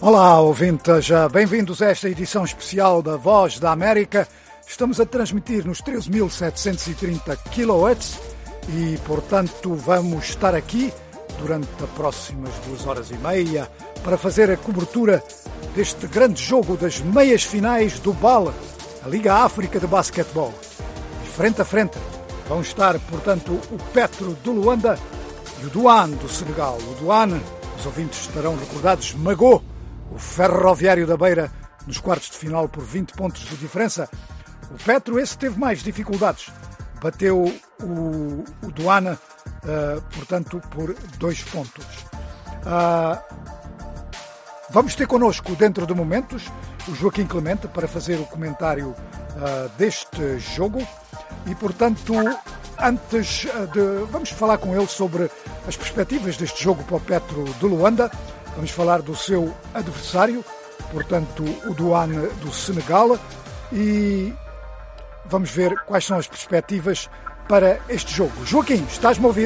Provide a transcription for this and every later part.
Olá, ouvintes, bem-vindos a esta edição especial da Voz da América. Estamos a transmitir nos 13.730 kHz e, portanto, vamos estar aqui durante as próximas 2h30 para fazer a cobertura deste grande jogo das meias finais do BAL, a Liga África de Basquetebol. E frente a frente vão estar, portanto, o Petro do Luanda e o Douane do Senegal. O Douane, os ouvintes estarão recordados, esmagou o Ferroviário da Beira nos quartos de final por 20 pontos de diferença. O Petro, esse teve mais dificuldades. Bateu o Douane, portanto, por 2 pontos. Vamos ter connosco, dentro de momentos, o Joaquim Clemente para fazer o comentário deste jogo. E, portanto, antes vamos falar com ele sobre as perspectivas deste jogo para o Petro de Luanda. Vamos falar do seu adversário, portanto, o Douane do Senegal, e vamos ver quais são as perspectivas para este jogo. Joaquim, estás-me a ouvir?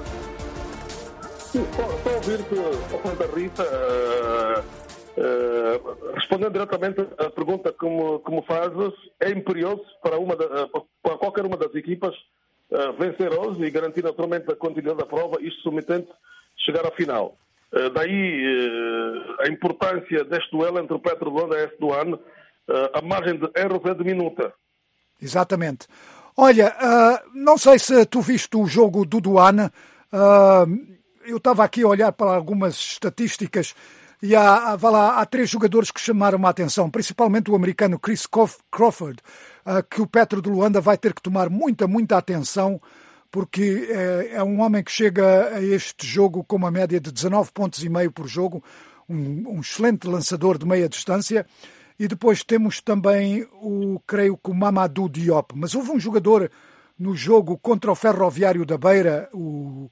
Sim, estou a ouvir-te, da Rita. Respondendo diretamente à pergunta que me fazes, é imperioso para qualquer uma das equipas vencer hoje e garantir naturalmente a continuidade da prova, isto submetente chegar à final. Daí a importância deste duelo entre o Petro de Luanda e esse Douane, a margem de erros é diminuta. Exatamente. Olha, não sei se tu viste o jogo do Douane, eu estava aqui a olhar para algumas estatísticas e há 3 jogadores que chamaram a atenção, principalmente o americano Chris Crawford, que o Petro de Luanda vai ter que tomar muita atenção, porque é um homem que chega a este jogo com uma média de 19,5 pontos por jogo, um excelente lançador de meia distância. E depois temos também, creio que o Mamadou Diop. Mas houve um jogador no jogo contra o Ferroviário da Beira, o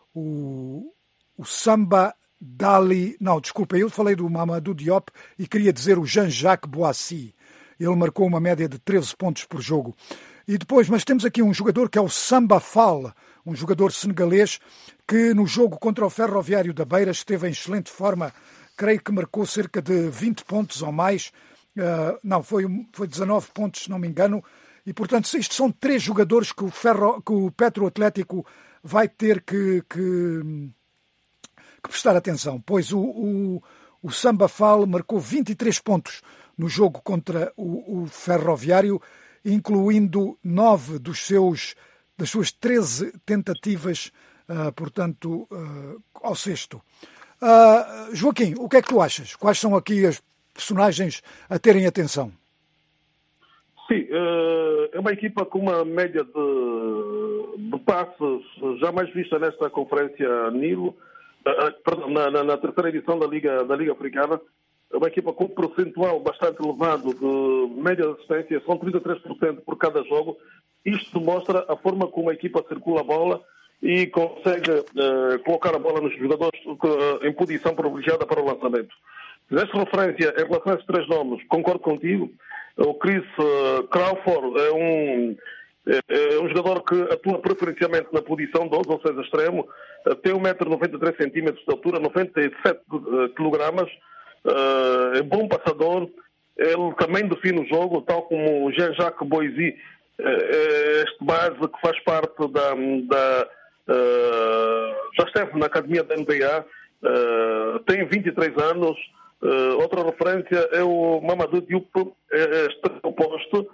Samba Dali... Não, desculpa, eu falei do Mamadou Diop e queria dizer o Jean-Jacques Boissy. Ele marcou uma média de 13 pontos por jogo. E depois, mas temos aqui um jogador que é o Samba Fall, um jogador senegalês que no jogo contra o Ferroviário da Beira esteve em excelente forma. Creio que marcou cerca de 20 pontos ou mais. Não, foi 19 pontos, se não me engano. E, portanto, isto são 3 jogadores que o Petro Atlético vai ter que prestar atenção. Pois o Samba Fall marcou 23 pontos no jogo contra o Ferroviário, incluindo 9 das suas 13 tentativas, portanto, ao cesto. Joaquim, o que é que tu achas? Quais são aqui as personagens a terem atenção? Sim, é uma equipa com uma média de passes jamais vista nesta conferência Nilo, na terceira edição da Liga Africana. É uma equipa com um percentual bastante elevado de média de assistência, são 33% por cada jogo. Isto demonstra a forma como a equipa circula a bola e consegue colocar a bola nos jogadores em posição privilegiada para o lançamento. Fizeste referência em relação a estes 3 nomes, concordo contigo. O Chris Crawford é um jogador que atua preferencialmente na posição 12, ou seja, extremo. Tem 1,93 m de altura, 97 kg. É bom passador, ele também define o jogo, tal como o Jean-Jacques Boissy, este base que faz parte já esteve na academia da NBA, tem 23 anos. Outra referência é o Mamadou Diop, oposto,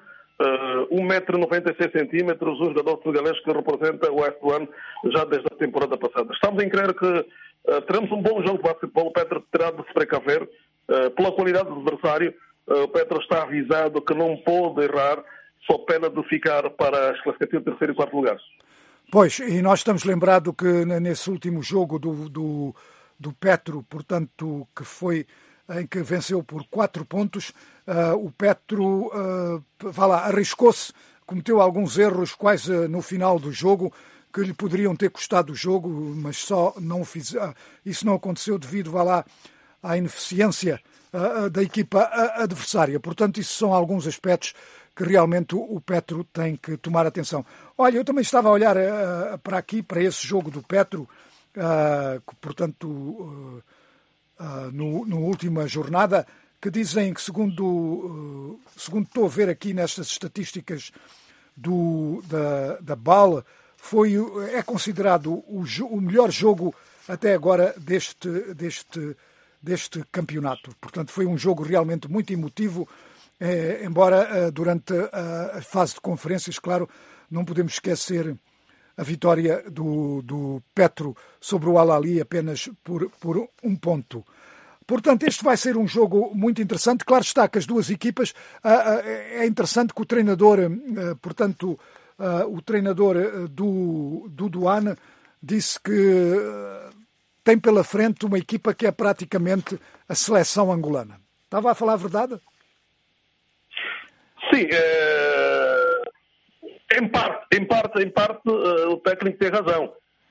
1,96 m, um jogador senegalês que representa o West One já desde a temporada passada. Estamos em crer que teremos um bom jogo de basquetebol. O Petro terá de se precaver pela qualidade do adversário. O Petro está avisado que não pode errar, só pena de ficar para as classificações de 3º e 4º lugares. Pois, e nós estamos lembrados que nesse último jogo do Petro, portanto, que foi em que venceu por 4 pontos, o Petro arriscou-se, cometeu alguns erros quase no final do jogo, que lhe poderiam ter custado o jogo, mas só não fiz. Isso não aconteceu devido à ineficiência da equipa adversária. Portanto, isso são alguns aspectos que realmente o Petro tem que tomar atenção. Olha, eu também estava a olhar para aqui, para esse jogo do Petro, que, portanto, na última jornada, que dizem que, segundo estou a ver aqui nestas estatísticas da BAL, é considerado o melhor jogo até agora deste campeonato. Portanto, foi um jogo realmente muito emotivo, embora durante a fase de conferências, claro, não podemos esquecer a vitória do Petro sobre o Al-Ahly apenas por um ponto. Portanto, este vai ser um jogo muito interessante. Claro está que as duas equipas... É interessante que o treinador, o treinador do Douane disse que tem pela frente uma equipa que é praticamente a seleção angolana. Estava a falar a verdade? Sim, em parte o técnico tem razão.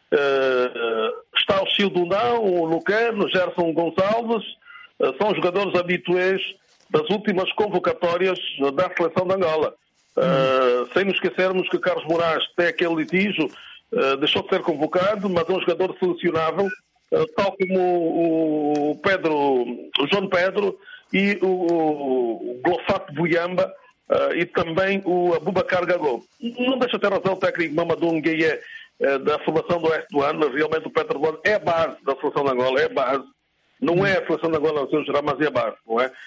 Está o Childunão, o Lucano, o Gerson Gonçalves, são jogadores habituais das últimas convocatórias da seleção de Angola. Sem nos esquecermos que Carlos Moraes tem aquele litígio, deixou de ser convocado, mas é um jogador selecionável, tal como o João Pedro e o Glofat Buyamba, e também o Abubakar Gagô. Não deixa de ter razão o técnico Mamadou Ngueye, da formação do Oeste do Ano. Realmente o Petro Luanda é a base da seleção de Angola, é a base. Não é a seleção de Angola no seu geral, mas é a base, não é?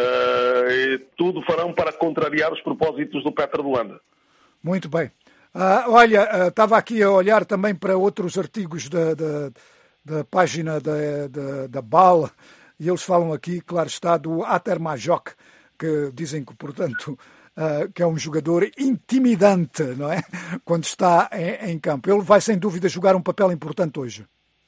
E tudo farão para contrariar os propósitos do Petro Luanda. Muito bem. Olha, estava aqui a olhar também para outros artigos da página da BAL, e eles falam aqui, claro está, do Ater Majok, que dizem que, portanto, que é um jogador intimidante, não é? Quando está em campo. Ele vai, sem dúvida, jogar um papel importante hoje.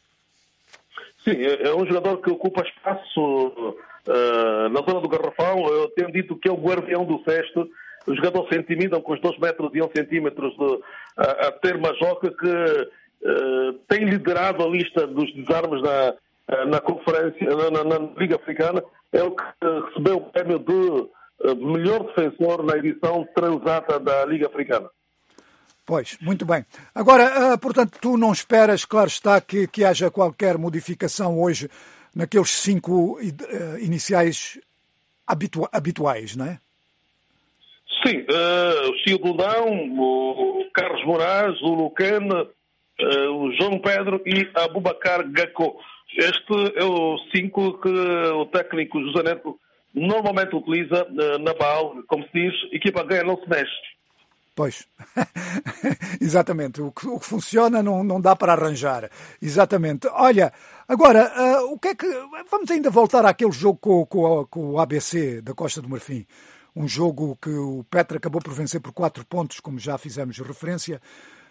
Sim, é um jogador que ocupa espaço na zona do garrafão. Eu tenho dito que é o guardião do cesto. Os jogadores se intimidam com os 2 metros e 1 centímetros de Ater Majok, que tem liderado a lista dos desarmes na conferência, na Liga Africana. É o que recebeu o prémio de melhor defensor na edição transata da Liga Africana. Pois, muito bem. Agora, portanto, tu não esperas, claro está, que haja qualquer modificação hoje naqueles 5 iniciais habituais, não é? Sim, o Childunão, o Carlos Moraes, o Lucano, o João Pedro e Abubakar Gagô. Este é o 5 que o técnico José Neto normalmente utiliza na BAL. Como se diz, equipa ganha não se mexe. Pois, exatamente. O que funciona não dá para arranjar. Exatamente. Olha, agora, o que é que... Vamos ainda voltar àquele jogo com o ABC da Costa do Marfim. Um jogo que o Petro acabou por vencer por 4 pontos, como já fizemos referência,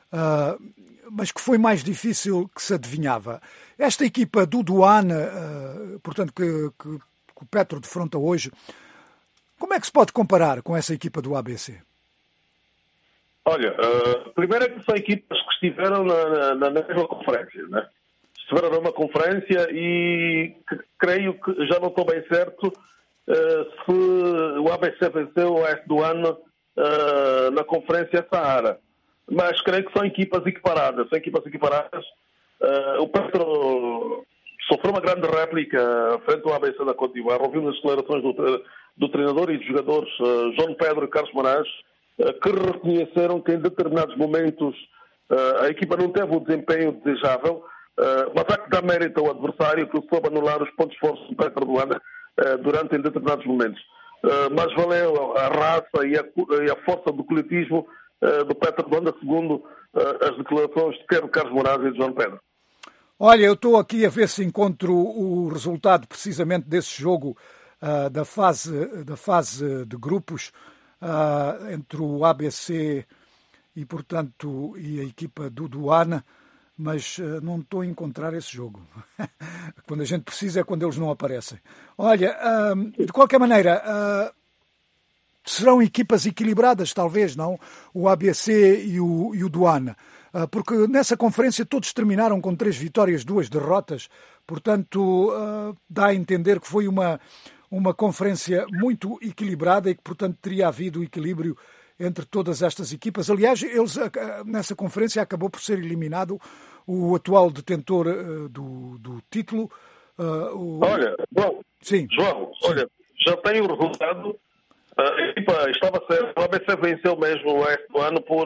mas que foi mais difícil que se adivinhava. Esta equipa do Douane, portanto, que o Petro defronta hoje, como é que se pode comparar com essa equipa do ABC? Olha, primeiro é que são equipas que estiveram na mesma conferência, né? Estiveram numa conferência e creio que já não estou bem certo se o ABC venceu o Oeste do Ano na conferência Saara. Mas creio que são equipas equiparadas. O Petro sofreu uma grande réplica frente ao ABC da Côte d'Ivoire. Ouvindo as declarações do treinador e dos jogadores João Pedro e Carlos Moraes, que reconheceram que em determinados momentos a equipa não teve o desempenho desejável, mas há que dar mérito ao adversário que soube anular os pontos fortes do Petro Luanda durante em determinados momentos. Mas valeu a raça e a força do coletismo do Petro Luanda, segundo as declarações de Carlos Moraes e de João Pedro. Olha, eu estou aqui a ver se encontro o resultado precisamente desse jogo da fase de grupos entre o ABC e, portanto, e a equipa do Douane, mas não estou a encontrar esse jogo. Quando a gente precisa é quando eles não aparecem. Olha, de qualquer maneira, serão equipas equilibradas, talvez, não? O ABC e o Douane. Porque nessa conferência todos terminaram com 3 vitórias, 2 derrotas. Portanto, dá a entender que foi uma conferência muito equilibrada e que, portanto, teria havido equilíbrio entre todas estas equipas. Aliás, nessa conferência acabou por ser eliminado o atual detentor do título, Olha, bom, Sim. João, olha, já tenho o resultado. A equipa estava certa. O ABC venceu mesmo o este ano por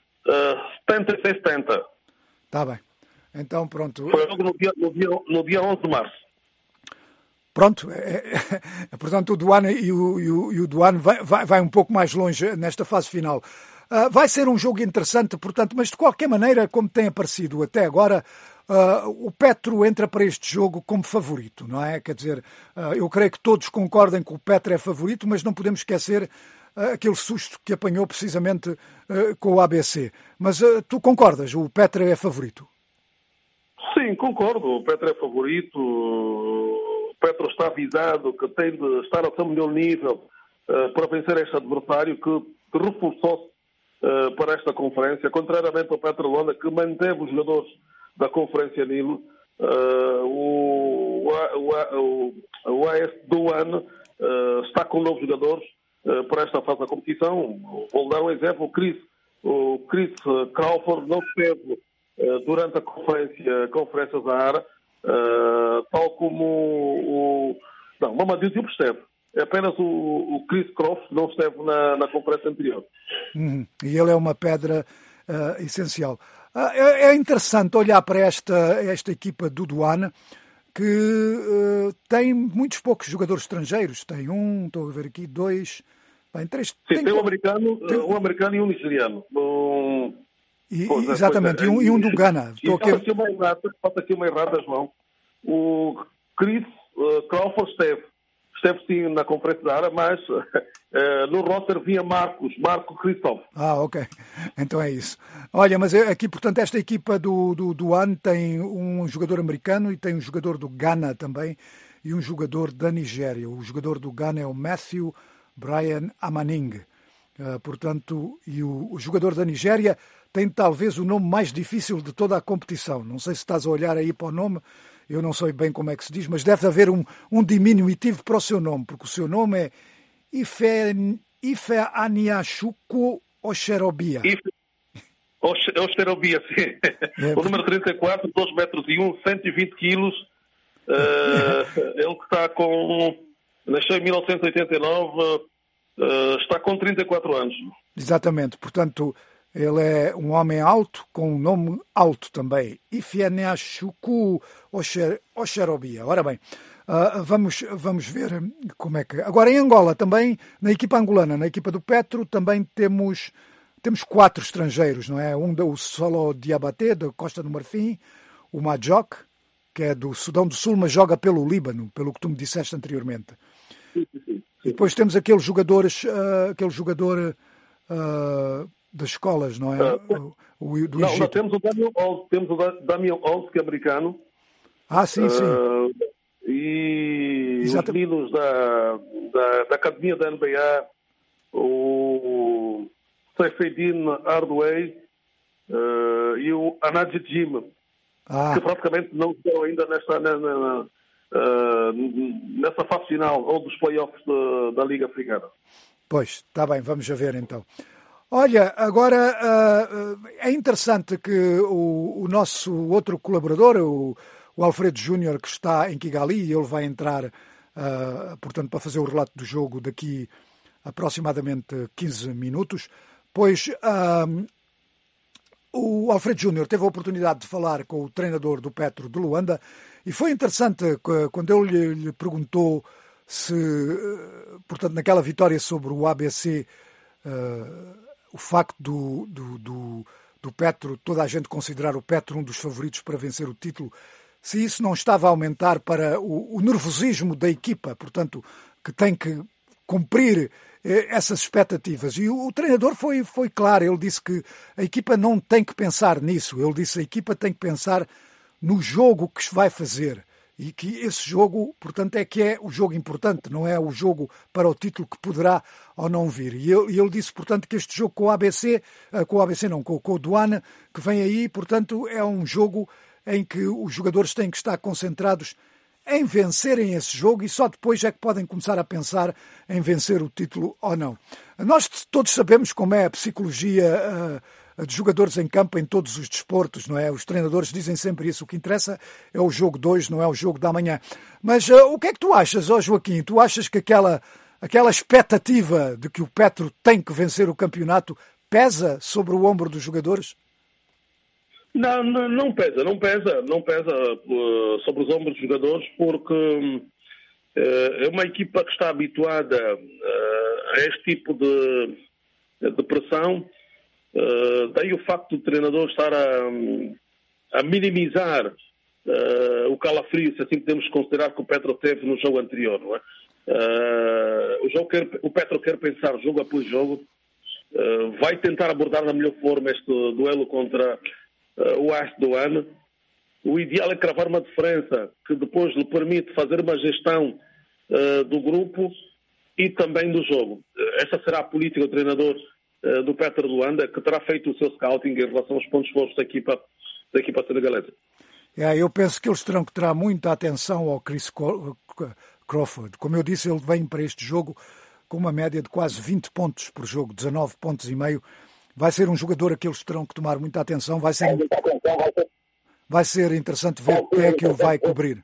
76-70. Está bem. Então, pronto. Foi logo no dia 11 de março. Pronto, portanto o Douane e o Douane vai um pouco mais longe nesta fase final. Vai ser um jogo interessante, portanto, mas de qualquer maneira, como tem aparecido até agora, o Petro entra para este jogo como favorito, não é? Quer dizer, eu creio que todos concordem que o Petro é favorito, mas não podemos esquecer aquele susto que apanhou precisamente com o ABC. Mas tu concordas, o Petro é favorito? Sim, concordo. O Petro é favorito. O Petro está avisado que tem de estar ao seu melhor nível para vencer este adversário que reforçou-se para esta conferência, contrariamente ao Petro Luanda, que manteve os jogadores da Conferência Nilo. O AS Douane está com novos jogadores para esta fase da competição. Vou dar um exemplo. O Chris Crawford não esteve durante a Conferência Zahara, tal como o Mamadou Diop esteve. É apenas o Chris Crawford não esteve na conferência anterior. E ele é uma pedra essencial. É interessante olhar para esta equipa do Douane, que tem muitos poucos jogadores estrangeiros. Tem estou a ver aqui, dois, três. Sim, tem um americano e um nigeriano. Exatamente, e um do Ghana. Falta aqui uma errada, João. O Chris Crawford esteve sim na Conferência da Área, mas no roster vinha Marco Christoph. Ok. Então é isso. Olha, mas aqui, portanto, esta equipa do Douane tem um jogador americano e tem um jogador do Ghana também e um jogador da Nigéria. O jogador do Ghana é o Matthew Brian Amaning. Portanto, e o jogador da Nigéria tem talvez o nome mais difícil de toda a competição. Não sei se estás a olhar aí para o nome, eu não sei bem como é que se diz, mas deve haver um diminutivo para o seu nome, porque o seu nome é Ifeanyichukwu Ocherobia. Ocherobia, sim. O número 34, 2 metros e 1, 120 quilos. Ele que está nasceu em 1989, está com 34 anos. Exatamente, portanto, ele é um homem alto, com um nome alto também. Ifeanyichukwu Ocherobia. Ora bem, vamos ver como é que... Agora, em Angola também, na equipa angolana, na equipa do Petro, também temos 4 estrangeiros, não é? O Solo Diabaté, da Costa do Marfim, o Majok, que é do Sudão do Sul, mas joga pelo Líbano, pelo que tu me disseste anteriormente. Sim. E depois temos aquele jogador das escolas, não é? Do Egito. Nós temos o Daniel Ols, que é americano. Sim. E os meninos da academia da NBA, o Seyfedin Hardway e o Anad Jim, que praticamente não estão ainda nessa fase final ou dos playoffs da Liga Africana. Pois, está bem, vamos ver então. Olha, agora é interessante que o nosso outro colaborador, o Alfredo Júnior, que está em Kigali, ele vai entrar, portanto, para fazer o relato do jogo daqui aproximadamente 15 minutos, pois o Alfredo Júnior teve a oportunidade de falar com o treinador do Petro de Luanda e foi interessante quando ele lhe perguntou se, portanto, naquela vitória sobre o ABC, o facto do Petro, toda a gente considerar o Petro um dos favoritos para vencer o título, se isso não estava a aumentar para o nervosismo da equipa, portanto, que tem que cumprir essas expectativas. E o treinador foi claro, ele disse que a equipa não tem que pensar nisso, ele disse que a equipa tem que pensar no jogo que se vai fazer. E que esse jogo, portanto, é que é o jogo importante, não é o jogo para o título que poderá ou não vir. E ele disse, portanto, que este jogo com o Douane, que vem aí, portanto, é um jogo em que os jogadores têm que estar concentrados em vencerem esse jogo e só depois é que podem começar a pensar em vencer o título ou não. Nós todos sabemos como é a psicologia de jogadores em campo em todos os desportos, não é? Os treinadores dizem sempre isso. O que interessa é o jogo de hoje, não é o jogo da amanhã. Mas o que é que tu achas, Joaquim? Tu achas que aquela expectativa de que o Petro tem que vencer o campeonato pesa sobre o ombro dos jogadores? Não pesa sobre os ombros dos jogadores, porque é uma equipa que está habituada a este tipo de pressão. Daí o facto do treinador estar a minimizar o calafrio, se assim podemos considerar, que o Petro teve no jogo anterior, não é? O Petro quer pensar jogo após jogo, vai tentar abordar da melhor forma este duelo contra o Ash do ano. O ideal é cravar uma diferença que depois lhe permite fazer uma gestão do grupo e também do jogo. Esta será a política do treinador do Petro de Luanda, que terá feito o seu scouting em relação aos pontos fortes da equipa senegalesa. Eu penso que eles terão que ter muita atenção ao Chris Crawford. Como eu disse, ele vem para este jogo com uma média de quase 20 pontos por jogo, 19 pontos e meio. Vai ser um jogador a que eles terão que tomar muita atenção. Vai ser interessante ver quem é que o vai cobrir.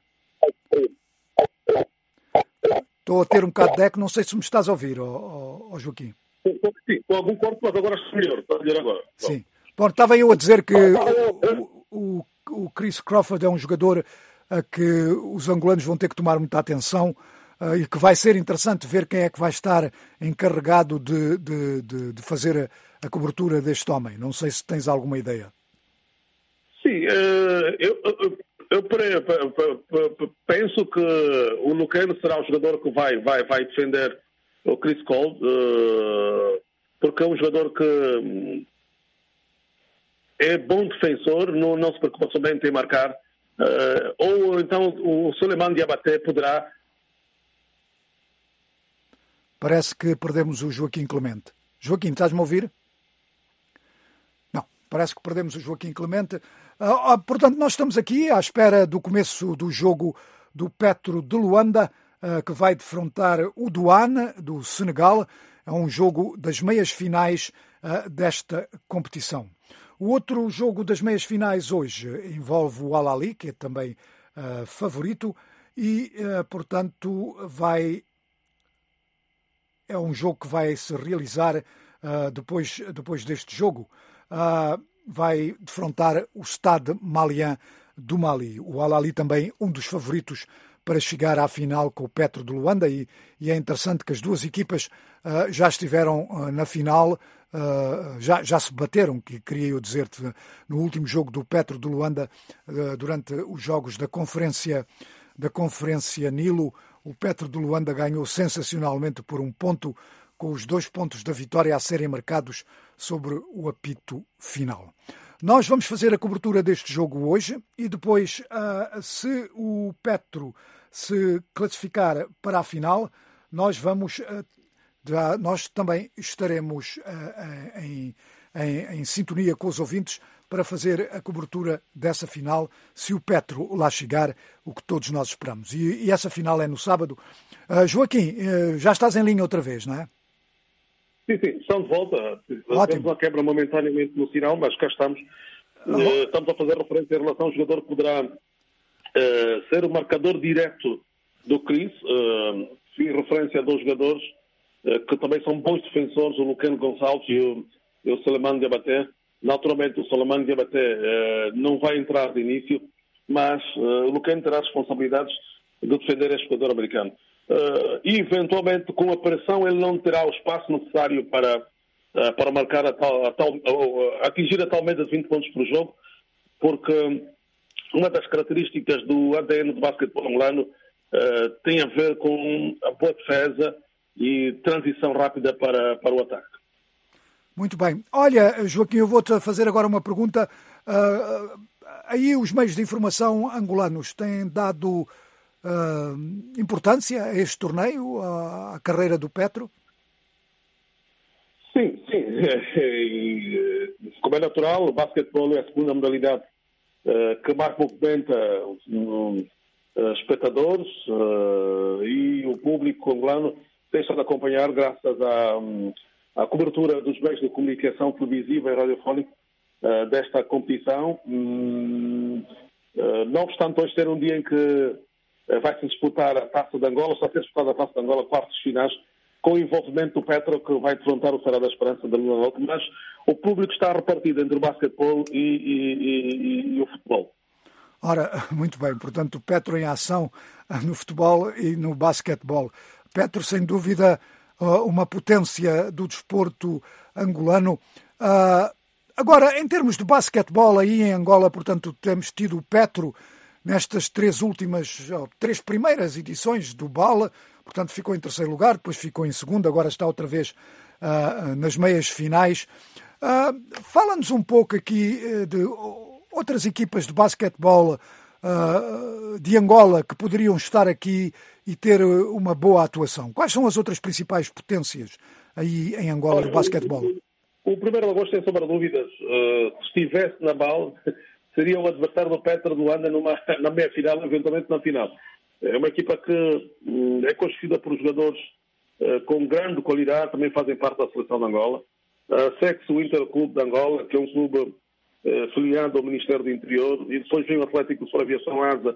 Estou a ter um bocado de eco, não sei se me estás a ouvir, Joaquim. Sim, com algum corpo, mas agora está melhor agora. Sim. Bom, estava eu a dizer que o Chris Crawford é um jogador a que os angolanos vão ter que tomar muita atenção e que vai ser interessante ver quem é que vai estar encarregado de fazer a cobertura deste homem. Não sei se tens alguma ideia. Sim, eu penso que o Lucano será o jogador que vai defender o Chris Cole, porque é um jogador que é bom defensor, não se preocupa somente em marcar, ou então o Suleiman Diabaté poderá. Parece que perdemos o Joaquim Clemente. Joaquim, estás-me a ouvir? Não, parece que perdemos o Joaquim Clemente. Portanto, nós estamos aqui à espera do começo do jogo do Petro de Luanda, que vai defrontar o Douane, do Senegal. É um jogo das meias finais desta competição. O outro jogo das meias finais hoje envolve o Al Ahly, que é também favorito, e, portanto, é um jogo que vai se realizar depois deste jogo. Vai defrontar o Stade Malien do Mali. O Al Ahly também um dos favoritos para chegar à final com o Petro de Luanda e é interessante que as duas equipas já estiveram na final, já se bateram, que queria eu dizer-te, no último jogo do Petro de Luanda, durante os jogos da Conferência Nilo. O Petro de Luanda ganhou sensacionalmente por 1 ponto, com os 2 pontos da vitória a serem marcados sobre o apito final. Nós vamos fazer a cobertura deste jogo hoje e depois, se o Petro se classificar para a final, nós também estaremos em sintonia com os ouvintes para fazer a cobertura dessa final, se o Petro lá chegar, o que todos nós esperamos. E essa final é no sábado. Joaquim, já estás em linha outra vez, não é? Sim, estão de volta. Ótimo. Temos uma quebra momentaneamente no sinal, mas cá estamos. Estamos a fazer referência em relação ao jogador que poderá ser o marcador direto do Chris. Fiz referência a 2 jogadores que também são bons defensores, o Lucano Gonçalves e o Suleiman Diabaté. Naturalmente, o Suleiman Diabaté não vai entrar de início, mas o Lucano terá responsabilidades de defender este jogador americano. E, eventualmente, com a pressão, ele não terá o espaço necessário para marcar atingir a tal média de 20 pontos por jogo, porque uma das características do ADN do basquetebol angolano tem a ver com a boa defesa e transição rápida para o ataque. Muito bem. Olha, Joaquim, eu vou-te fazer agora uma pergunta. Aí os meios de informação angolanos têm dado importância a este torneio, à carreira do Petro? Sim. Como é natural, o basquetebol é a segunda modalidade que mais movimenta espectadores e o público angolano tem estado a acompanhar graças à cobertura dos meios de comunicação televisiva e radiofónica desta competição. Não obstante hoje ter um dia em que vai-se disputar a Taça de Angola, só ser disputada a Taça de Angola, quartos de finais, com o envolvimento do Petro, que vai defrontar o Serra da Esperança da Lula Norte, mas o público está repartido entre o basquetebol e o futebol. Ora, muito bem, portanto, o Petro em ação no futebol e no basquetebol. Petro, sem dúvida, uma potência do desporto angolano. Agora, em termos de basquetebol, aí em Angola, portanto, temos tido o Petro nestas três primeiras edições do BAL, portanto, ficou em terceiro lugar, depois ficou em segundo, agora está outra vez nas meias finais. Fala-nos um pouco aqui de outras equipas de basquetebol de Angola que poderiam estar aqui e ter uma boa atuação. Quais são as outras principais potências aí em Angola do basquetebol? O 1º de agosto, sem sombra de dúvidas, se estivesse na BAL, seria o adversário do Petro do Luanda na meia-final, eventualmente na final. É uma equipa que é constituída por jogadores com grande qualidade, também fazem parte da seleção de Angola. A Sexo Interclube de Angola, que é um clube filiado ao Ministério do Interior, e depois vem o Atlético de Aviação Asa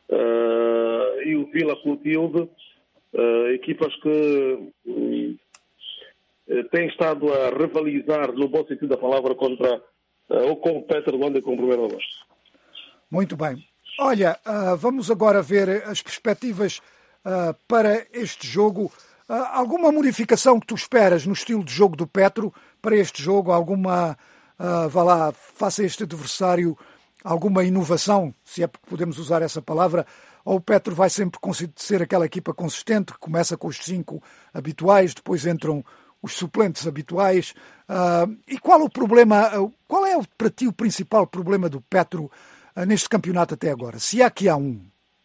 e o Vila Clotilde, equipas que têm estado a rivalizar, no bom sentido da palavra, contra ou com o Petro de Luanda e com o 1º de agosto. Muito bem. Olha, vamos agora ver as perspectivas para este jogo. Alguma modificação que tu esperas no estilo de jogo do Petro para este jogo? Alguma, faça este adversário alguma inovação, se é porque podemos usar essa palavra, ou o Petro vai sempre ser aquela equipa consistente, que começa com os 5 habituais, depois entram os suplentes habituais. E qual o problema, qual é para ti o principal problema do Petro neste campeonato até agora? Se é que há um.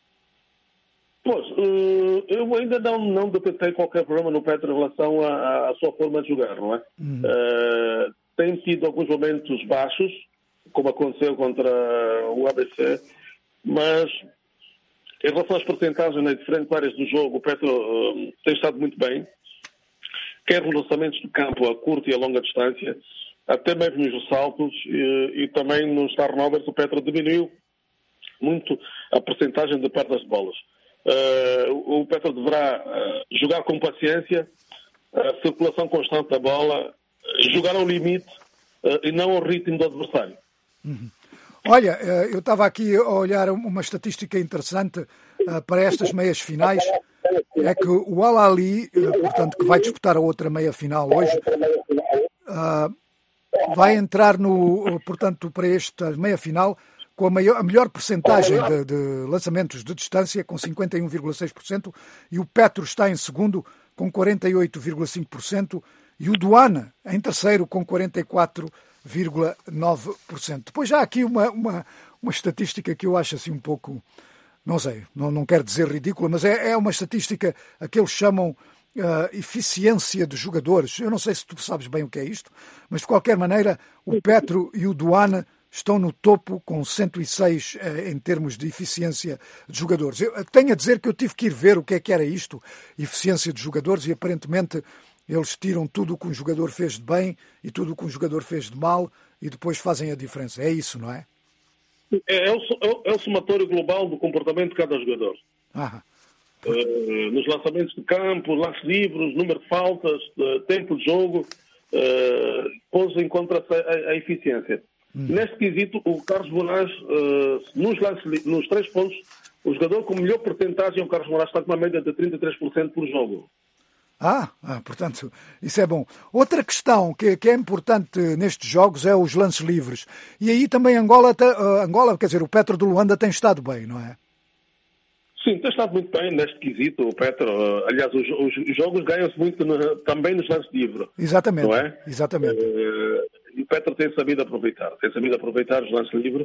Pois, eu ainda não detectei qualquer problema no Petro em relação à sua forma de jogar, não é? Tem tido alguns momentos baixos, como aconteceu contra o ABC, mas em relação às percentagens nas diferentes áreas do jogo, o Petro tem estado muito bem, quer nos lançamentos de campo a curta e a longa distância, até mesmo nos saltos, e também nos turnovers o Petro diminuiu muito a percentagem de perdas de bolas. O Petro deverá jogar com paciência, a circulação constante da bola, jogar ao limite e não ao ritmo do adversário. Olha, eu estava aqui a olhar uma estatística interessante para estas meias finais. É que o Al-Ali, portanto, que vai disputar a outra meia-final hoje, vai entrar portanto, para esta meia-final com a melhor percentagem de lançamentos de distância, com 51,6%, e o Petro está em segundo, com 48,5%, e o Douane em terceiro, com 44,9%. Depois já há aqui uma estatística que eu acho assim um pouco... Não sei, não quero dizer ridícula, mas é uma estatística a que eles chamam eficiência de jogadores. Eu não sei se tu sabes bem o que é isto, mas de qualquer maneira o Petro e o Douane estão no topo com 106 em termos de eficiência de jogadores. Eu tenho a dizer que eu tive que ir ver o que era isto, eficiência de jogadores, e aparentemente eles tiram tudo o que um jogador fez de bem e tudo o que um jogador fez de mal e depois fazem a diferença. É isso, não é? É o somatório global do comportamento de cada jogador. Nos lançamentos de campo, lances livres, número de faltas, tempo de jogo, depois encontra-se a eficiência. Neste quesito, o Carlos Moraes, nos 3 pontos, o jogador com melhor percentagem é o Carlos Moraes, está com uma média de 33% por jogo. Portanto, isso é bom. Outra questão que é importante nestes jogos é os lances livres. E aí também Angola, quer dizer, o Petro do Luanda tem estado bem, não é? Sim, tem estado muito bem neste quesito, o Petro. Aliás, os jogos ganham-se muito também nos lances livres. Exatamente. Não é? Exatamente. E o Petro tem sabido aproveitar os lances livres.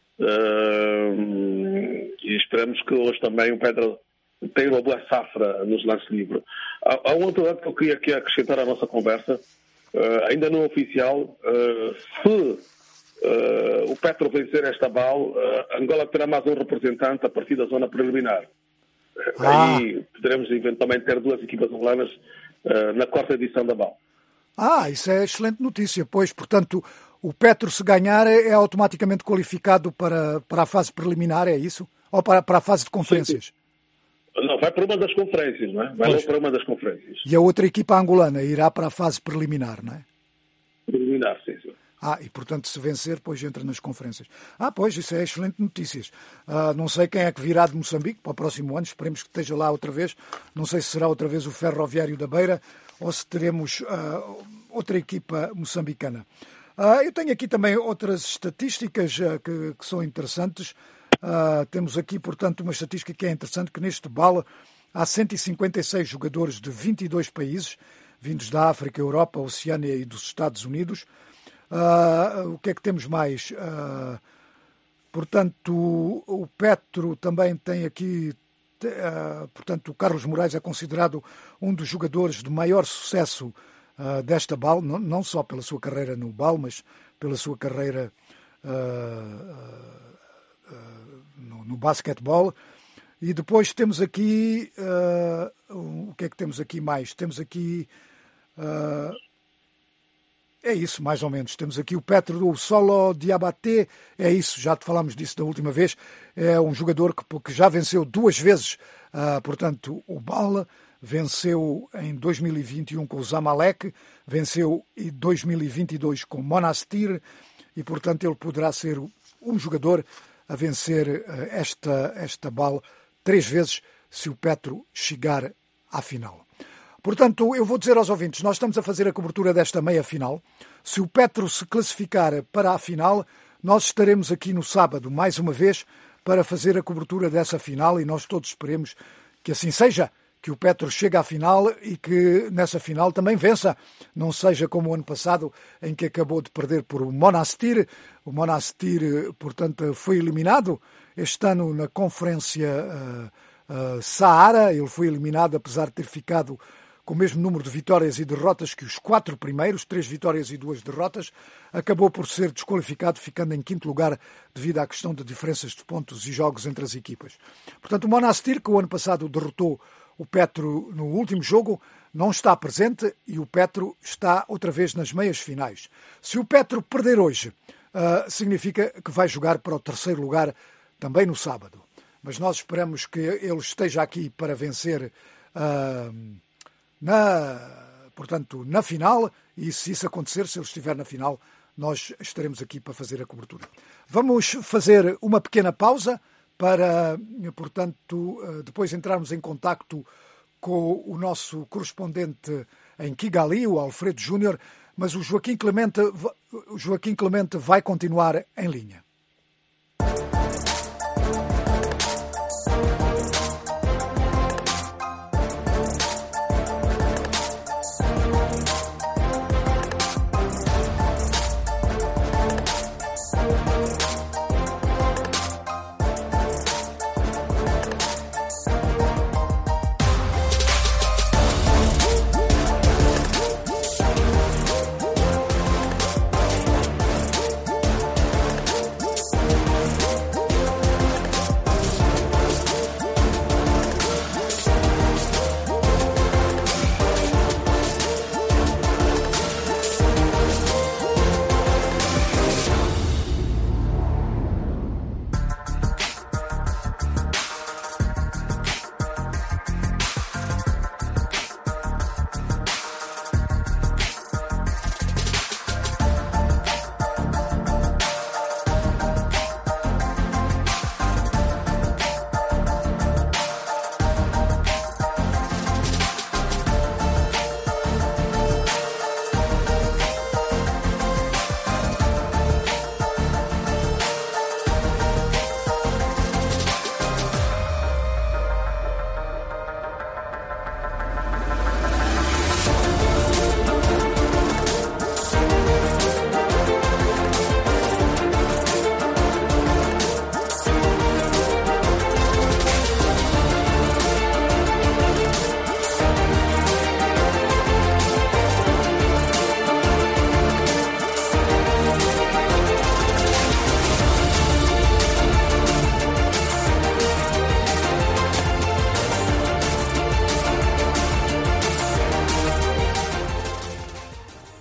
E esperamos que hoje também o Petro tem uma boa safra nos lances livres. Há um outro dado que eu queria aqui acrescentar à nossa conversa, ainda não oficial. Se o Petro vencer esta BAL, Angola terá mais um representante a partir da zona preliminar. Aí poderemos eventualmente ter 2 equipas angolanas na 4ª edição da BAL. Isso é excelente notícia, pois, portanto, O Petro, se ganhar, é automaticamente qualificado para a fase preliminar, é isso? Ou para a fase de conferências? Sim. Não, vai para uma das conferências, não é? Vai logo para uma das conferências. E a outra equipa angolana irá para a fase preliminar, não é? Preliminar, sim. E portanto, se vencer, depois entra nas conferências. Pois, isso é excelente notícias. Não sei quem é que virá de Moçambique para o próximo ano, esperemos que esteja lá outra vez. Não sei se será outra vez o Ferroviário da Beira ou se teremos outra equipa moçambicana. Eu tenho aqui também outras estatísticas que são interessantes. Temos aqui, portanto, uma estatística que é interessante, que neste BAL há 156 jogadores de 22 países, vindos da África, Europa, Oceânia e dos Estados Unidos. O que é que temos mais? Portanto, o Petro também tem aqui... portanto, o Carlos Moraes é considerado um dos jogadores de maior sucesso desta BAL, não só pela sua carreira no BAL, mas pela sua carreira no basquetebol. E depois temos aqui... o que é que temos aqui mais? Temos aqui... é isso, mais ou menos. Temos aqui o Petro do Solo Diabaté. É isso, já te falámos disso da última vez. É um jogador que já venceu 2 vezes, portanto, o BAL. Venceu em 2021 com o Zamalek, venceu em 2022 com o Monastir e, portanto, ele poderá ser um jogador a vencer esta BAL 3 vezes se o Petro chegar à final. Portanto, eu vou dizer aos ouvintes, nós estamos a fazer a cobertura desta meia-final. Se o Petro se classificar para a final, nós estaremos aqui no sábado, mais uma vez, para fazer a cobertura dessa final e nós todos esperemos que assim seja, que o Petro chegue à final e que nessa final também vença. Não seja como o ano passado, em que acabou de perder por o Monastir. O Monastir, portanto, foi eliminado este ano na Conferência Saara. Ele foi eliminado, apesar de ter ficado com o mesmo número de vitórias e derrotas que os 4 primeiros, 3 vitórias e 2 derrotas. Acabou por ser desqualificado, ficando em 5º lugar devido à questão de diferenças de pontos e jogos entre as equipas. Portanto, o Monastir, que o ano passado derrotou o Petro no último jogo, não está presente e o Petro está outra vez nas meias finais. Se o Petro perder hoje, significa que vai jogar para o 3º lugar também no sábado. Mas nós esperamos que ele esteja aqui para vencer portanto, na final, e se isso acontecer, se ele estiver na final, nós estaremos aqui para fazer a cobertura. Vamos fazer uma pequena pausa para, portanto, depois entrarmos em contacto com o nosso correspondente em Kigali, o Alfredo Júnior, mas o Joaquim Clemente vai continuar em linha.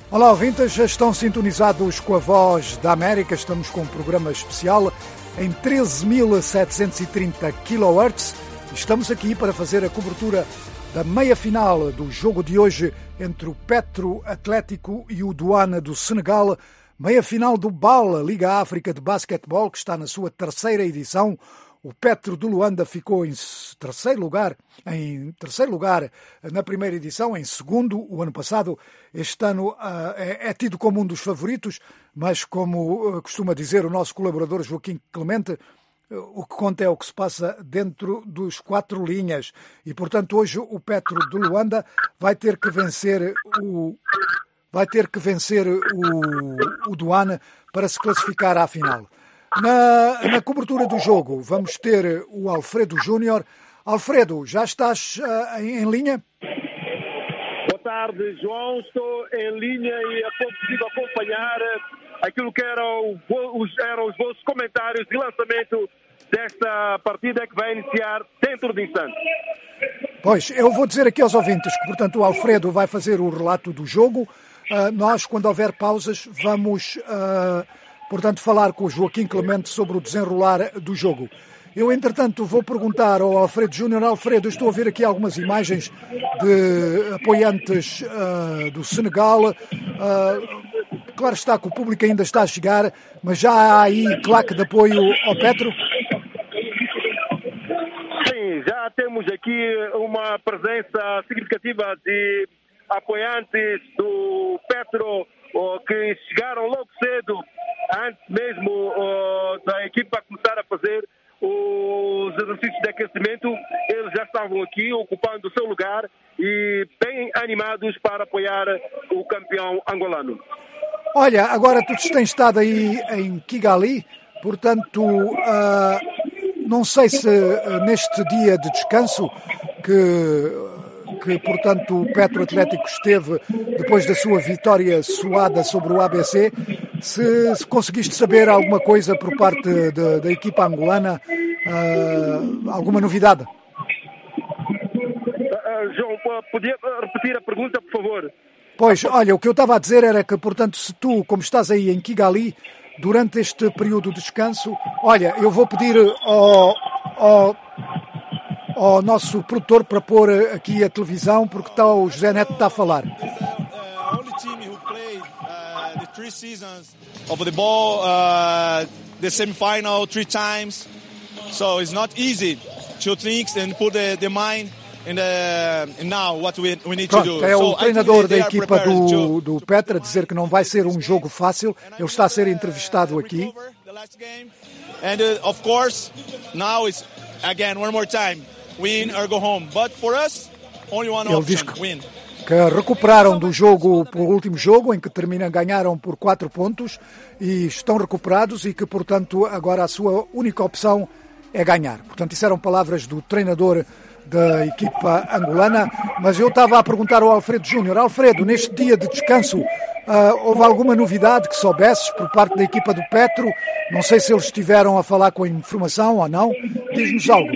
Olá, ouvintes, estão sintonizados com a Voz da América. Estamos com um programa especial em 13.730 kHz. Estamos aqui para fazer a cobertura da meia-final do jogo de hoje entre o Petro Atlético e o Douane do Senegal. Meia-final do BAL, Liga África de Basquetebol, que está na sua terceira edição. O Petro de Luanda ficou em terceiro lugar na primeira edição, em segundo o ano passado. Este ano é tido como um dos favoritos, mas como costuma dizer o nosso colaborador Joaquim Clemente, o que conta é o que se passa dentro dos quatro linhas. E, portanto, hoje o Petro de Luanda vai ter que vencer o Douane para se classificar à final. Na cobertura do jogo vamos ter o Alfredo Júnior. Alfredo, já estás em linha? Boa tarde, João. Estou em linha e consigo acompanhar aquilo que eram os vossos comentários de lançamento desta partida que vai iniciar dentro de instantes. Pois, eu vou dizer aqui aos ouvintes que, portanto, o Alfredo vai fazer o relato do jogo. Nós, quando houver pausas, vamos... portanto, falar com o Joaquim Clemente sobre o desenrolar do jogo. Eu, entretanto, vou perguntar ao Alfredo Júnior. Alfredo, eu estou a ver aqui algumas imagens de apoiantes do Senegal. Claro está que o público ainda está a chegar, mas já há aí claque de apoio ao Petro? Sim, já temos aqui uma presença significativa de apoiantes do Petro que chegaram logo cedo, antes mesmo da equipa começar a fazer os exercícios de aquecimento. Eles já estavam aqui ocupando o seu lugar e bem animados para apoiar o campeão angolano. Olha, agora tu tens estado aí em Kigali, portanto, não sei se neste dia de descanso que portanto o Petro Atlético esteve depois da sua vitória suada sobre o ABC, se conseguiste saber alguma coisa por parte da equipa angolana, alguma novidade? João, podia repetir a pergunta, por favor? Pois, olha, o que eu estava a dizer era que, portanto, se tu, como estás aí em Kigali, durante este período de descanso, olha, eu vou pedir ao nosso produtor para pôr aqui a televisão, porque o José Neto está a falar. The 3 seasons of the ball, the semifinal 3 times, so it's not easy to think and put the mind in now what we need to do. É o treinador da equipa do Petro a dizer que não vai ser um jogo fácil. Ele está a ser entrevistado aqui. And of course, now it's again one more time, win or go home. But for us, only one option, win. Que recuperaram do jogo, por último jogo, em que ganharam por 4 pontos e estão recuperados e que, portanto, agora a sua única opção é ganhar. Portanto, isso eram palavras do treinador da equipa angolana, mas eu estava a perguntar ao Alfredo Júnior. Alfredo, neste dia de descanso, houve alguma novidade que soubesses por parte da equipa do Petro? Não sei se eles estiveram a falar com a informação ou não. Diz-nos algo.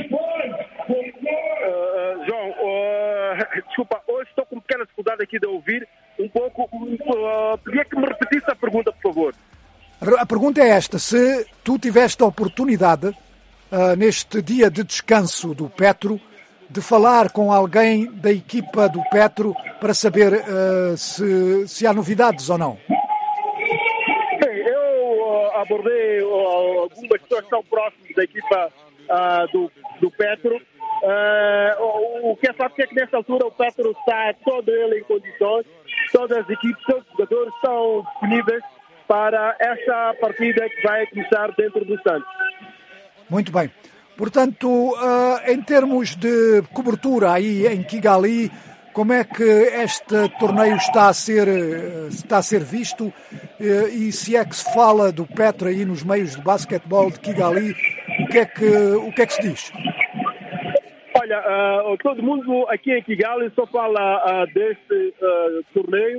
João, desculpa, hoje estou com pequena dificuldade aqui de ouvir um pouco. Podia que me repetisse a pergunta, por favor? A pergunta é esta: se tu tiveste a oportunidade, neste dia de descanso do Petro, de falar com alguém da equipa do Petro para saber se há novidades ou não? Bem, eu abordei algumas pessoas que estão próximas da equipa do Petro. O que é fato é que nesta altura o Petro está todo ele em condições, todas as equipes, todos os jogadores estão disponíveis para esta partida que vai começar dentro do instante. Muito bem. Portanto, em termos de cobertura aí em Kigali, como é que este torneio está a ser visto e se é que se fala do Petro aí nos meios de basquetebol de Kigali, o que é que se diz? Olha, todo mundo aqui em Kigali só fala deste torneio.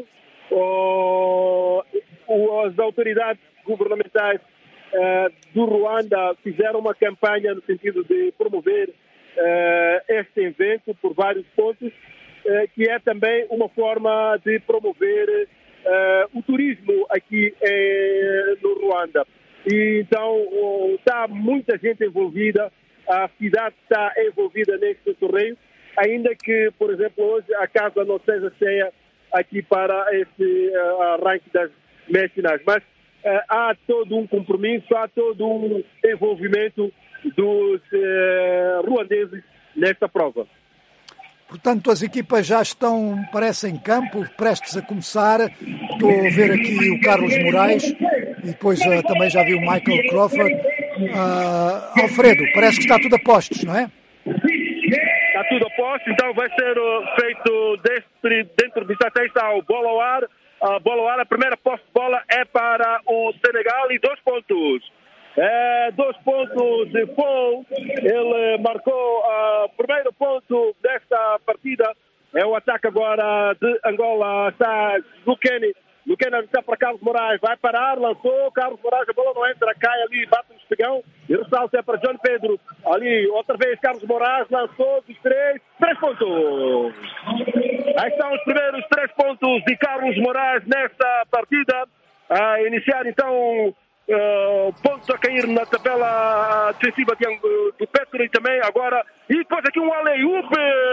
As autoridades governamentais do Ruanda fizeram uma campanha no sentido de promover este evento por vários pontos, que é também uma forma de promover o turismo aqui no Ruanda. E então está muita gente envolvida, a cidade está envolvida neste torneio, ainda que, por exemplo, hoje a casa não seja cheia aqui para este arranque das meias finais. Mas há todo um compromisso, há todo um envolvimento dos ruandeses nesta prova. Portanto, as equipas já estão, parece, em campo, prestes a começar. Estou a ver aqui o Carlos Moraes e depois também já vi o Michael Crawford. Alfredo, parece que está tudo a postos, não é? Está tudo a postos, então vai ser feito dentro de 16 está o bola ao ar. A bola ao ar, a primeira posse de bola é para o Senegal e 2 pontos. 2 pontos de Paul, ele marcou o primeiro ponto desta partida. É o ataque agora de Angola, está Lukeni está para Carlos Moraes, vai parar, lançou, Carlos Moraes, a bola não entra, cai ali, bate no espigão, e o ressalto é para João Pedro, ali, outra vez Carlos Moraes, lançou, dos 3 pontos. Aí estão os primeiros 3 pontos de Carlos Moraes nesta partida, a iniciar então pontos a cair na tabela defensiva do Petro e também agora, e depois aqui um alley-oop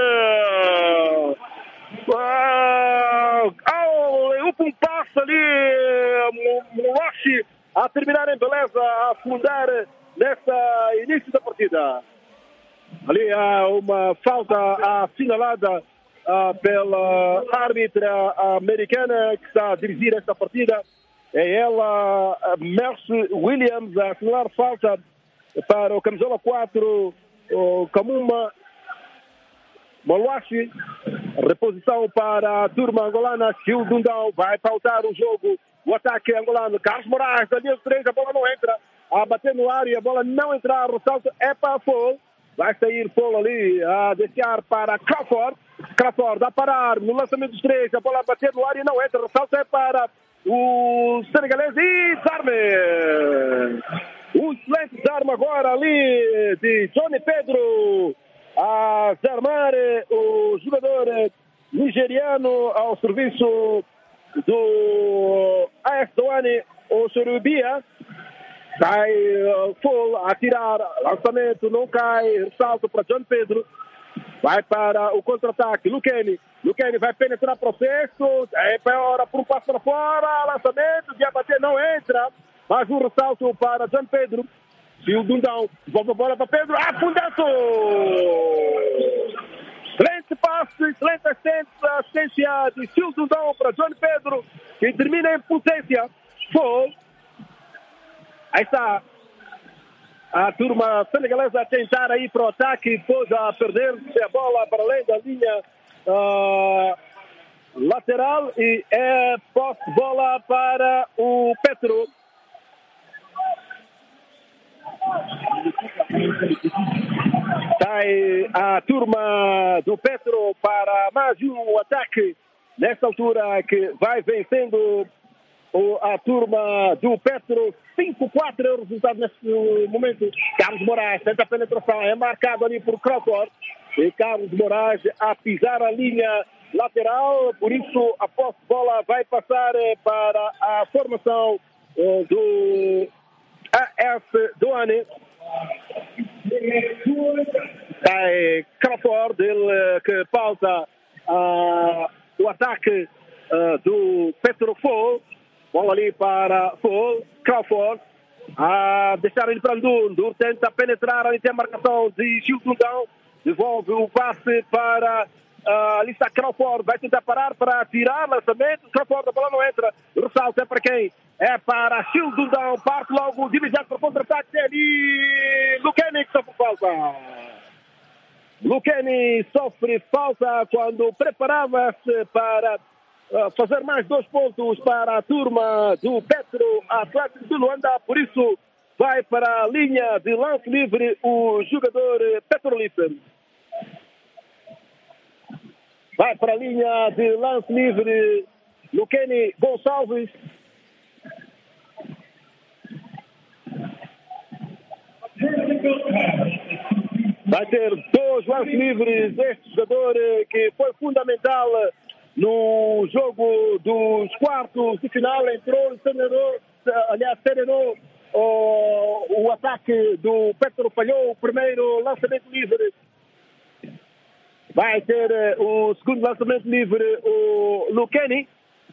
um passo ali, Moloshi a terminar em beleza, a afundar nesse início da partida. Ali há uma falta assinalada pela árbitra americana que está a dirigir esta partida. É ela, Mercy Williams, a assinalar falta para o camisola 4, o Kamuma Moloshi. Reposição para a turma angolana. Gil Dundão vai pautar o jogo. O ataque angolano. Carlos Moraes, da linha de 3, a bola não entra. A bater no ar e a bola não entrar. O ressalto é para Paul. Vai sair Paul ali a deixar para Crawford. Crawford a parar no lançamento dos 3. A bola a bater no ar e não entra. O ressalto é para o senegalês e desarme. Um excelente desarme agora ali de Johnny Pedro a desarmar o jogador nigeriano ao serviço do AS Douane, o Sorubia. Sai full a tirar, lançamento não cai, salto para João Pedro. Vai para o contra-ataque, Lukeni vai penetrar processo, é hora por um passo para fora, lançamento, de abater, não entra. Mais um ressalto para João Pedro. Gil Dundão, volta a bola para Pedro, afundado! Excelente passe, excelente assistência de Gil Dundão para João Pedro, que termina em potência. Foi. Aí está a turma senegalesa a tentar ir para o ataque, depois a perder-se a bola para além da linha lateral e é posse de bola para o Petro. Sai a turma do Petro para mais um ataque nesta altura que vai vencendo a turma do Petro. 5-4 é o resultado neste momento. Carlos Moraes tenta a penetração, é marcado ali por Crawford e Carlos Moraes a pisar a linha lateral, por isso a posse de bola vai passar para a formação do AS Douane. É Crawford, ele que pauta o ataque do Petro Fall. Bola ali para Fall. Crawford a deixar ele para Ndur. Tenta penetrar ali, tem a marcação de Gil Dundão. Devolve o passe para ali está Crawford. Vai tentar parar para tirar lançamento. Crawford, a bola não entra. O ressalto é para quem? É para Gil Dundão. Parte logo, dividido para contra-ataque. Ali Lukeni que sofre falta. Lukeni sofre falta quando preparava-se para fazer mais 2 pontos para a turma do Petro Atlético de Luanda. Por isso vai para a linha de lance livre o jogador petrolista. Vai para a linha de lance livre Lukeni Gonçalves. Vai ter 2 lances livres este jogador que foi fundamental no jogo dos quartos de final, entrou e serenou o ataque do Petro, falhou o primeiro lançamento livre. Vai ter o segundo lançamento livre o Lucchini.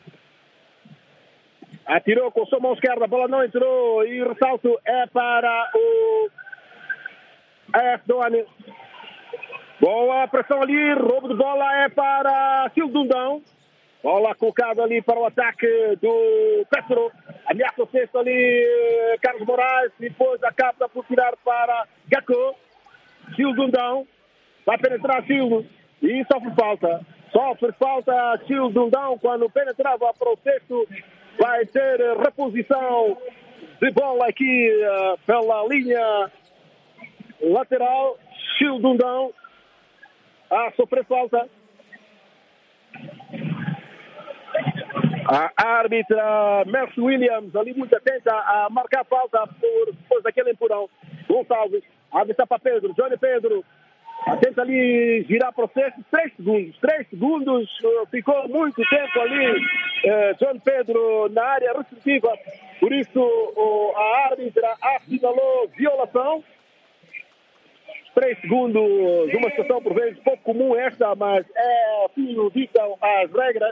Atirou com a sua mão esquerda, a bola não entrou e o ressalto é para o AS Douane. Boa pressão ali, roubo de bola é para Silvio Dundão. Bola colocada ali para o ataque do Petro. Ameaça o sexto ali, Carlos Moraes, e depois acaba por tirar para Gacko. Silvio Dundão. Vai penetrar Silvio e sofre falta. Sofre falta Silvio Dundão quando penetrava para o sexto. Vai ter reposição de bola aqui pela linha lateral. Silvio Dundão a sofrer falta. A árbitra Mercy Williams ali muito atenta a marcar falta depois daquele empurrão. Gonçalves, abre para Pedro, Johnny Pedro, tenta ali girar processo, 3 segundos, ficou muito tempo ali Johnny Pedro na área restritiva, por isso a árbitra assinalou violação. 3 segundos, uma situação por vezes pouco comum esta, mas é assim ditam as regras.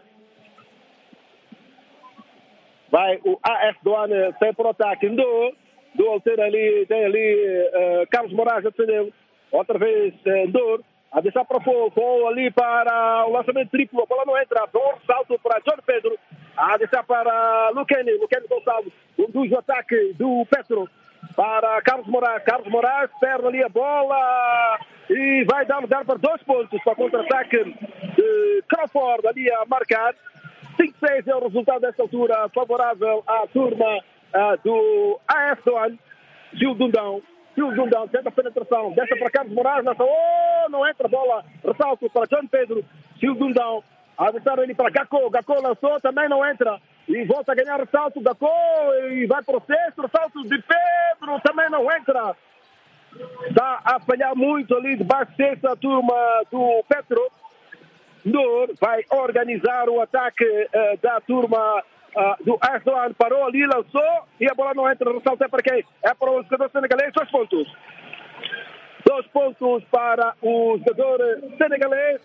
Vai o AS Douane, tem por ataque Ndô tem ali Carlos Moraes a defender, outra vez Ndô, a deixar para Fogo ali para o lançamento triplo, a bola não entra, bom salto para Johnny Pedro, a deixar para Lucchini Gonçalves, conduz o ataque do Petro para Carlos Moraes perde ali a bola e vai dar lugar para 2 pontos para o contra-ataque de Crawford ali a marcar. 5-6 é o resultado desta altura, favorável à turma do AS Douane. Gil Dundão tenta a penetração, deixa para Carlos Moraes, não entra a bola, ressalto para Johnny Pedro. Gil Dundão, avançaram ele para Gacko lançou, também não entra, e volta a ganhar ressalto, Gacko, e vai para o sexto, ressalto de Pedro, também não entra. Está a falhar muito ali debaixo dessa turma do Petro. Ndô vai organizar o ataque da turma do AS Douane, parou ali, lançou e a bola não entra, ressalto é para quem? É para o jogador senegalês, 2 pontos. 2 pontos para o jogador senegalês.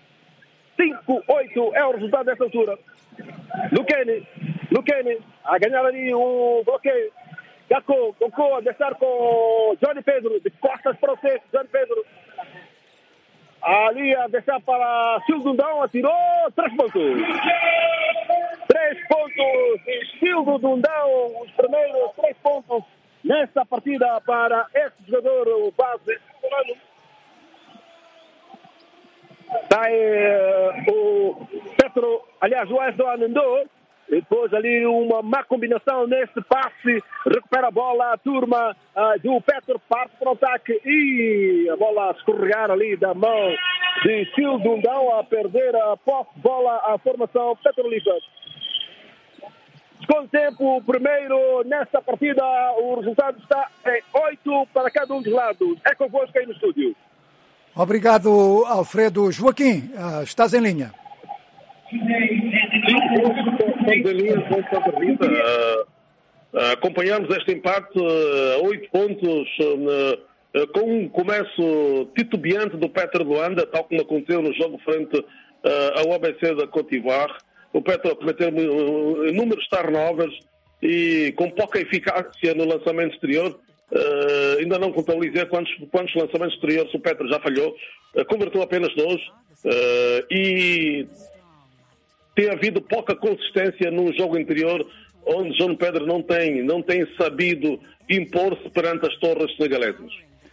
5-8 é o resultado dessa altura. Lucchini a ganhar ali o bloqueio. Gacko a deixar com Johnny Pedro, de costas para o sexto, Johnny Pedro. Ali a deixar para Silvio Dundão, atirou 3 pontos. 3 pontos de Silvio Dundão, os primeiros 3 pontos nesta partida para esse jogador, o base. Sai o Petro, aliás, o AS Douane andou. E depois ali uma má combinação nesse passe, recupera a bola a turma do Petro, parte para o ataque e a bola a escorregar ali da mão de Silvio Dundão, a perder a posse de bola à formação petrolífera. Com o tempo, primeiro nesta partida, o resultado está em 8 para cada um dos lados. É convosco aí no estúdio. Obrigado, Alfredo. Joaquim, estás em linha. Acompanhamos este empate a 8 pontos com um começo titubeante do Petro de Luanda, tal como aconteceu no jogo frente ao ABC da Côte d'Ivoire. O Petro a cometer inúmeros turnovers e com pouca eficácia no lançamento exterior. Ainda não contabilizei quantos lançamentos exteriores o Petro já falhou. Converteu apenas 2 e tem havido pouca consistência no jogo interior, onde João Pedro não tem sabido impor-se perante as torres senegalesas.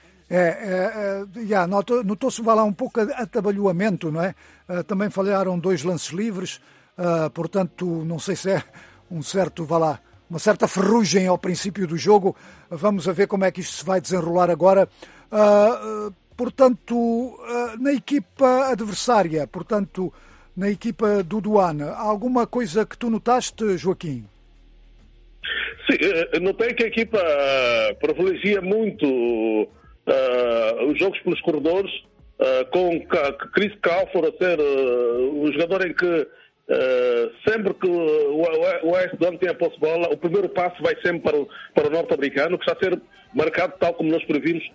Notou-se um pouco atabalhoamento, não é? Também falharam 2 lances livres, portanto, não sei se é uma certa ferrugem ao princípio do jogo. Vamos a ver como é que isto se vai desenrolar agora. Portanto, na equipa adversária, na equipa do Douane, alguma coisa que tu notaste, Joaquim? Sim, notei que a equipa privilegia muito os jogos pelos corredores com Chris Crawford a ser um jogador em que sempre que o West Ham tem a posse de bola, o primeiro passo vai sempre para o norte-americano, que está a ser marcado tal como nós previmos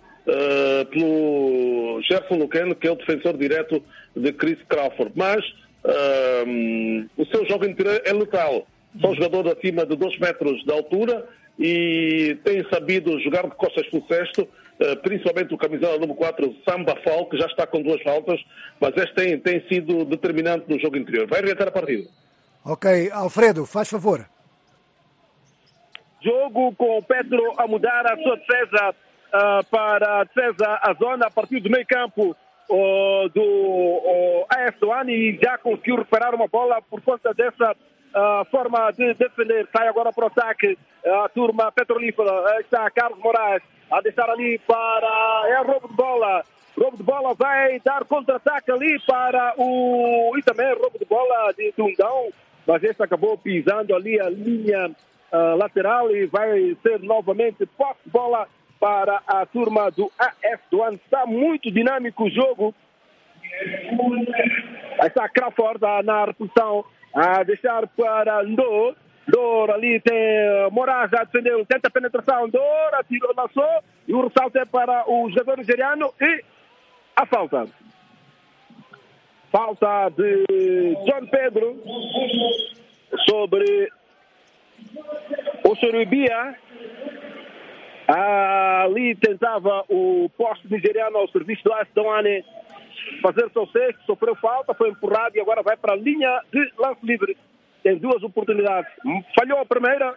pelo Gerson Lucan, que é o defensor direto de Chris Crawford. Mas o seu jogo interior é letal. São jogadores acima de 2 metros de altura e têm sabido jogar de costas para o cesto, principalmente o camisola número 4, Samba Fall, que já está com 2 faltas, mas este tem sido determinante no jogo interior. Vai orientar a partida. Ok, Alfredo, faz favor. Jogo com o Petro a mudar a sua defesa para a defesa à zona a partir do meio campo do AS Douanes e já conseguiu recuperar uma bola por conta dessa forma de defender. Sai agora para o ataque a turma petrolífera. Está Carlos Moraes a deixar ali para roubo de bola. Roubo de bola vai dar contra-ataque ali para e também roubo de bola de Tundão, mas este acabou pisando ali a linha lateral e vai ser novamente posse de bola para a turma do AS Douanes. Está muito dinâmico o jogo. Aí está Crawford na repulsão a deixar para Ndor. Ndor ali tem Moraes a defender, tenta a penetração. Ndor atirou, lançou e o ressalto é para o jogador nigeriano e a falta. Falta de John Pedro sobre o Sorubia. Ali tentava o poste nigeriano ao serviço do AS Douanes fazer o seu sexto, sofreu falta, foi empurrado e agora vai para a linha de lance livre. Tem 2 oportunidades. Falhou a primeira.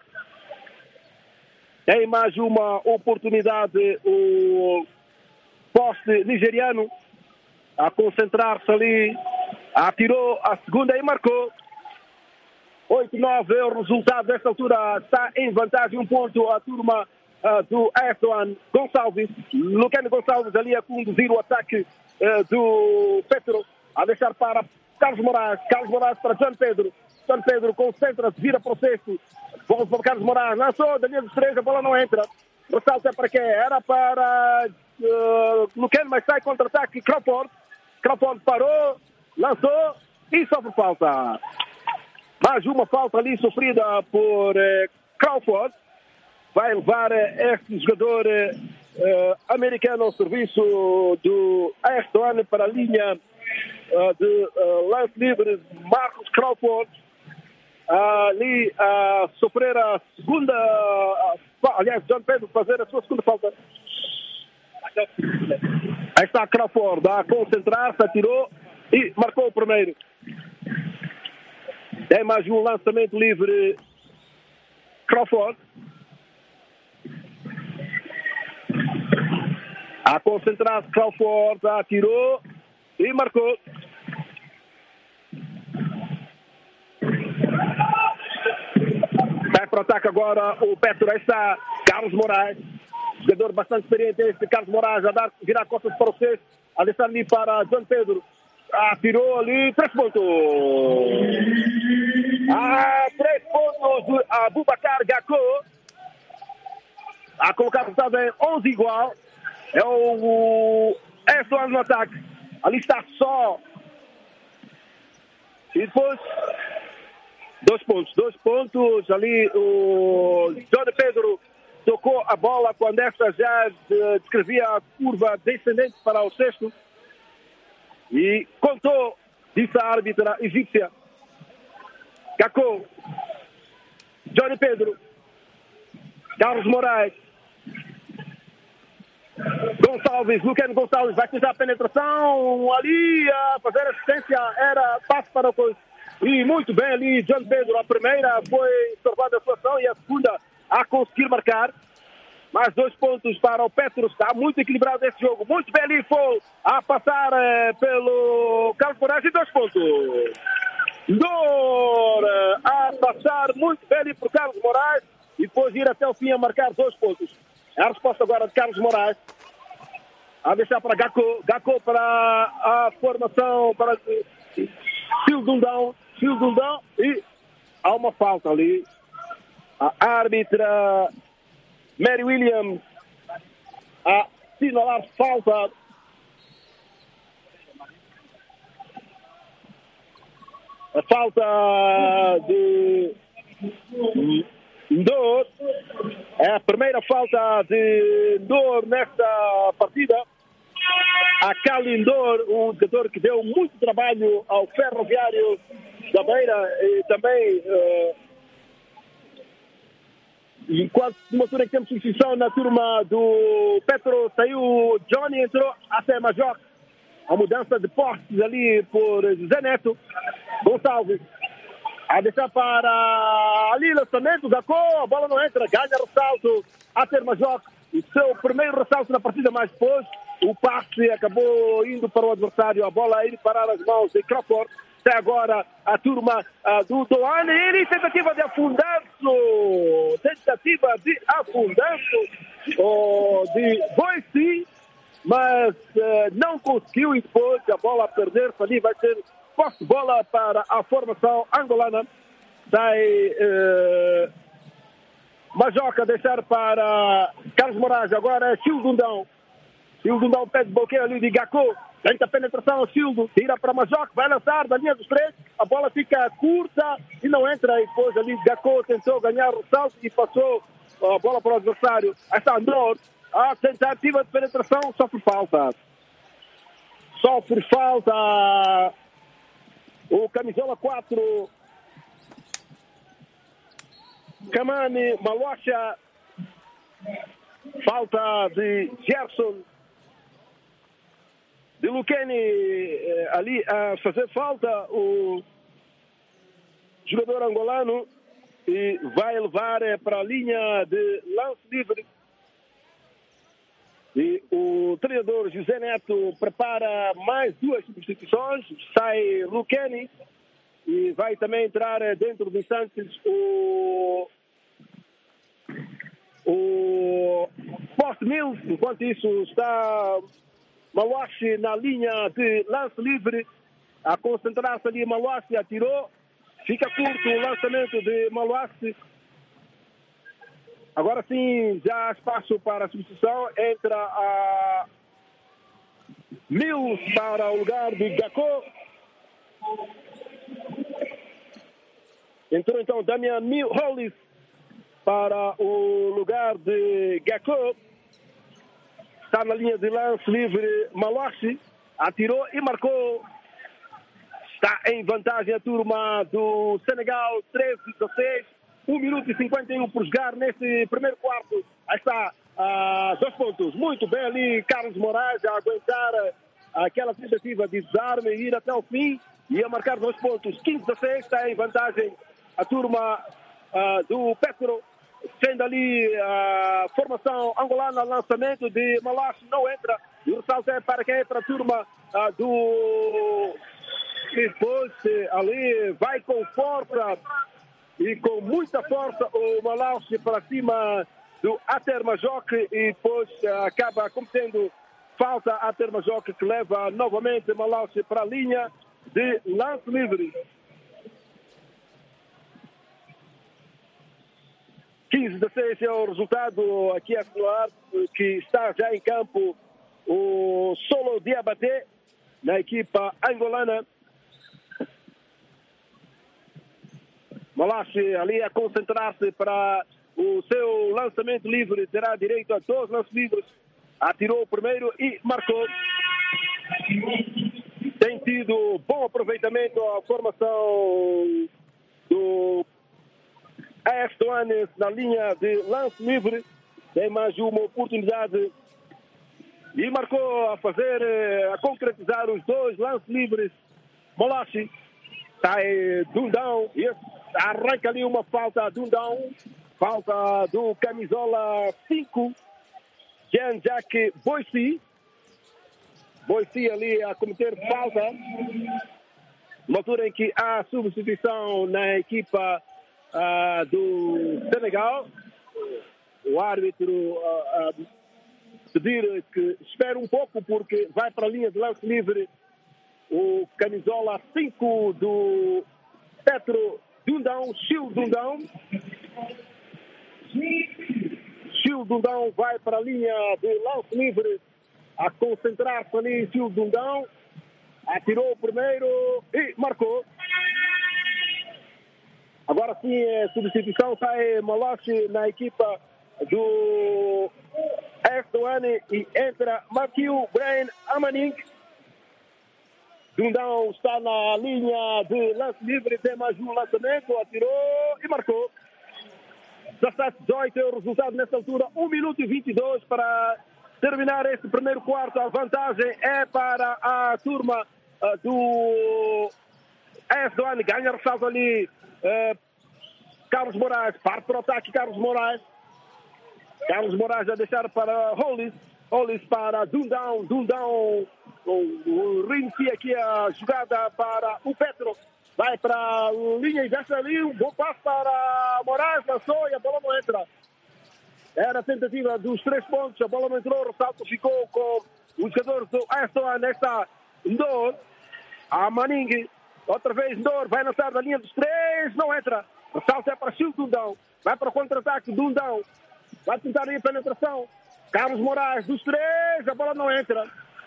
Tem mais uma oportunidade o poste nigeriano a concentrar-se ali. Atirou a segunda e marcou. 8-9 é o resultado desta altura. Está em vantagem 1 ponto a turma do AS Douanes. Gonçalves, Lucano Gonçalves ali a conduzir o ataque do Petro, a deixar para Carlos Moraes. Carlos Moraes para John Pedro. John Pedro concentra-se, vira para o sexto. Volta para Carlos Moraes. Lançou da linha dos 3, a bola não entra. O salto é para quem? Era para Lucano, mas sai contra-ataque. Crawford parou, lançou e sofre falta. Mais uma falta ali sofrida por Crawford. Vai levar este jogador americano ao serviço do AS Douanes para a linha de lance livre. Marcos Crawford ali a sofrer a segunda, aliás, John Pedro fazer a sua segunda falta. Aí está Crawford a concentrar-se, atirou e marcou o primeiro. Tem mais um lançamento livre. Crawford a concentrar-se, Crawford atirou e marcou. Vai para o ataque agora o Petro. Aí está Carlos Moraes, jogador bastante experiente este Carlos Moraes, a virar costas para o sexto, a deixar ali para John Pedro. Atirou ali, 3 pontos. 3 pontos do Abubakar Gakko. A colocar o resultado em 11 igual. É o AS Douanes no ataque. Ali está só. E depois 2 pontos. 2 pontos. Ali o John Pedro tocou a bola quando esta já descrevia a curva descendente para o sexto. E contou, disse a árbitra egípcia. Gakko. John Pedro. Carlos Moraes. Gonçalves, Lucano Gonçalves vai tentar a penetração ali, a fazer assistência, era passe para o coisa. E muito bem ali, John Pedro, a primeira foi salvada a situação e a segunda a conseguir marcar. Mais 2 pontos para o Petro, está muito equilibrado esse jogo. Muito bem ali, foi a passar pelo Carlos Moraes e 2 pontos. Dor a passar muito bem ali por Carlos Moraes e depois ir até o fim a marcar 2 pontos. É a resposta agora de Carlos Moraes. A deixar para Gakko. Gakko para a formação para Phil Dundão. E há uma falta ali. A árbitra Mary Williams a assinalar falta A falta de Ndor. É a primeira falta de Ndor nesta partida. A Cali Ndor, um jogador que deu muito trabalho ao Ferroviário da Beira e também enquanto numa altura que temos substituição na turma do Petro, saiu Johnny, entrou até Major. A mudança de postes ali por José Neto. Gonçalves a deixar para ali lançamento, Gacô, a bola não entra, ganha ressalto até Major. O seu primeiro ressalto na partida, mas depois o passe acabou indo para o adversário, a bola a ir parar as mãos de Crawford. Até agora a turma do Doane, ele tentativa de afundanço, de Boise, mas não conseguiu, e depois a bola a perder-se ali, vai ser posse de bola para a formação angolana. Sai Majoca deixar para Carlos Moraes, agora é Childundão. Childundão pede bloqueio ali de Gacô. Tenta a penetração, Sildo, tira para Majoca, vai lançar da linha dos três, a bola fica curta e não entra. E depois ali Gacô tentou ganhar o salto e passou a bola para o adversário. Aí está Nord, a tentativa de penetração, sofre falta. O camisola 4, Kamani Malocha. Falta de Gerson de Luqueni ali a fazer falta o jogador angolano e vai levar para a linha de lance livre. E o treinador José Neto prepara mais duas substituições. Sai Luqueni e vai também entrar dentro de instantes o Post Mills. Enquanto isso está Maluache na linha de lance livre, a concentrar-se ali. Maluache atirou, fica curto o lançamento de Maluache. Agora sim, já há espaço para a substituição. Entra a Mills para o lugar de Gacô. Entrou então Damian Hollis para o lugar de Gacô. Está na linha de lance livre Maluache. Atirou e marcou. Está em vantagem a turma do Senegal, 13-16. 1 minuto e 51 por jogar neste primeiro quarto. Aí está, 2 pontos. Muito bem ali, Carlos Moraes a aguentar aquela tentativa de desarme e ir até o fim e a marcar 2 pontos. 15-16, está em vantagem a turma do Petro. Sendo ali a formação angolana, lançamento de Malache, não entra. E o salto é para quem é para a turma do... E depois ali vai com força e com muita força o Malache para cima do Ater Majoque e depois acaba cometendo falta Ater Majoque, que leva novamente Malache para a linha de lance livre. 15-16 é o resultado aqui a assinar, que está já em campo o Solo Diabaté na equipa angolana. Malache ali a concentrar-se para o seu lançamento livre, terá direito a 2 lances livres. Atirou o primeiro e marcou. Tem tido bom aproveitamento a formação do AS Douanes na linha de lance livre. Tem mais uma oportunidade e marcou a concretizar os 2 lances livres. Malache está Dundão e arranca ali uma falta a Dundão. Falta do camisola 5, Jean-Jacques Boissy. Boissy ali a cometer falta. Na altura em que há substituição na equipa do Senegal. O árbitro pedir que espere um pouco porque vai para a linha de lance livre o camisola 5 do Petro Dundão, Chil Dundão. Chil Dundão vai para a linha de lance livre a concentrar-se ali. Chil Dundão atirou o primeiro e marcou. assim a substituição, sai Maloche na equipa do Estuani e entra Matthew Brain Amaning. Dundão está na linha de lance livre, tem mais um lançamento, atirou e marcou. 17-18 é o resultado nesta altura, 1 minuto e 22 para terminar este primeiro quarto. A vantagem é para a turma do Estuani, ganha ressalto ali Carlos Moraes, parte para o ataque Carlos Moraes a deixar para Hollis para Dundão, reinicia aqui a jogada para o Petro, vai para a linha e deixa ali um bom passo para Moraes, lançou e a bola não entra. Era a tentativa dos 3 pontos, a bola não entrou, o ressalto ficou com o jogador do Estuani. Nesta Ndor, a Maning, outra vez Ndor, vai lançar da linha dos 3, não entra. O ressalto é para Chile Dundão, vai para o contra-ataque Dundão, vai tentar aí a penetração. Carlos Moraes dos 3, a bola não entra.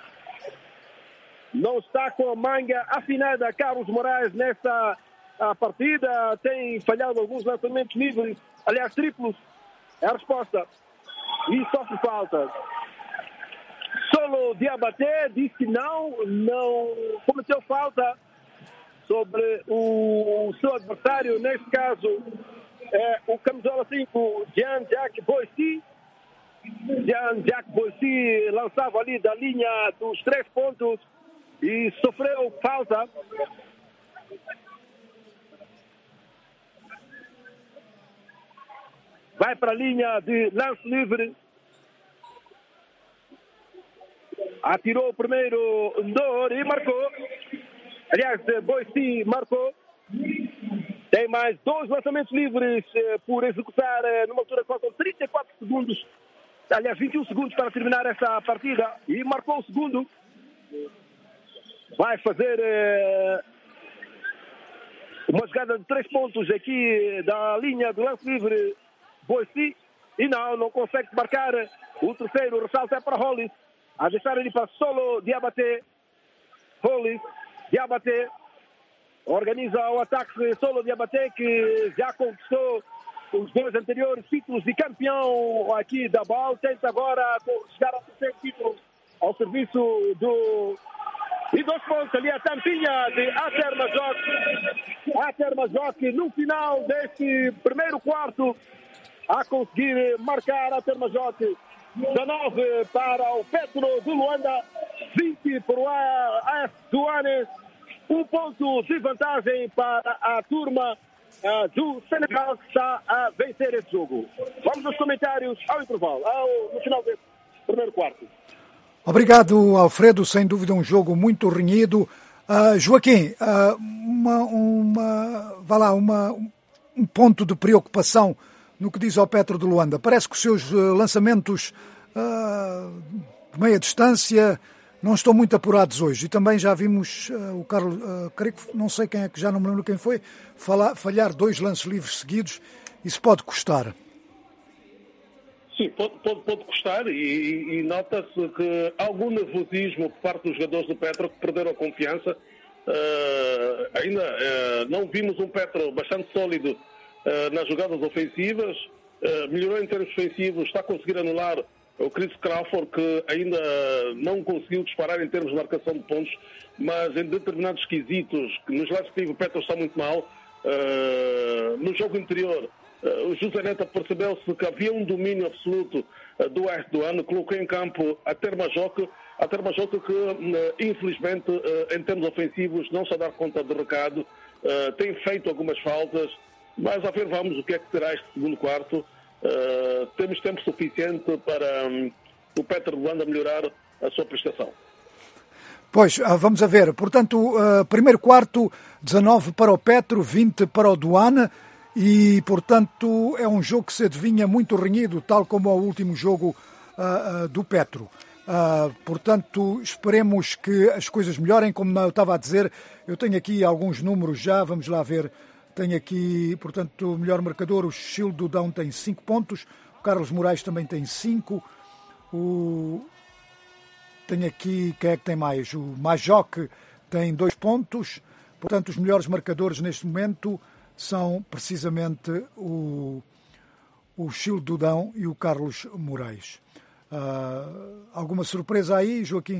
Não está com a manga afinada Carlos Moraes nesta partida. Tem falhado alguns lançamentos livres, aliás triplos. É a resposta. E sofre falta. Solo Diabaté disse que não cometeu falta sobre o seu adversário. Neste caso, é o camisola 5, Jean-Jacques Boissy. Jean-Jacques Boissy lançava ali da linha dos 3 pontos e sofreu falta. Vai para a linha de lance livre. Atirou o primeiro Ndor e marcou. Aliás, Boissy marcou. Tem mais 2 lançamentos livres por executar numa altura que faltam 34 segundos. Aliás, 21 segundos para terminar esta partida. E marcou o segundo. Vai fazer uma jogada de 3 pontos aqui da linha do lance livre Boissy. E não consegue marcar o terceiro. O ressalto é para Hollis. A deixar ele para Solo Diabaté. Hollis, Diabaté. Organiza o ataque Solo Diabaté, que já conquistou os 2 anteriores títulos de campeão aqui da BAL. Tenta agora chegar ao terceiro título ao serviço do... E 2 pontos ali a tampinha de Ater Majoc no final deste primeiro quarto a conseguir marcar Ater Majoc. 19 para o Petro do Luanda, 20 para o AS Douanes. 1 ponto de vantagem para a turma do Senegal, que está a vencer esse jogo. Vamos aos comentários ao intervalo, no final deste primeiro quarto. Obrigado, Alfredo. Sem dúvida um jogo muito renhido. Joaquim, um ponto de preocupação no que diz ao Petro de Luanda. Parece que os seus lançamentos de meia distância não estão muito apurados hoje. E também já vimos o Carlos, creio que não sei quem é, que já não me lembro quem foi, falhar 2 lances livres seguidos. Isso pode custar. Sim, pode custar e nota-se que algum nervosismo por parte dos jogadores do Petro que perderam a confiança. Ainda não vimos um Petro bastante sólido nas jogadas ofensivas, melhorou em termos ofensivos, está a conseguir anular o Chris Crawford, que ainda não conseguiu disparar em termos de marcação de pontos, mas em determinados quesitos, nos lados que o Petro está muito mal. No jogo anterior, o José Neto percebeu-se que havia um domínio absoluto do Estuani, colocou em campo Ater Majoc que infelizmente em termos ofensivos não se a dar conta do recado, tem feito algumas faltas, mas a ver vamos o que é que terá este segundo quarto. Temos tempo suficiente para o Petro de Luanda melhorar a sua prestação. Pois, vamos a ver. Portanto, primeiro quarto, 19 para o Petro, 20 para o Douane. E, portanto, é um jogo que se adivinha muito renhido, tal como o último jogo do Petro. Portanto, esperemos que as coisas melhorem. Como eu estava a dizer, eu tenho aqui alguns números já, vamos lá ver. Tenho aqui, portanto, o melhor marcador, o Chile Dundão tem 5 pontos, o Carlos Moraes também tem 5, tenho aqui, quem é que tem mais? O Majoc tem 2 pontos, portanto, os melhores marcadores neste momento são precisamente o Chilo Dudão e o Carlos Moraes. Alguma surpresa aí, Joaquim?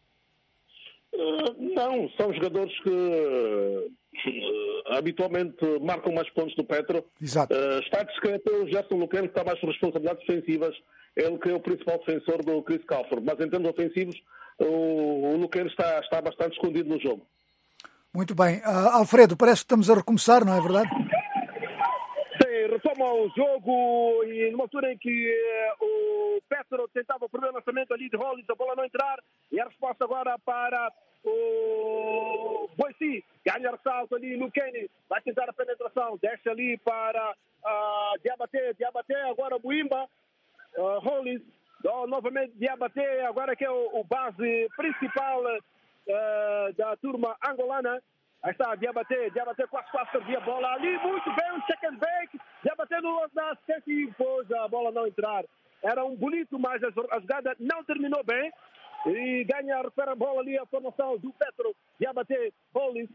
Não, são jogadores que habitualmente marcam mais pontos do Petro. Exato. Está discreto o Gerson Lucano, que está mais com responsabilidades defensivas, ele que é o principal defensor do Chris Crawford, mas em termos ofensivos o Lucano está bastante escondido no jogo. Muito bem. Alfredo, parece que estamos a recomeçar, não é verdade? Sim, retoma o jogo e numa altura em que o Petro tentava o primeiro lançamento ali de Hollins, a bola não entrar, e a resposta agora para o Boise, ganha ressalto ali, Lucani vai tentar a penetração, deixa ali para Diabaté, agora Buimba, Hollins, novamente Diabaté, agora que é o base principal da turma angolana. Aí está, Diabaté quase perdia a bola ali, muito bem, um check and bake, Diabaté no lance da assistência e depois a bola não entrar. Era um bonito, mas a jogada não terminou bem. E recupera a bola ali, a formação do Petro. Diabaté, Hollins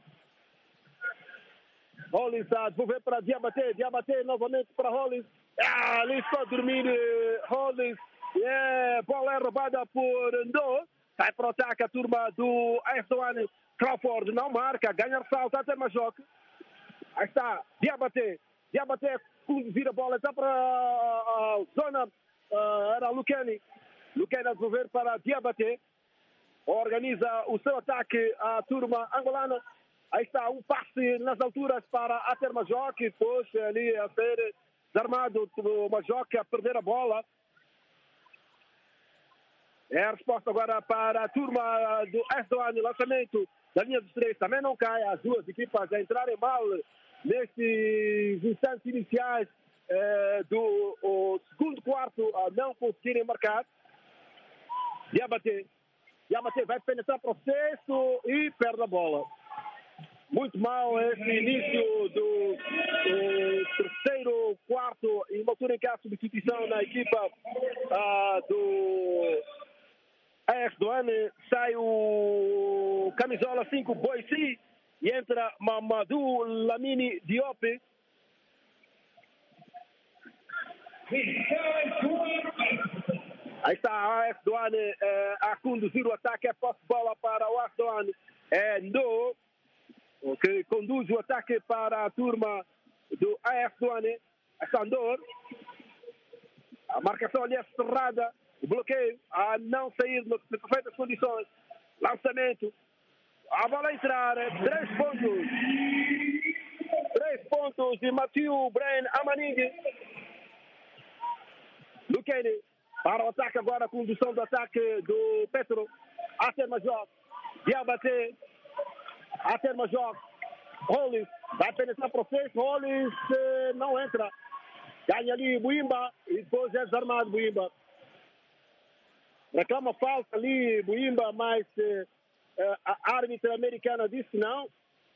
a devolver para Diabaté novamente para Hollins. Ali está a dormir Hollins. Bola é roubada por Ndo. Sai para o ataque a turma do AS Crawford não marca, ganha ressalto até Majoc. Aí está, Diabaté conduzir a bola, está para a zona, era Lucani a devolver para Diabaté, organiza o seu ataque à turma angolana. Aí está um passe nas alturas para Ater Majoc, depois ali a ser desarmado o Majoc a perder a bola. É a resposta agora para a turma do Esdoane, lançamento da linha dos três, também não cai, as duas equipas a entrarem mal nestes instantes iniciais do segundo quarto, a não conseguirem marcar. Diabaté vai penetrar processo e perde a bola. Muito mal esse início do terceiro quarto, em uma altura em que há substituição na equipa do Esdoane. Sai o camisola 5 Boise e entra Mamadou Lamine Diop. Aí está a Esdoane a conduzir o ataque, a posse de bola para o Esdoane. É Ndo que conduz o ataque para a turma do AS Douane. Sandor. A marcação ali é cerrada. O bloqueio a não sair nas perfeitas condições. Lançamento. A bola a entrar. 3 pontos. 3 pontos de Mathieu Brain Amaning. Lucani para o ataque agora. A condução do ataque do Petro. Ater Major. Diabaté. Ater Major. Hollins vai penetrar processo. Hollins não entra. Ganha ali Buimba e depois é desarmado Buimba. Reclama falta ali Buimba, mas a árbitra americana disse não.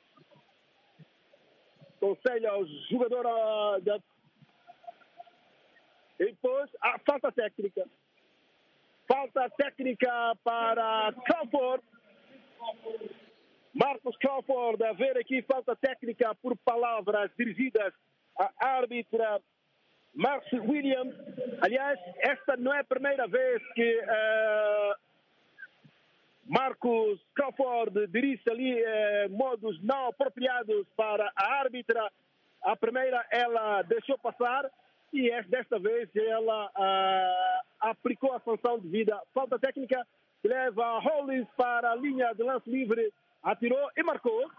Conselha ao jogador e depois a falta técnica. Falta técnica para Crawford. Marcos Crawford, a ver aqui falta técnica por palavras dirigidas à árbitra Marcy Williams. Aliás, esta não é a primeira vez que Marcos Crawford dirige ali modos não apropriados para a árbitra. A primeira ela deixou passar e desta vez ela aplicou a sanção devida. Falta técnica que leva Hollins para a linha de lance livre. Atirou e marcou.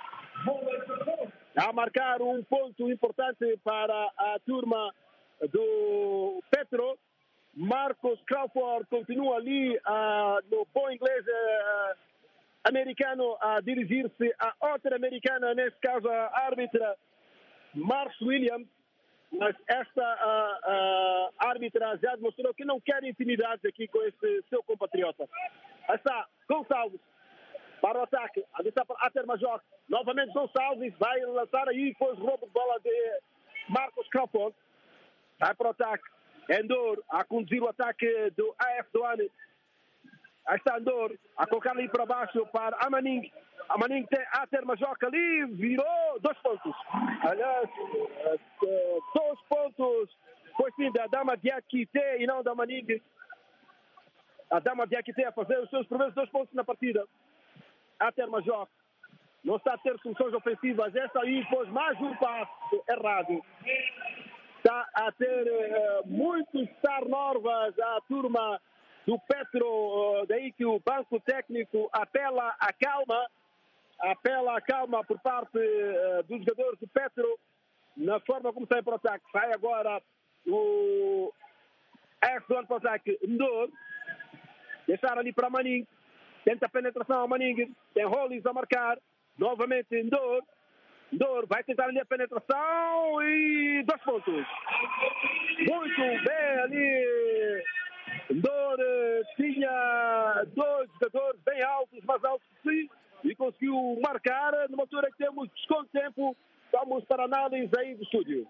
A marcar um ponto importante para a turma do Petro. Marcos Crawford continua ali no bom inglês americano a dirigir-se a outra americana, nesse caso a árbitra Marcy Williams. Mas esta árbitra já demonstrou que não quer intimidades aqui com esse seu compatriota. Aí está Gonçalves para o ataque, a vista para Ater Major. Novamente Gonçalves vai lançar aí, depois roubo de bola de Marcos Crawford. Vai para o ataque. Endor a conduzir o ataque do AS Douane. Aí está Endor a colocar ali para baixo para Amaning. Amaning tem Ater Major ali, virou 2 pontos. Aliás, 2 pontos foi sim da Dama Diakite e não da Manning. A Dama Diakite a fazer os seus primeiros 2 pontos na partida. A Termajor não está a ter soluções ofensivas. Essa aí pôs mais um passe errado. Está a ter muitos turnovers a turma do Petro. Daí que o banco técnico apela à calma por parte dos jogadores do Petro na forma como sai para o ataque. Sai agora o Erdogan para o ataque. Ndor. Deixar ali para Manning. Tenta a penetração a Manning. Tem Hollins a marcar. Novamente Ndor. Ndor vai tentar ali a penetração e 2 pontos. Muito bem ali. Ndor tinha 2 jogadores bem altos, mais altos que si, e conseguiu marcar numa altura que temos desconto de tempo. Vamos para a análise aí do estúdio.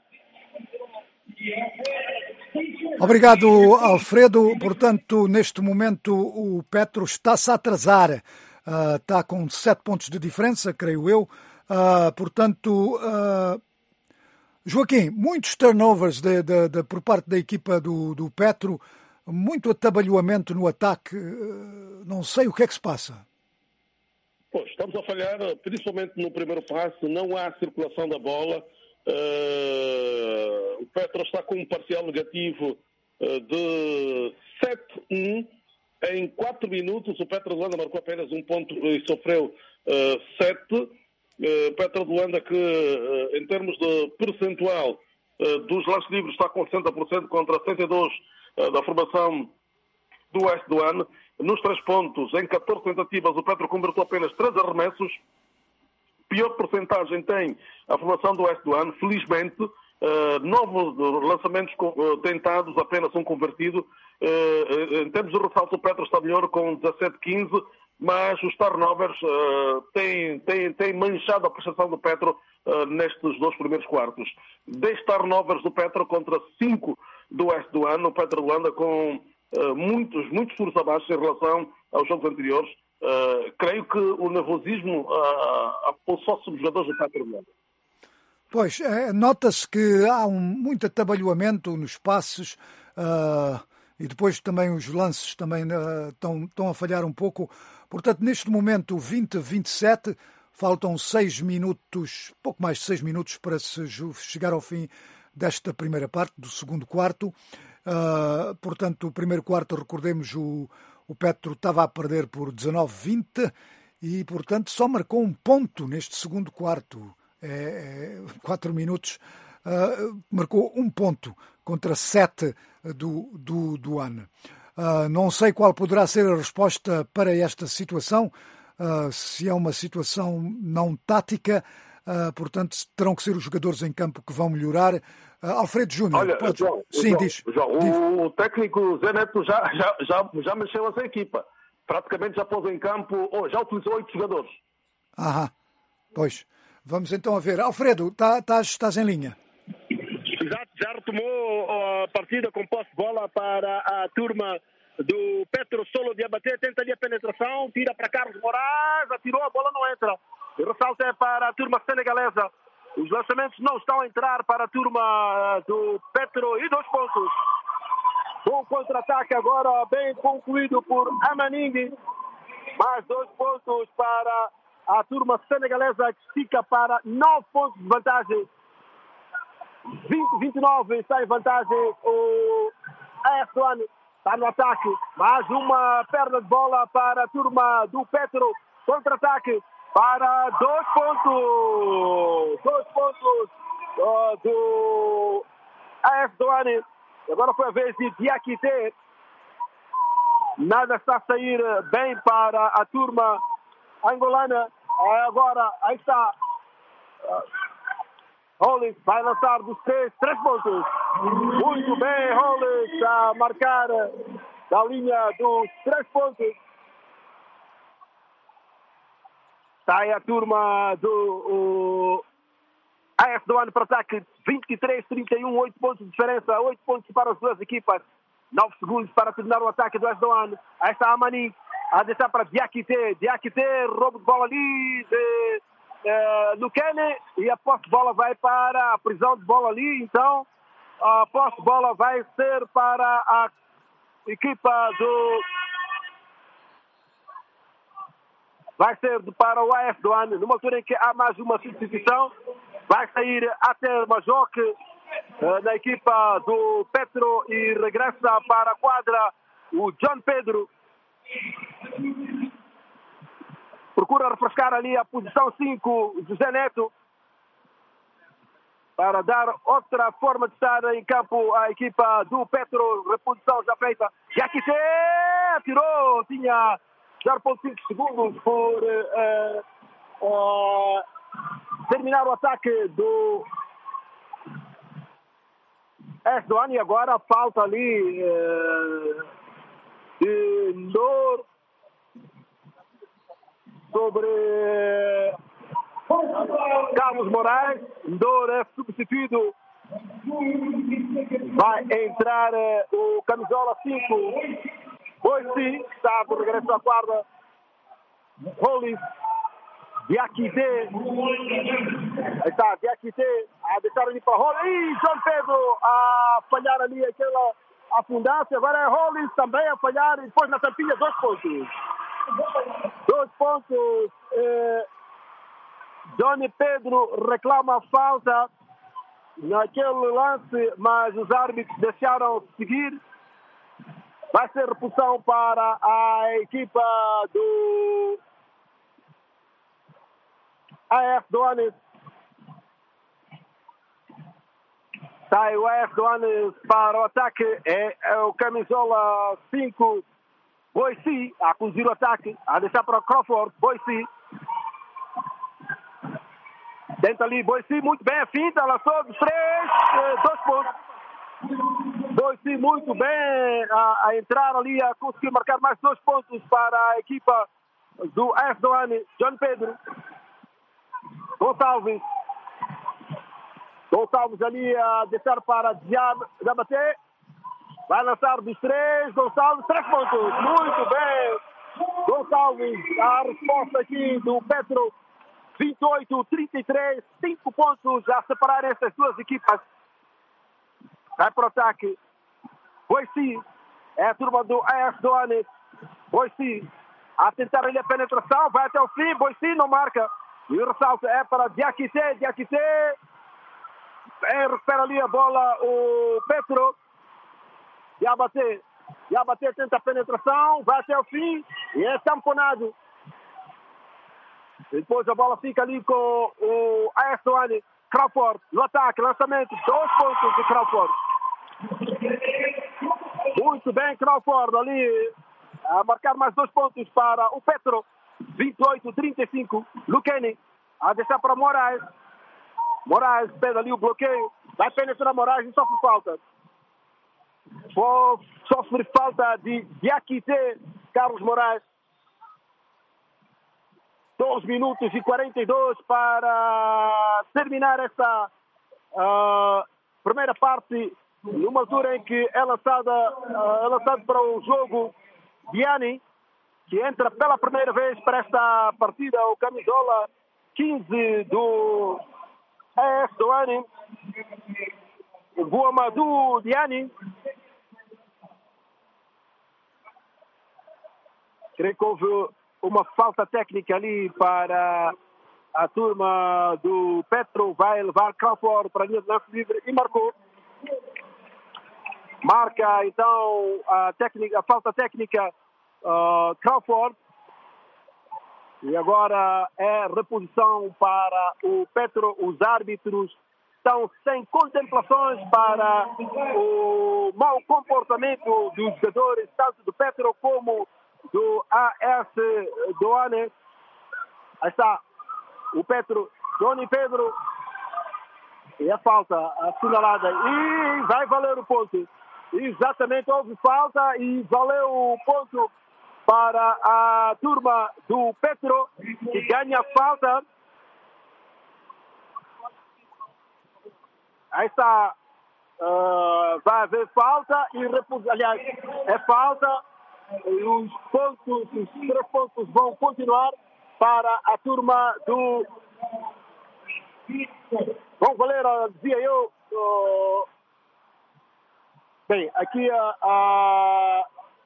Obrigado, Alfredo. Portanto, neste momento o Petro está-se a atrasar. Está com 7 pontos de diferença, creio eu. Portanto, Joaquim, muitos turnovers por parte da equipa do Petro, muito atabalhoamento no ataque. Não sei o que é que se passa. Pois, estamos a falhar, principalmente no primeiro passo, não há circulação da bola. O Petro está com um parcial negativo de 7-1. Em 4 minutos, o Petro de Luanda marcou apenas 1 ponto e sofreu 7. Petro de Luanda que, em termos de percentual dos lances livres, está com 60% contra 62% da formação do Oeste do ano. Nos 3 pontos, em 14 tentativas, o Petro converteu apenas 3 arremessos. Pior porcentagem tem a formação do Oeste do ano, felizmente. 9 lançamentos tentados, apenas 1 convertido. Em termos de ressalto, o Petro está melhor com 17-15, mas os turnovers têm manchado a prestação do Petro nestes 2 primeiros quartos. 10 turnovers do Petro contra 5 do Oeste do ano. O Petro de Luanda com muitos furos abaixo em relação aos jogos anteriores. Creio que o nervosismo apossou-se dos jogadores do Petro de Luanda. Pois, nota-se que há muito atabalhoamento nos passes e depois também os lances também estão a falhar um pouco. Portanto, neste momento, 20-27, faltam 6 minutos, pouco mais de 6 minutos para se chegar ao fim desta primeira parte, do segundo quarto. Portanto, o primeiro quarto, recordemos, o Petro estava a perder por 19-20 e, portanto, só marcou 1 ponto neste segundo quarto. 4 minutos, marcou 1 ponto contra 7 do ano. Não sei qual poderá ser a resposta para esta situação, se é uma situação não tática, portanto terão que ser os jogadores em campo que vão melhorar. Alfredo Júnior, olha, pode... João, Sim, João, diz. João, diz. O técnico Zé Neto já mexeu essa equipa. Praticamente já pôs em campo, já utilizou 8 jogadores. Pois. Vamos então a ver. Alfredo, estás em linha? Exato, já retomou a partida com posse de bola para a turma do Petro Solo de abater, tenta ali a penetração, tira para Carlos Moraes, atirou, a bola não entra. E ressalto é para a turma senegalesa. Os lançamentos não estão a entrar para a turma do Petro e 2 pontos. Bom contra-ataque agora, bem concluído por Amaning. Mais 2 pontos para a turma senegalesa que estica para 9 pontos de vantagem. 20-29 está em vantagem o AF1. Está no ataque. Mais uma perna de bola para a turma do Petro. Contra-ataque para 2 pontos. 2 pontos do AF1. Agora foi a vez de Diakite. Nada está a sair bem para a turma angolana. Agora, aí está. Hollins vai lançar dos 3 pontos. Muito bem, Hollins a marcar da linha dos 3 pontos. Sai a turma do AF do ano para ataque. 23-31, 8 pontos de diferença. 8 pontos para as 2 equipas. 9 segundos para terminar o ataque do AF do ano. Aí está a Mani a deixar para Diakite. Diakite, roubo de bola ali de Lucchini, e a posse de bola vai para a prisão de bola ali. Então a posse de bola vai ser para a equipa do... Vai ser para o AF Douanes, numa altura em que há mais uma substituição. Vai sair até Majoque na equipa do Petro e regressa para a quadra o John Pedro. Procura refrescar ali a posição 5, José Neto, para dar outra forma de estar em campo à equipa do Petro. Reposição já feita. E aqui tirou, tinha 0,5 segundos por terminar o ataque do Esdoane. E agora falta ali de Ndor sobre Carlos Moraes. Ndor é substituído. Vai entrar o camisola 5. Boise está de regresso à quadra. Hollis, Diakité. Está Diakité a deixar ali para Hollis. E João Pedro a falhar ali aquela afundância. Agora é Hollis também a falhar. E depois na tampinha 2 pontos. 2 pontos. Johnny Pedro reclama falta naquele lance, mas os árbitros deixaram seguir. Vai ser repulsão para a equipa do AF Douanes. Sai o AF Douanes para o ataque. É o camisola 5, Boise, a conduzir o ataque. A deixar para o Crawford, Boise. Tenta ali, Boise, muito bem, a finta, lançou dos 3, 2 pontos. Boise muito bem a entrar ali, a conseguir marcar mais 2 pontos para a equipa do AF Douanes. John Pedro. Gonçalves ali a deixar para Diabaté. Vai lançar dos 3, Gonçalves, 3 pontos. Muito bem, Gonçalves. A resposta aqui do Petro, 28-33, 5 pontos a separar essas duas equipas. Vai para o ataque. Boise, é a turma do AF Douanes. Boise a tentar ali a penetração, vai até o fim. Boise não marca. E o ressalto é para Diakité. Recupera ali a bola o Petro. Diabaté tenta a penetração, vai até o fim e é tamponado. Depois a bola fica ali com o AF Douanes. Crawford no ataque, lançamento, 2 pontos de Crawford. Muito bem, Crawford ali a marcar mais 2 pontos para o Petro. 28-35. Lucchini a deixar para Moraes. Moraes pede ali o bloqueio. Vai penetrar Moraes e sofre falta. Sofre falta de Diakité, Carlos Moraes. 12 minutos e 42 para terminar esta primeira parte, numa altura em que é lançado para o jogo Diani, que entra pela primeira vez para esta partida, o camisola 15 do AF Douanes, o Guamadou Diani. Creio que houve uma falta técnica ali para a turma do Petro. Vai levar Crawford para a linha de lance livre e marcou. Marca então a falta técnica Crawford. E agora é reposição para o Petro. Os árbitros estão sem contemplações para o mau comportamento dos jogadores, tanto do Petro como do AF Douanes. Aí está o Petro, Johnny Pedro. E a falta assinalada. E vai valer o ponto. Exatamente, houve falta e valeu o ponto para a turma do Petro, que ganha falta. Aí está. Vai haver falta e aliás, é falta. Os 3 pontos vão continuar para a turma do Bom, Valera, dizia eu... Bem, aqui a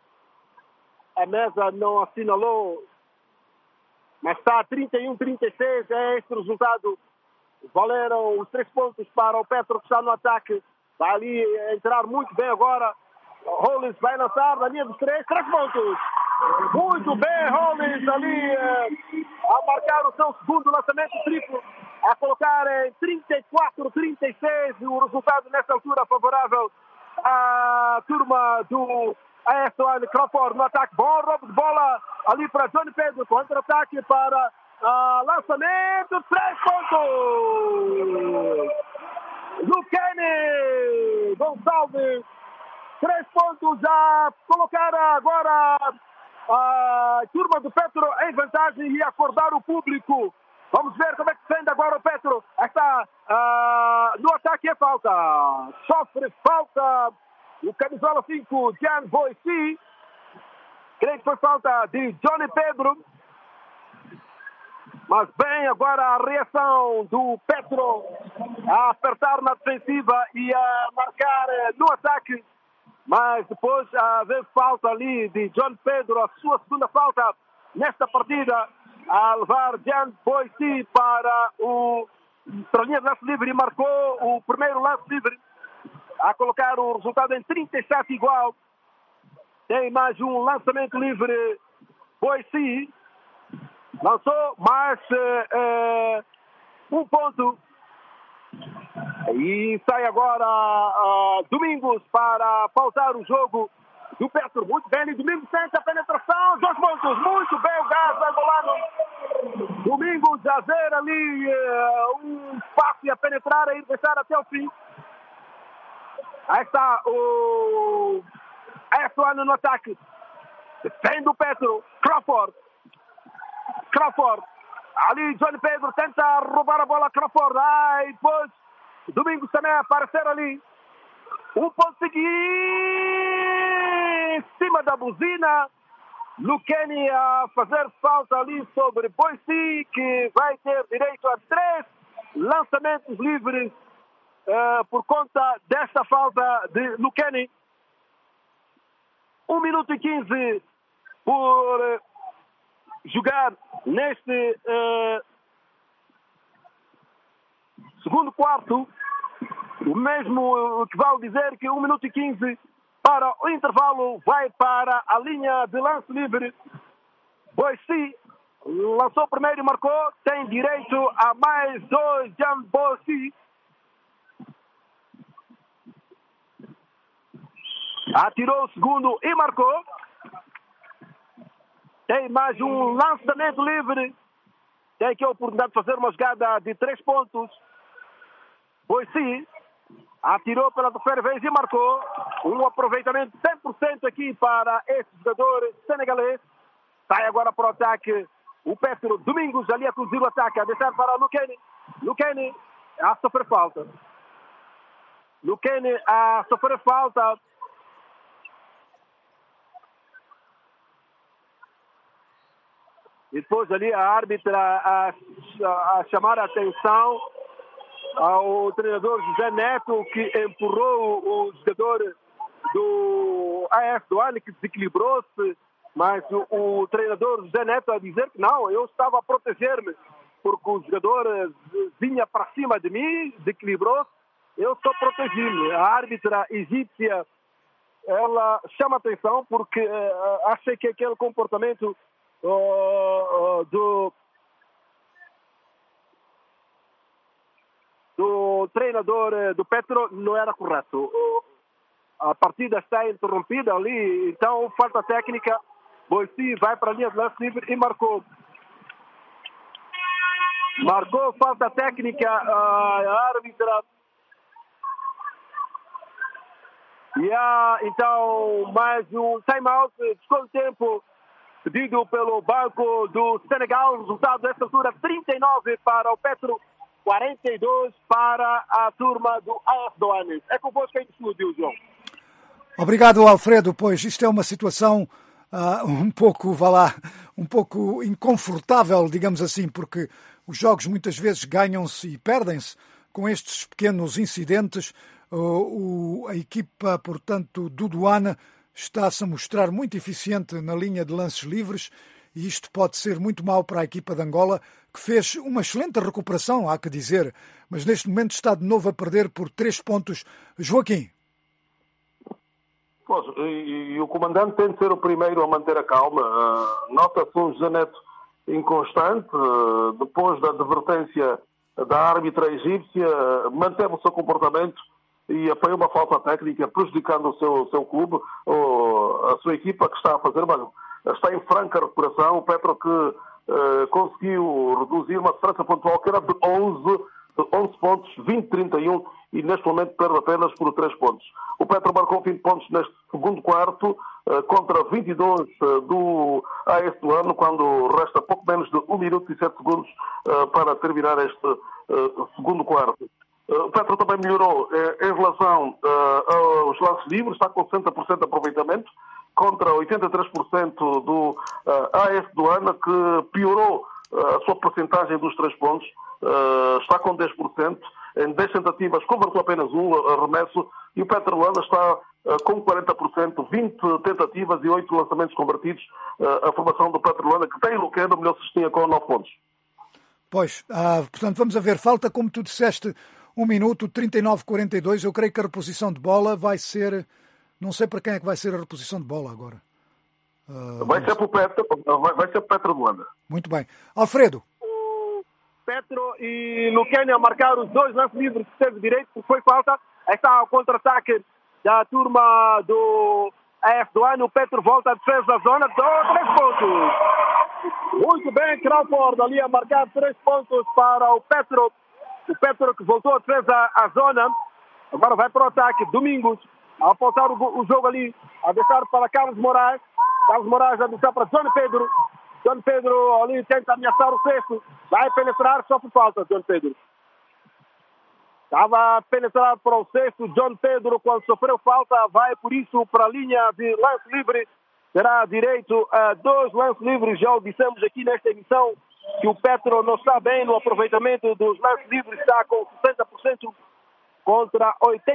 mesa não assinalou, mas está 31-36, é este o resultado. Valeram os 3 pontos para o Petro, que está no ataque. Vai ali entrar muito bem agora. Hollins vai lançar na linha dos 3 pontos. Muito bem, Hollins ali a marcar o seu segundo lançamento triplo, a colocar em 34-36 o resultado nessa altura favorável à turma do AS Douanes. Crawford no ataque, bom roubo de bola ali para Johnny Pedro, contra-ataque para lançamento, 3 pontos. Lucchini Gonçalves, 3 pontos a colocar agora a turma do Petro em vantagem e acordar o público. Vamos ver como é que defende agora o Petro. Está no ataque, é falta. Sofre falta o camisola 5, Jan Boissy. Creio que foi falta de Johnny Pedro. Mas bem, agora a reação do Petro a apertar na defensiva e a marcar no ataque. Mas depois haver falta ali de John Pedro, a sua segunda falta nesta partida, a levar Jan Boissy para a linha de lance livre e marcou o primeiro lance livre, a colocar o resultado em 37 igual. Tem mais um lançamento livre, Boissy lançou mais um ponto. E sai agora Domingos para pausar o jogo do Petro. Muito bem, e Domingos sente a penetração, 2 pontos, muito bem o gás angolano. Domingos a ver ali um espaço a penetrar, a ir deixar até o fim. Aí está o F1 no ataque. Defende o Petro, Crawford. Ali Johnny Pedro tenta roubar a bola a Crawford. E depois Domingos também a aparecer ali. Um ponto seguinte em cima da buzina. Lucchini a fazer falta ali sobre Boissy, que vai ter direito a 3 lançamentos livres por conta desta falta de Lucchini. 1 minuto e 15 por jogar neste segundo quarto. O mesmo que vale dizer que 1 minuto e 15 para o intervalo, vai para a linha de lance livre. Boissy lançou primeiro e marcou, tem direito a mais 2, Jan Boissy. Atirou o segundo e marcou. Tem mais um lançamento livre. Tem aqui a oportunidade de fazer uma jogada de 3 pontos. Boissy atirou pela terceira vez e marcou. Um aproveitamento 100% aqui para esse jogador senegalês. Sai agora para o ataque o Petro. Domingos ali a conduzir o ataque, a deixar para Lucchini. Lucchini a sofrer falta. Lucchini a sofrer falta. E depois ali a árbitra a chamar a atenção ao treinador José Neto, que empurrou o jogador do AS Douanes, que desequilibrou-se, mas o treinador José Neto a dizer que não, eu estava a proteger-me, porque o jogador vinha para cima de mim, desequilibrou-se, eu só protegi-me. A árbitra egípcia, ela chama a atenção porque acha que aquele comportamento do treinador do Petro não era correto. A partida está interrompida ali, então falta técnica. Boissy vai para a linha de lance livre e marcou falta técnica. A árbitra e há então mais um time-out, desconto de tempo pedido pelo Banco do Senegal. O resultado desta altura, 39 para o Petro, 42 para a turma do AS Douanes. É convosco aí no estúdio, João. Obrigado, Alfredo. Pois isto é uma situação um pouco inconfortável, digamos assim, porque os jogos muitas vezes ganham-se e perdem-se com estes pequenos incidentes. A equipa, portanto, do Douane está-se a mostrar muito eficiente na linha de lances livres e isto pode ser muito mau para a equipa de Angola, que fez uma excelente recuperação, há que dizer, mas neste momento está de novo a perder por 3 pontos. Joaquim. Pois, e o comandante tem de ser o primeiro a manter a calma. Nota-se um José Neto inconstante, depois da advertência da árbitra egípcia, manteve o seu comportamento e apanhou uma falta técnica, prejudicando o seu clube, a sua equipa, que está a fazer, está em franca recuperação. O Petro que conseguiu reduzir uma diferença pontual que era de 11 pontos, 20-31, e neste momento perde apenas por 3 pontos. O Petro marcou 20 pontos neste segundo quarto, contra 22 do AS Douane, quando resta pouco menos de 1 minuto e 7 segundos para terminar este segundo quarto. O Petro também melhorou em relação aos lances livres, está com 60% de aproveitamento, contra 83% do AS Douane, que piorou a sua percentagem dos 3 pontos, está com 10%, em 10 tentativas converteu apenas um arremesso, e o Petro Luanda está com 40%, 20 tentativas e 8 lançamentos convertidos. A formação do Petro Luanda, que tem o que é melhor cestinha com 9 pontos. Pois, portanto, vamos a ver, falta, como tu disseste, 1 minuto, 39-42, eu creio que a reposição de bola vai ser, não sei para quem é que vai ser a reposição de bola agora. Vai ser para o Petro Luanda. Muito bem. Alfredo. Petro e Luquênia marcaram os 2 lances livres que teve direito, porque foi falta. Aí está o contra-ataque da turma do AS Douane. O Petro volta à defesa da zona, 3 pontos. Muito bem, Crawford ali a marcar 3 pontos para o Petro. O Petro que voltou à defesa à zona. Agora vai para o ataque. Domingos a apontar o jogo ali, a deixar para Carlos Moraes. Carlos Moraes a deixar para John Pedro. John Pedro ali tenta ameaçar o sexto. Vai penetrar, sofre falta, John Pedro. Estava a penetrar para o sexto. John Pedro, quando sofreu falta, vai por isso para a linha de lance livre. Terá direito a 2 lances livres. Já o dissemos aqui nesta emissão que o Petro não está bem no aproveitamento dos lances livres. Está com 60% contra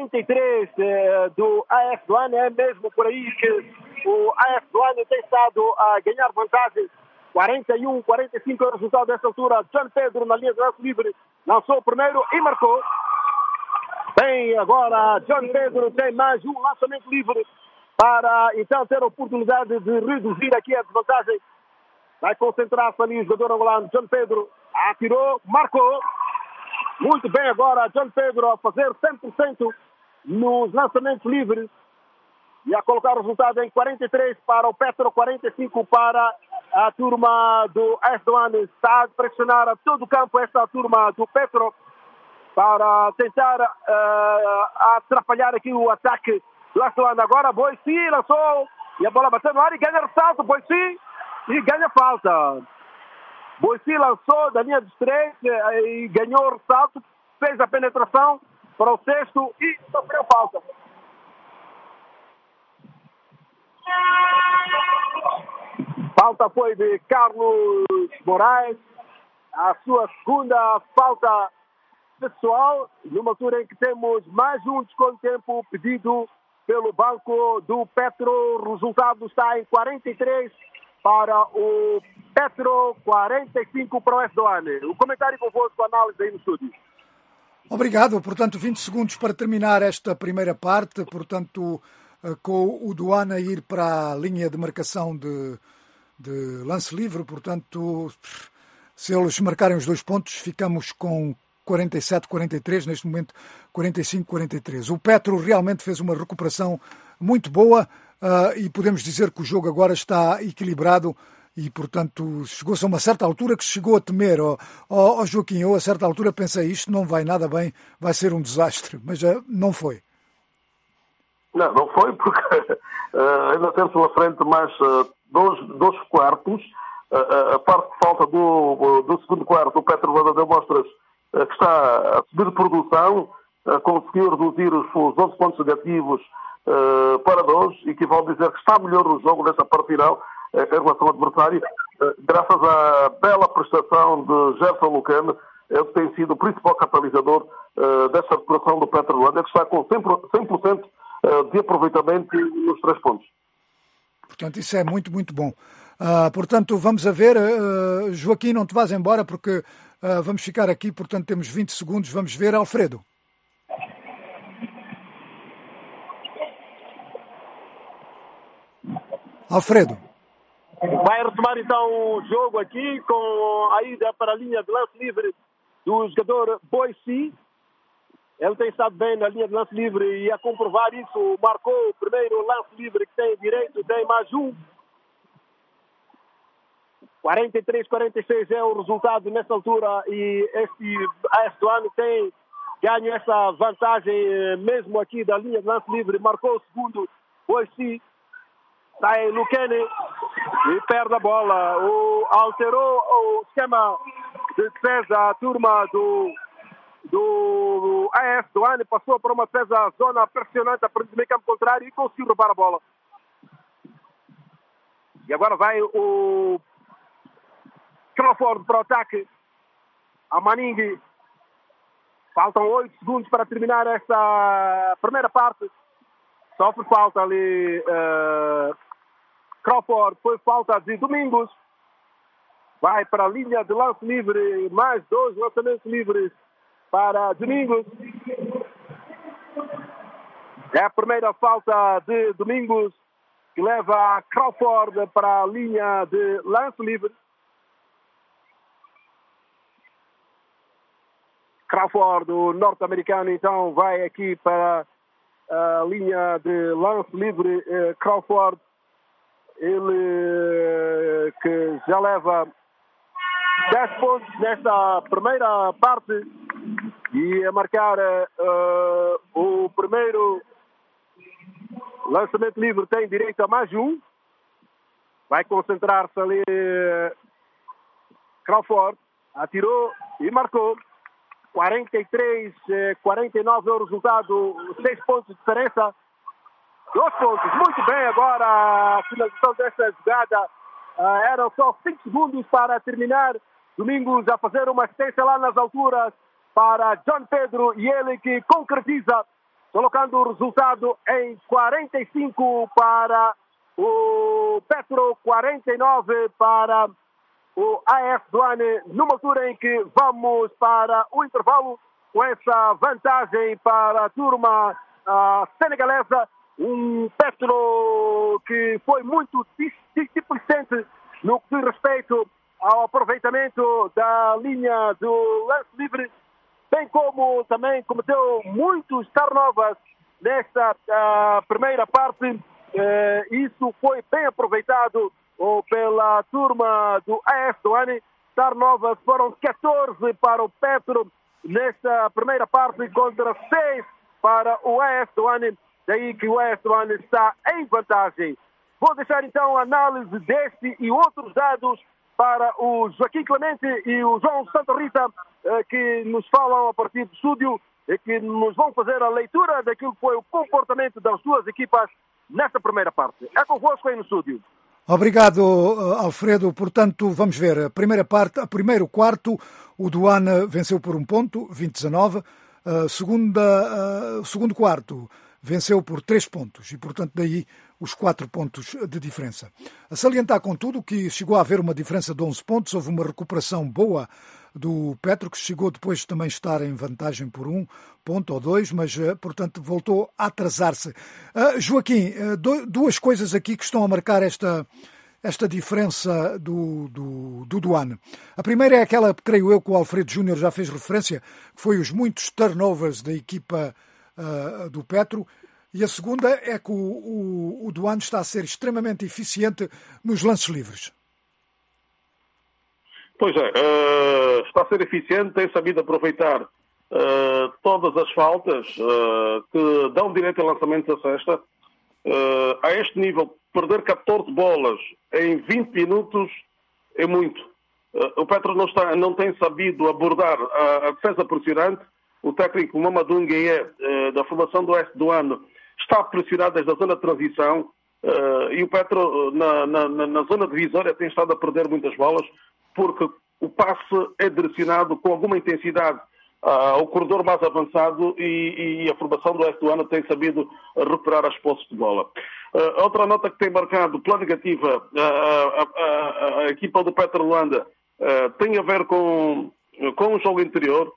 83% do AS Douane. É mesmo por aí que o AS Douane tem estado a ganhar vantagem. 41-45 é o resultado desta altura. John Pedro na linha de lance livre lançou o primeiro e marcou. Bem, agora John Pedro tem mais um lançamento livre para então ter a oportunidade de reduzir aqui a desvantagem. Vai concentrar-se ali o jogador angolano. John Pedro atirou, marcou. Muito bem agora John Pedro a fazer 100% nos lançamentos livres e a colocar o resultado em 43 para o Petro, 45 para a turma do AS Douane. Está a pressionar a todo o campo esta turma do Petro para tentar atrapalhar aqui o ataque do AS Douane. Agora Boissi lançou e a bola bateu no ar e ganha ressalto. Boissi e ganha falta. Boissi lançou da linha dos 3 e ganhou o ressalto, fez a penetração para o sexto e sofreu falta. Falta foi de Carlos Moraes, a sua segunda falta pessoal, numa altura em que temos mais um desconto de tempo pedido pelo banco do Petro. O resultado está em 43 para o Petro, 45 para o AS Douane. O comentário convosco, a análise aí no estúdio. Obrigado. Portanto, 20 segundos para terminar esta primeira parte. Portanto, com o Douane a ir para a linha de marcação de lance livre. Portanto, se eles marcarem os 2 pontos, ficamos com 47-43, neste momento 45-43. O Petro realmente fez uma recuperação muito boa e podemos dizer que o jogo agora está equilibrado e, portanto, chegou-se a uma certa altura que se chegou a temer. Joaquim, eu a certa altura pensei, isto não vai nada bem, vai ser um desastre, mas não foi. Não foi, porque ainda temos pela frente mais 2 quartos. A parte de falta do segundo quarto, o Petro Luanda deu mostras que está a subir de produção, conseguiu reduzir os 11 pontos negativos para 2, e que vale dizer que está melhor no jogo nesta parte final em relação ao adversário. graças à bela prestação de Gerson Lucane, ele tem sido o principal catalisador desta recuperação do Petro Luanda, que está com 100% de aproveitamento nos 3 pontos. Portanto, isso é muito, muito bom. Portanto, vamos a ver. Joaquim, não te vás embora porque vamos ficar aqui, portanto temos 20 segundos. Vamos ver, Alfredo. Alfredo. Vai retomar então o jogo aqui com a ida para a linha de lance livre do jogador Boissy. Ele tem estado bem na linha de lance livre e a comprovar isso marcou o primeiro lance livre que tem direito, tem mais um. 43-46 é o resultado nessa altura e este AS Douanes tem ganho essa vantagem mesmo aqui da linha de lance livre. Marcou o segundo Boissy. Sai Lucane e perde a bola. Alterou o esquema de defesa. A turma do AS Douanes passou para uma defesa zona pressionante a partir do meio campo contrário e conseguiu roubar a bola. E agora vai o Crawford para o ataque. A Manning. Faltam 8 segundos para terminar esta primeira parte. Sofre falta ali Crawford, foi falta de Domingos. Vai para a linha de lance livre, mais 2 lançamentos livres para Domingos. É a primeira falta de Domingos que leva Crawford para a linha de lance livre. Crawford, o norte-americano, então vai aqui para a linha de lance livre. Crawford, ele que já leva 10 pontos nesta primeira parte e a marcar o primeiro lançamento livre tem direito a mais um. Vai concentrar-se ali Crawford, atirou e marcou. 43-49 é o resultado, 6 pontos de diferença. 2 pontos, muito bem agora a finalização desta jogada. Eram só 5 segundos para terminar. Domingos a fazer uma assistência lá nas alturas para John Pedro e ele que concretiza, colocando o resultado em 45 para o Petro, 49 para o AS Douanes, numa altura em que vamos para o intervalo com essa vantagem para a turma senegalesa. Um Petro que foi muito displicente no que diz respeito ao aproveitamento da linha do lance livre, bem como também cometeu muitos turnovers nesta primeira parte. Isso foi bem aproveitado pela turma do AS Douanes. Turnovers foram 14 para o Petro nesta primeira parte contra 6 para o AS Douanes. Daí que o AS Douanes está em vantagem. Vou deixar então a análise deste e outros dados para o Joaquim Clemente e o João Santa Rita, que nos falam a partir do estúdio e que nos vão fazer a leitura daquilo que foi o comportamento das duas equipas nesta primeira parte. É convosco aí no estúdio. Obrigado, Alfredo. Portanto, vamos ver. A primeira parte, a primeiro quarto, o Douanes venceu por 1 ponto, 20-19. Segundo quarto, venceu por 3 pontos e, portanto, daí os 4 pontos de diferença. A salientar, contudo, que chegou a haver uma diferença de 11 pontos, houve uma recuperação boa do Petro, que chegou depois de também estar em vantagem por 1 ponto ou 2, mas, portanto, voltou a atrasar-se. Joaquim, 2 coisas aqui que estão a marcar esta diferença do Douanes. A primeira é aquela, creio eu, que o Alfredo Júnior já fez referência, que foi os muitos turnovers da equipa do Petro, e a segunda é que o Douanes está a ser extremamente eficiente nos lances livres. Pois é, está a ser eficiente, tem sabido aproveitar todas as faltas que dão direito a lançamentos a cesta. A este nível, perder 14 bolas em 20 minutos é muito. O Petro não tem sabido abordar a defesa pressionante. O técnico Mamadou Ngueye, da formação do AS Douanes, está pressionado desde a zona de transição. e o Petro na zona divisória tem estado a perder muitas bolas, porque o passe é direcionado com alguma intensidade ao corredor mais avançado e a formação do Oeste do Luanda tem sabido recuperar as posses de bola. Outra nota que tem marcado pela negativa a equipa do Petro Luanda tem a ver com o jogo interior.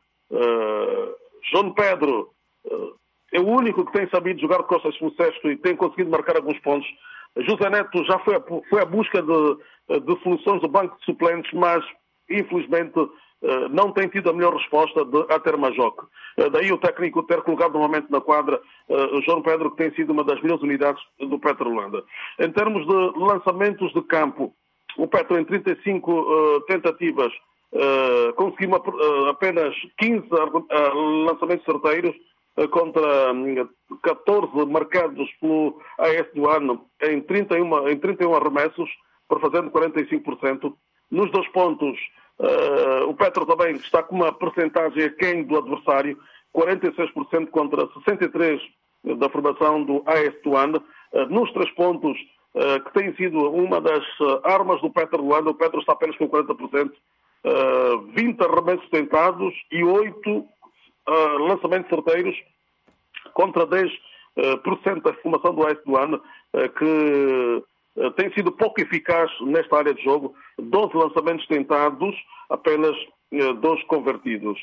João Pedro é o único que tem sabido jogar de costas no cesto e tem conseguido marcar alguns pontos. José Neto já foi à busca de soluções do banco de suplentes, mas infelizmente não tem tido a melhor resposta a ter Majoque. Daí o técnico ter colocado novamente na quadra o João Pedro, que tem sido uma das melhores unidades do Petro Luanda. Em termos de lançamentos de campo, o Petro em 35 tentativas conseguiu apenas 15 lançamentos certeiros contra 14 marcados pelo AS do ano em 31 arremessos, por fazendo 45%. Nos 2 pontos, o Petro também está com uma percentagem aquém do adversário, 46% contra 63% da formação do AS do ano. Nos 3 pontos, que tem sido uma das armas do Petro Luanda, o Petro está apenas com 40%, 20 arremessos tentados e 8 lançamentos certeiros contra 10% da formação do AS do ano, que tem sido pouco eficaz nesta área de jogo. 12 lançamentos tentados, apenas 2 convertidos.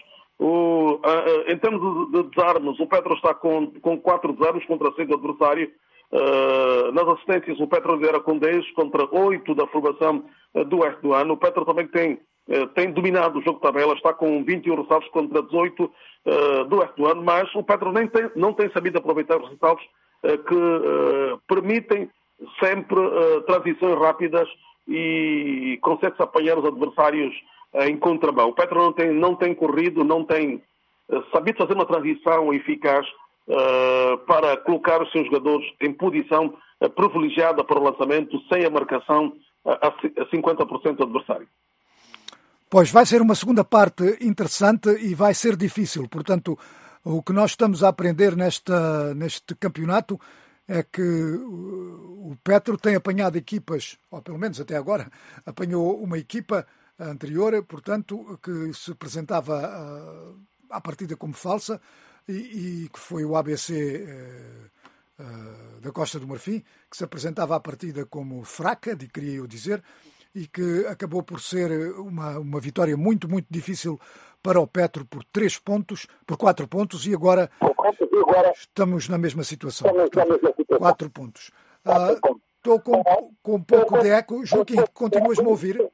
Em termos de desarmes, o Petro está com 4 desarmes contra 6 do adversário. Nas assistências, o Petro lidera com 10 contra 8 da formação do Oeste do ano. O Petro também tem dominado o jogo de tabela, está com 21 ressaltos contra 18 do Oeste do ano, mas o Petro não tem sabido aproveitar os ressaltos que permitem sempre transições rápidas e consegue-se apanhar os adversários em contramão. O Petro não tem corrido, não tem sabido fazer uma transição eficaz para colocar os seus jogadores em posição privilegiada para o lançamento, sem a marcação a 50% do adversário. Pois vai ser uma segunda parte interessante e vai ser difícil. Portanto, o que nós estamos a aprender neste campeonato é que o Petro tem apanhado equipas, ou pelo menos até agora, apanhou uma equipa anterior, portanto, que se apresentava à partida como falsa e que foi o ABC da Costa do Marfim, que se apresentava à partida como fraca, queria eu dizer, e que acabou por ser uma vitória muito, muito difícil para o Petro por 4 pontos, e agora estamos na mesma situação. 4 pontos. Estou com um pouco de eco. Joaquim, continuas-me a ouvir?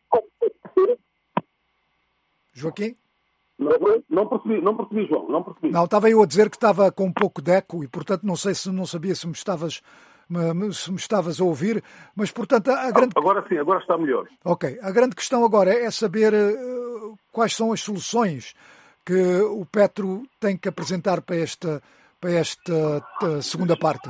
Joaquim? Não percebi, João. Não percebi. Não, estava eu a dizer que estava com um pouco de eco e, portanto, não sabia se me estavas a ouvir, mas, portanto, Agora sim, agora está melhor. Ok. A grande questão agora é saber quais são as soluções que o Petro tem que apresentar para esta segunda parte.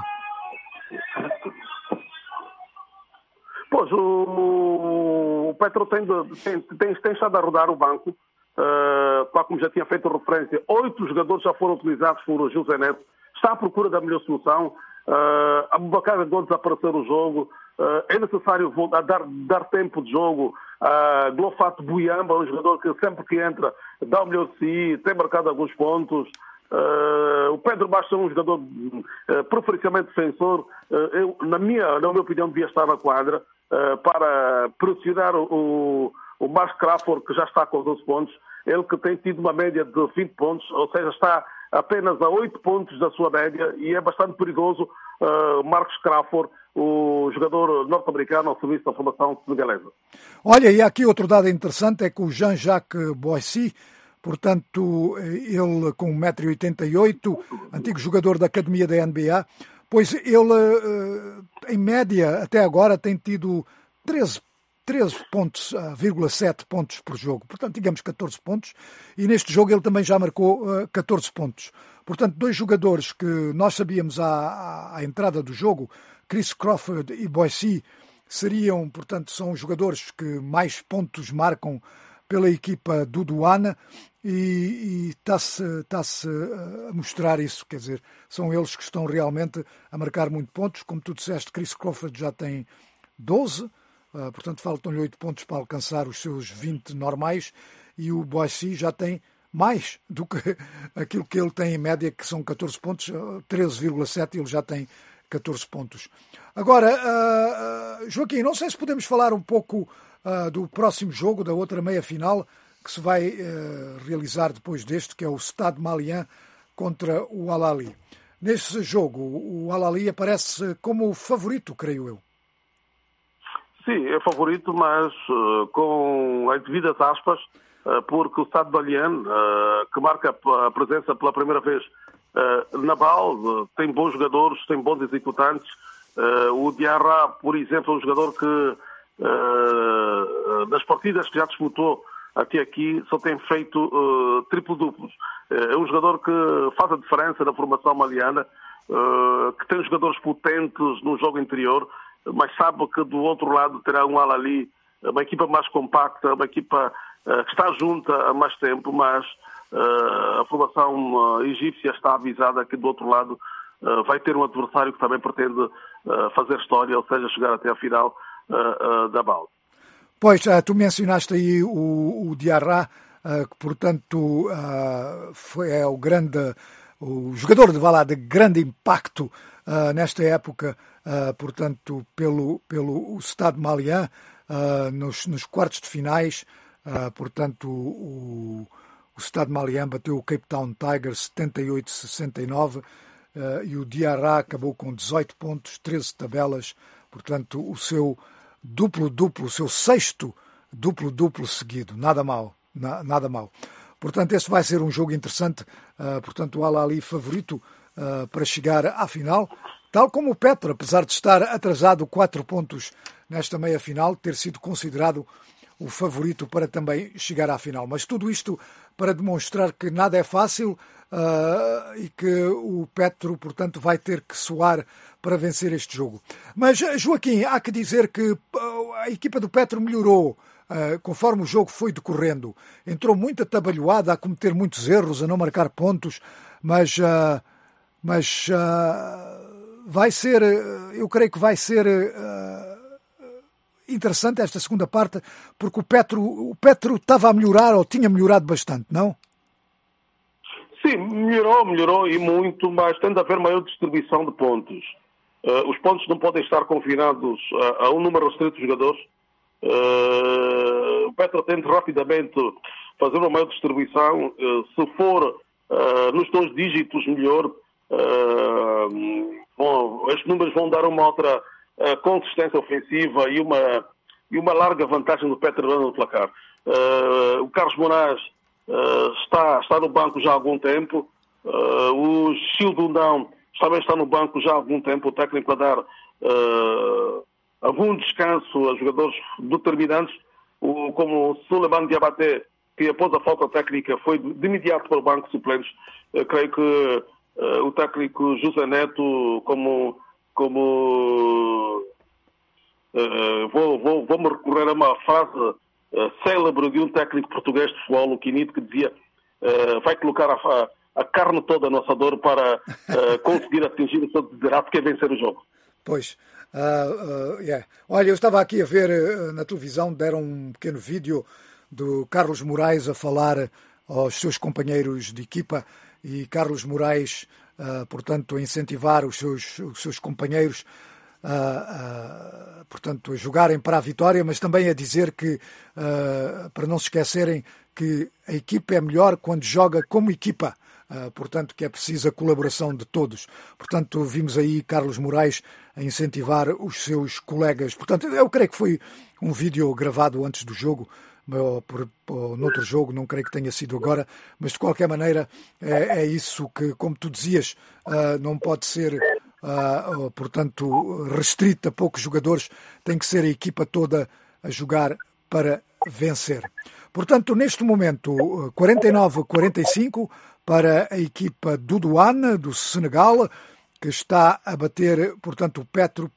Pois, o Petro tem estado a rodar o banco, como já tinha feito referência. 8 jogadores já foram utilizados por José Neto. Está à procura da melhor solução. Aboubakar Redondo desapareceu o jogo. É necessário dar tempo de jogo. Glofato Buyamba, um jogador que sempre que entra dá o melhor de si, tem marcado alguns pontos. O Pedro Bastos é um jogador preferencialmente defensor. Na minha opinião, devia estar na quadra para pressionar o Mark Crawford, que já está com 12 pontos. Ele que tem tido uma média de 20 pontos, ou seja, está apenas a 8 pontos da sua média, e é bastante perigoso Marcus Crawford, o jogador norte-americano ao serviço da formação senegalesa. Olha, e há aqui outro dado interessante, é que o Jean-Jacques Boissy, portanto, ele com 1,88 m, antigo jogador da academia da NBA, pois ele, em média, até agora, tem tido 13,7 pontos por jogo, portanto, digamos 14 pontos, e neste jogo ele também já marcou 14 pontos. Portanto, 2 jogadores que nós sabíamos à entrada do jogo, Chris Crawford e Boissy, são jogadores que mais pontos marcam pela equipa do Douane e está-se a mostrar isso, quer dizer, são eles que estão realmente a marcar muito pontos. Como tu disseste, Chris Crawford já tem 12, portanto faltam-lhe 8 pontos para alcançar os seus 20 normais, e o Boissy já tem mais do que aquilo que ele tem em média, que são 14 pontos, 13,7, ele já tem 14 pontos. Agora, Joaquim, não sei se podemos falar um pouco do próximo jogo, da outra meia-final, que se vai realizar depois deste, que é o Stade Malien contra o Al Ahly. Neste jogo, o Al Ahly aparece como favorito, creio eu. Sim, é favorito, mas com as devidas aspas, porque o Stade Malien, que marca a presença pela primeira vez na BAL, tem bons jogadores, tem bons executantes. O Diarra, por exemplo, é um jogador que nas partidas que já disputou até aqui só tem feito triplo-duplos. É um jogador que faz a diferença na formação maliana, que tem jogadores potentes no jogo interior, mas sabe que do outro lado terá um Al Ahly, uma equipa mais compacta, uma equipa que está junta há mais tempo, mas a formação egípcia está avisada que do outro lado vai ter um adversário que também pretende fazer história, ou seja, chegar até a final da BAL. Pois, tu mencionaste aí o Diarra, que portanto é o jogador de grande impacto nesta época, portanto pelo Stade Malien, nos quartos de finais, portanto o Stade Malien bateu o Cape Town Tigers 78-69, e o Diarra acabou com 18 pontos, 13 tabelas, portanto o seu duplo-duplo, o seu sexto duplo-duplo seguido, nada mal. Portanto, esse vai ser um jogo interessante, portanto o Al Ahly favorito para chegar à final, tal como o Petro, apesar de estar atrasado 4 pontos nesta meia-final, ter sido considerado o favorito para também chegar à final. Mas tudo isto para demonstrar que nada é fácil e que o Petro, portanto, vai ter que suar para vencer este jogo. Mas, Joaquim, há que dizer que a equipa do Petro melhorou conforme o jogo foi decorrendo. Entrou muito atabalhoada, a cometer muitos erros, a não marcar pontos, mas vai ser, eu creio que vai ser interessante esta segunda parte, porque o Petro estava a melhorar, ou tinha melhorado bastante, não? Sim, melhorou e muito, mas tem de haver maior distribuição de pontos. Os pontos não podem estar confinados a um número restrito de jogadores. O Petro tem de rapidamente fazer uma maior distribuição. Se for nos 2 dígitos, melhor. Estes números vão dar uma outra consistência ofensiva e uma larga vantagem do Petro no placar. O Carlos Moraes está no banco já há algum tempo. O Childundão também está no banco já há algum tempo. O técnico a dar algum descanso a jogadores determinantes, como o Suleiman Diabaté, que após a falta técnica foi de imediato para o banco de suplentes. Creio que o técnico José Neto, vou-me recorrer a uma frase célebre de um técnico português de futebol, o Quinito, que dizia vai colocar a carne toda no assador para conseguir atingir o seu desiderato, que é vencer o jogo. Pois, olha, eu estava aqui a ver na televisão, deram um pequeno vídeo do Carlos Moraes a falar aos seus companheiros de equipa, e Carlos Moraes, portanto, a incentivar os seus companheiros portanto, a jogarem para a vitória, mas também a dizer que, para não se esquecerem que a equipa é melhor quando joga como equipa, portanto, que é preciso a colaboração de todos. Portanto, vimos aí Carlos Moraes a incentivar os seus colegas. Portanto, eu creio que foi um vídeo gravado antes do jogo, ou noutro jogo, não creio que tenha sido agora, mas de qualquer maneira é isso que, como tu dizias, não pode ser portanto restrito a poucos jogadores, tem que ser a equipa toda a jogar para vencer. Portanto, neste momento 49-45 para a equipa do Douane, do Senegal, que está a bater, portanto, o Petro por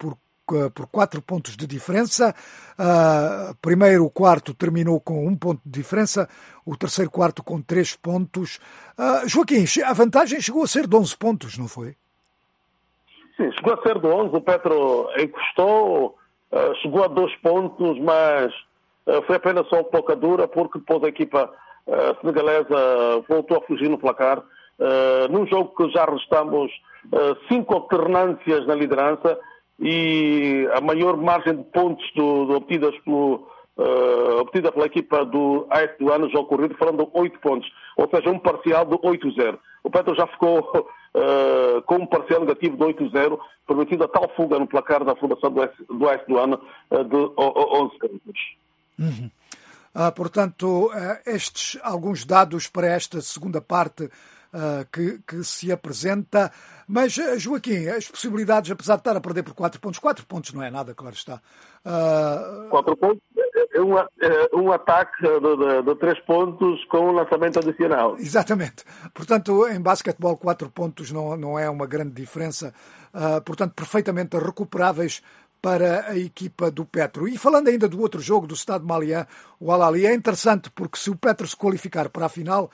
por 4 pontos de diferença. Primeiro, o quarto terminou com 1 ponto de diferença, o terceiro quarto com 3 pontos. Joaquim, a vantagem chegou a ser de 11 pontos, não foi? Sim, chegou a ser de 11, o Petro encostou, chegou a 2 pontos, mas foi apenas só pouca dura, porque depois a equipa senegalesa voltou a fugir no placar. Num jogo que já restamos 5 alternâncias na liderança e a maior margem de pontos obtida pela equipa do AS Douanes no jogo corrido foram de 8 pontos, ou seja, um parcial de 8-0. O Petro já ficou com um parcial negativo de 8-0, permitindo a tal fuga no placar da formação do AS Douanes de 11 pontos. Uhum. Portanto, estes alguns dados para esta segunda parte que se apresenta. Mas, Joaquim, as possibilidades, apesar de estar a perder por 4 pontos não é nada, claro está. 4 pontos é um ataque de 3 pontos com um lançamento adicional. Exatamente. Portanto, em basquetebol, 4 pontos não é uma grande diferença. Portanto, perfeitamente recuperáveis para a equipa do Petro. E falando ainda do outro jogo, do Stade Malien, o Al Ahly, é interessante porque se o Petro se qualificar para a final,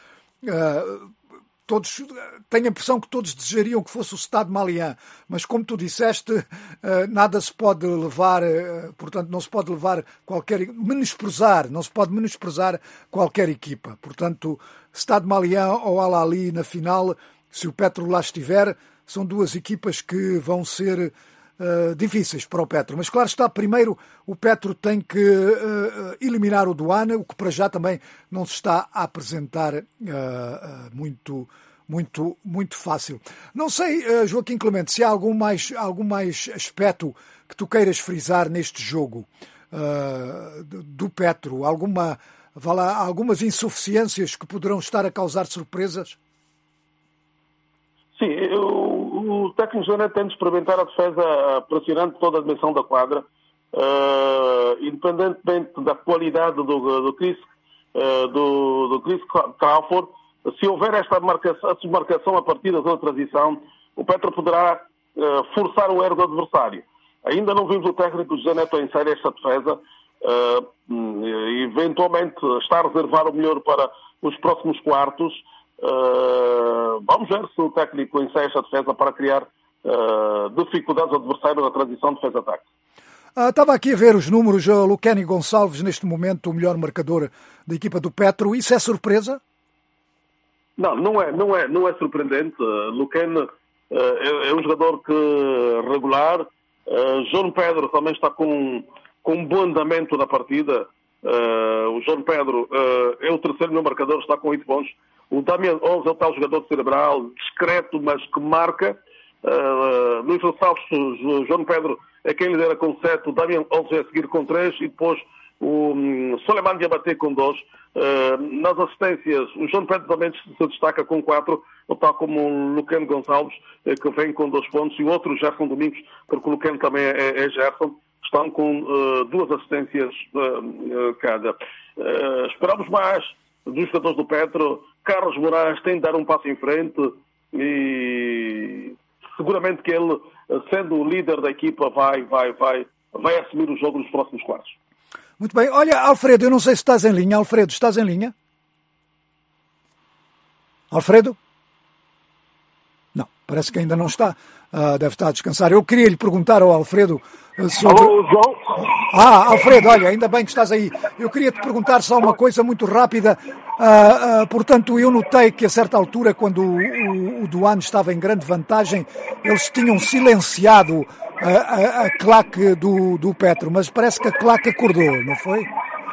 tenho a impressão que todos desejariam que fosse o Stade Malien, mas como tu disseste, nada se pode levar, portanto não se pode levar não se pode menosprezar qualquer equipa. Portanto, Stade Malien ou Al Ahly na final, se o Petro lá estiver, são duas equipas que vão ser difíceis para o Petro. Mas claro está, primeiro o Petro tem que eliminar o Douane, o que para já também não se está a apresentar muito fácil. Não sei, Joaquim Clemente, se há algum mais aspecto que tu queiras frisar neste jogo do Petro, algumas insuficiências que poderão estar a causar surpresas? Sim, o técnico Joanet tem de experimentar a defesa pressionante toda a dimensão da quadra, independentemente da qualidade do Chris Crawford. Se houver esta desmarcação a partir da zona de transição, o Petro poderá forçar o erro do adversário. Ainda não vimos o técnico José Neto em série esta defesa. Eventualmente está a reservar o melhor para os próximos quartos. Vamos ver se o técnico ensaia esta defesa para criar dificuldades ao adversário na transição defesa-ataque. Estava aqui a ver os números. Luqueni Gonçalves, neste momento, o melhor marcador da equipa do Petro. Isso é surpresa? Não é surpreendente. Luqueni é um jogador regular. João Pedro também está com um bom andamento da partida. O João Pedro é o terceiro melhor marcador, está com 8 pontos. O Damian Olves é o tal jogador cerebral, discreto, mas que marca. Luís Gonçalves, o João Pedro é quem lidera com 7, o Damian Olves é a seguir com 3 e depois o Soleiman Diabaté com 2. Nas assistências, o João Pedro também se destaca com 4, tal como o Luqueni Gonçalves, que vem com 2 pontos, e o outro, Gerson Domingos, porque o Luqueni também é Gerson, estão com 2 assistências cada. Esperamos mais dos jogadores do Petro. Carlos Moraes tem de dar um passo em frente e seguramente que ele, sendo o líder da equipa, vai assumir o jogo nos próximos quartos. Muito bem. Olha, Alfredo, eu não sei se estás em linha. Alfredo, estás em linha? Alfredo? Não, parece que ainda não está. Deve estar a descansar. Eu queria lhe perguntar ao Alfredo sobre... Alô, João? Alfredo, olha, ainda bem que estás aí. Eu queria te perguntar só uma coisa muito rápida. Portanto, eu notei que a certa altura, quando o Douane estava em grande vantagem, eles tinham silenciado a claque do Petro, mas parece que a claque acordou, não foi?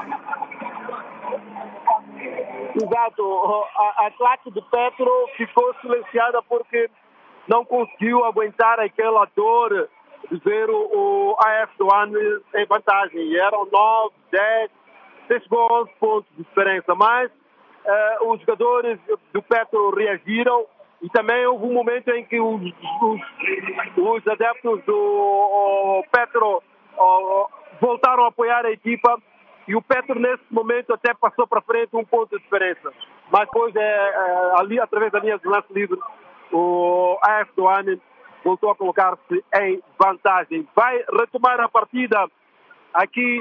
Exato. A claque do Petro ficou silenciada porque não conseguiu aguentar aquela dor de ver o AS Douane em vantagem. E eram 9, 10, 6 a 11 pontos de diferença. Mas os jogadores do Petro reagiram e também houve um momento em que os adeptos do Petro voltaram a apoiar a equipa e o Petro nesse momento até passou para frente 1 ponto de diferença. Mas depois ali através da linha de lance livre o AS Douane voltou a colocar-se em vantagem. Vai retomar a partida aqui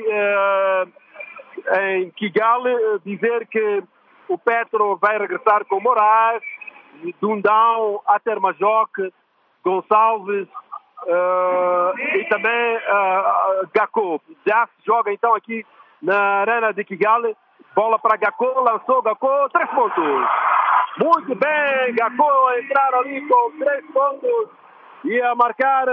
em Kigali, dizer que o Petro vai regressar com Moraes, Dundão, Atermajoque, Gonçalves e também Gakpo. Já se joga então aqui na arena de Kigali. Bola para Gakpo, lançou Gakpo, 3 pontos. Muito bem, Gakpo entrar ali com 3 pontos e a marcar,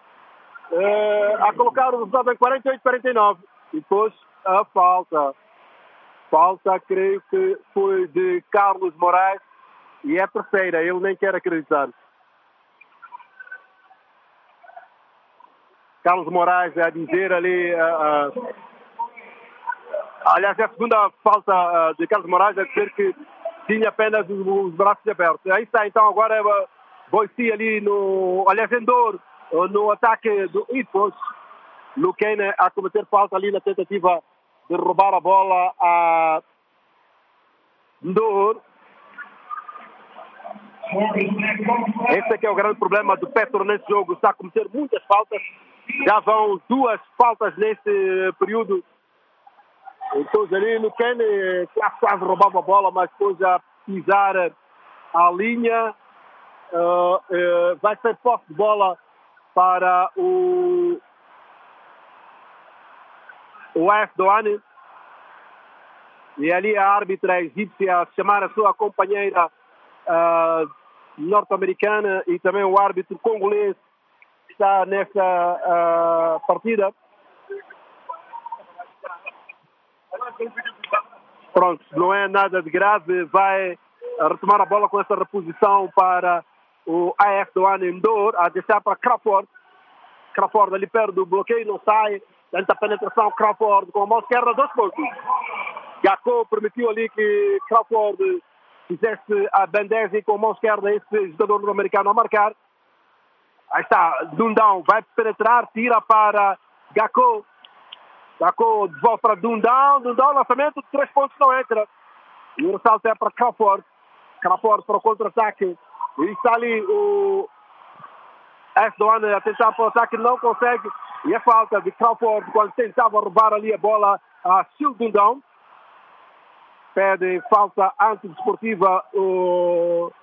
a colocar o resultado em 48-49. E depois a falta. Falta, creio que foi de Carlos Moraes e é terceira, ele nem quer acreditar. Carlos Moraes a dizer ali, aliás, é a segunda falta de Carlos Moraes a dizer que tinha apenas os braços abertos. Aí está, então agora é Boici ali Endor no ataque do Ipos. Luquene a cometer falta ali na tentativa de roubar a bola a Ndor. Esse é que é o grande problema do Petro nesse jogo, está a cometer muitas faltas. Já vão 2 faltas nesse período. Então ali Luquene quase roubava a bola, mas depois a pisar a linha. Vai ser posse de bola para o AS Douanes. E ali a árbitra egípcia a chamar a sua companheira norte-americana e também o árbitro congolês que está nessa partida. Pronto, não é nada de grave. Vai retomar a bola com essa reposição para o AS Douanes Ndor, a deixar para Crawford. Crawford ali perto do bloqueio, não sai. Tenta a penetração, Crawford com a mão esquerda, 2 pontos. Gakpo permitiu ali que Crawford fizesse a bandagem com a mão esquerda, esse jogador norte-americano a marcar. Aí está, Dundão vai penetrar, tira para Gakpo. Gakpo devolve para Dundão, lançamento de 3 pontos, não entra. E o ressalto é para Crawford. Crawford para o contra-ataque. E está ali o AS Douanes a tentar para o ataque, não consegue. E a falta de Crawford quando tentava roubar ali a bola a Sil Dundão. Pede falta antidesportiva o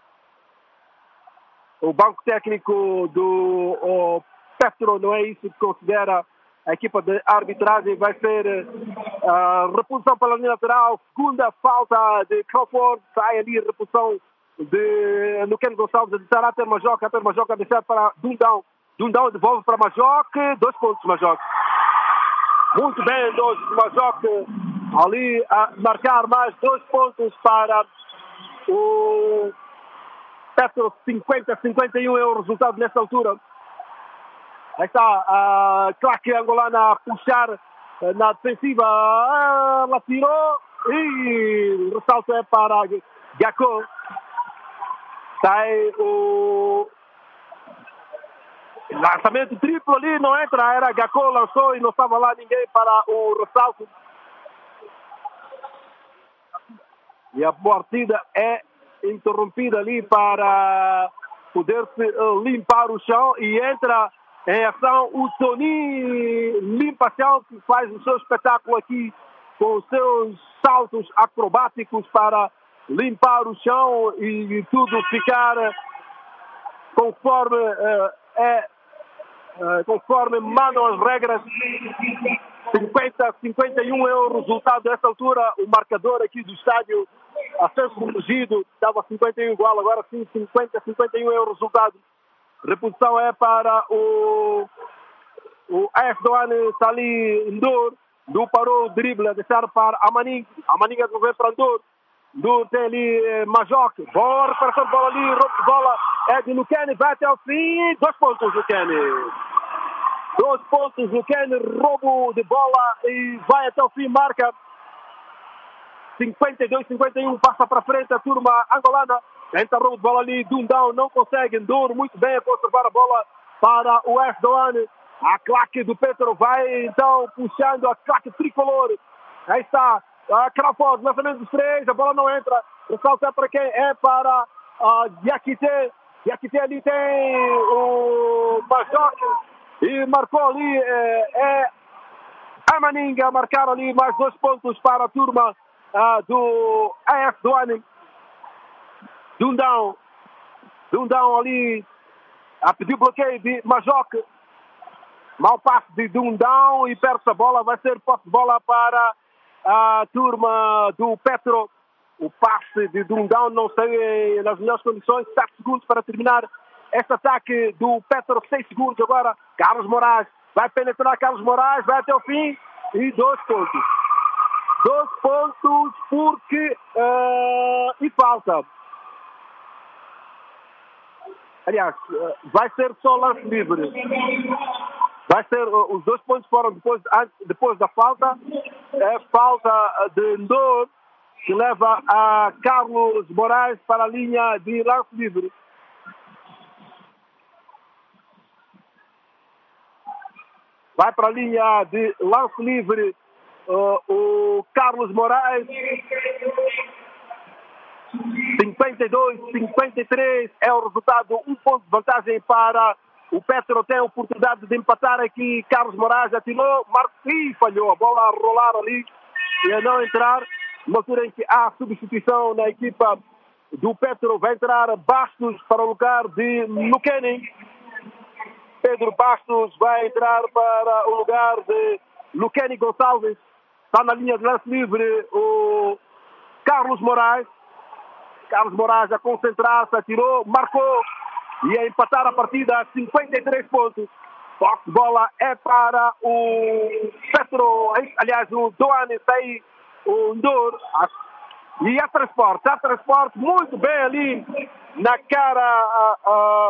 banco técnico do Petro, não é isso que considera a equipa de arbitragem. Vai ser reposição pela linha lateral, segunda falta de Crawford, sai ali a reposição de Luquene Gonçalves a deixar a Atermajoque a deixar para Dundão. Dundão devolve para Majoque, 2 pontos Majoque. Muito bem, 2 Majoque ali a marcar mais 2 pontos para o Petro. 50-51 é o resultado nesta altura. Aí está a claque angolana a puxar na defensiva, ela tirou e o ressalto é para Gakpo. Sai o lançamento triplo ali, não entra, era Gakpo, lançou e não estava lá ninguém para o ressalto. E a partida é interrompida ali para poder-se limpar o chão e entra em ação o Tony Limpa-chão, que faz o seu espetáculo aqui com os seus saltos acrobáticos para limpar o chão e tudo ficar conforme conforme mandam as regras. 50-51 é o resultado dessa altura. O marcador aqui do estádio a ser corrigido estava 51 igual, agora sim 50-51 é o resultado. Reposição é para o AS Douanes, está ali Ndor. Ndor parou o drible a deixar para Amaning a devolver para Ndor. Ndor tem ali Majoque, boa recuperação de bola ali, roubo de bola é de Luquene, vai até o fim, 2 pontos Luquene. 2 pontos Luquene, roubo de bola e vai até o fim, marca 52-51, passa para frente a turma angolana. Tenta roubo de bola ali, Dundão não consegue, Ndor muito bem a conservar a bola para o AS Douanes. A claque do Petro vai então puxando a claque tricolor. Aí está a Crawford, lançamento dos 3, a bola não entra. O salto é para quem? É para Diakité. E aqui tem o Majoc. E marcou ali a Maninga. Marcaram ali mais 2 pontos para a turma do AF Douane. Dundão ali a pedir bloqueio de Majoc. Mau passe de Dundão e perde a bola. Vai ser posse de bola para a turma do Petro. O passe de Dundão não sei nas melhores condições. 7 segundos para terminar este ataque do Petro. 6 segundos agora. Carlos Moraes vai penetrar. Carlos Moraes vai até o fim. E 2 pontos. 2 pontos porque... e falta. Aliás, vai ser só lance livre. Vai ser, os 2 pontos foram depois da falta. É falta de Ndor, que leva a Carlos Moraes para a linha de lance livre. Vai para a linha de lance livre o Carlos Moraes. 52-53 é o resultado. 1 ponto de vantagem para o Petro. Tem a oportunidade de empatar aqui. Carlos Moraes atirou, e falhou. A bola a rolar ali e a não entrar. Numa altura em que há substituição na equipa do Petro, vai entrar Bastos para o lugar de Luqueni. Pedro Bastos vai entrar para o lugar de Luqueni Gonçalves. Está na linha de lance livre o Carlos Moraes. Carlos Moraes a concentrar-se, atirou, marcou e a empatar a partida a 53 pontos. Posse de bola é para o Petro, aliás, o Douane, tem o Ndor. E há transporte muito bem ali na cara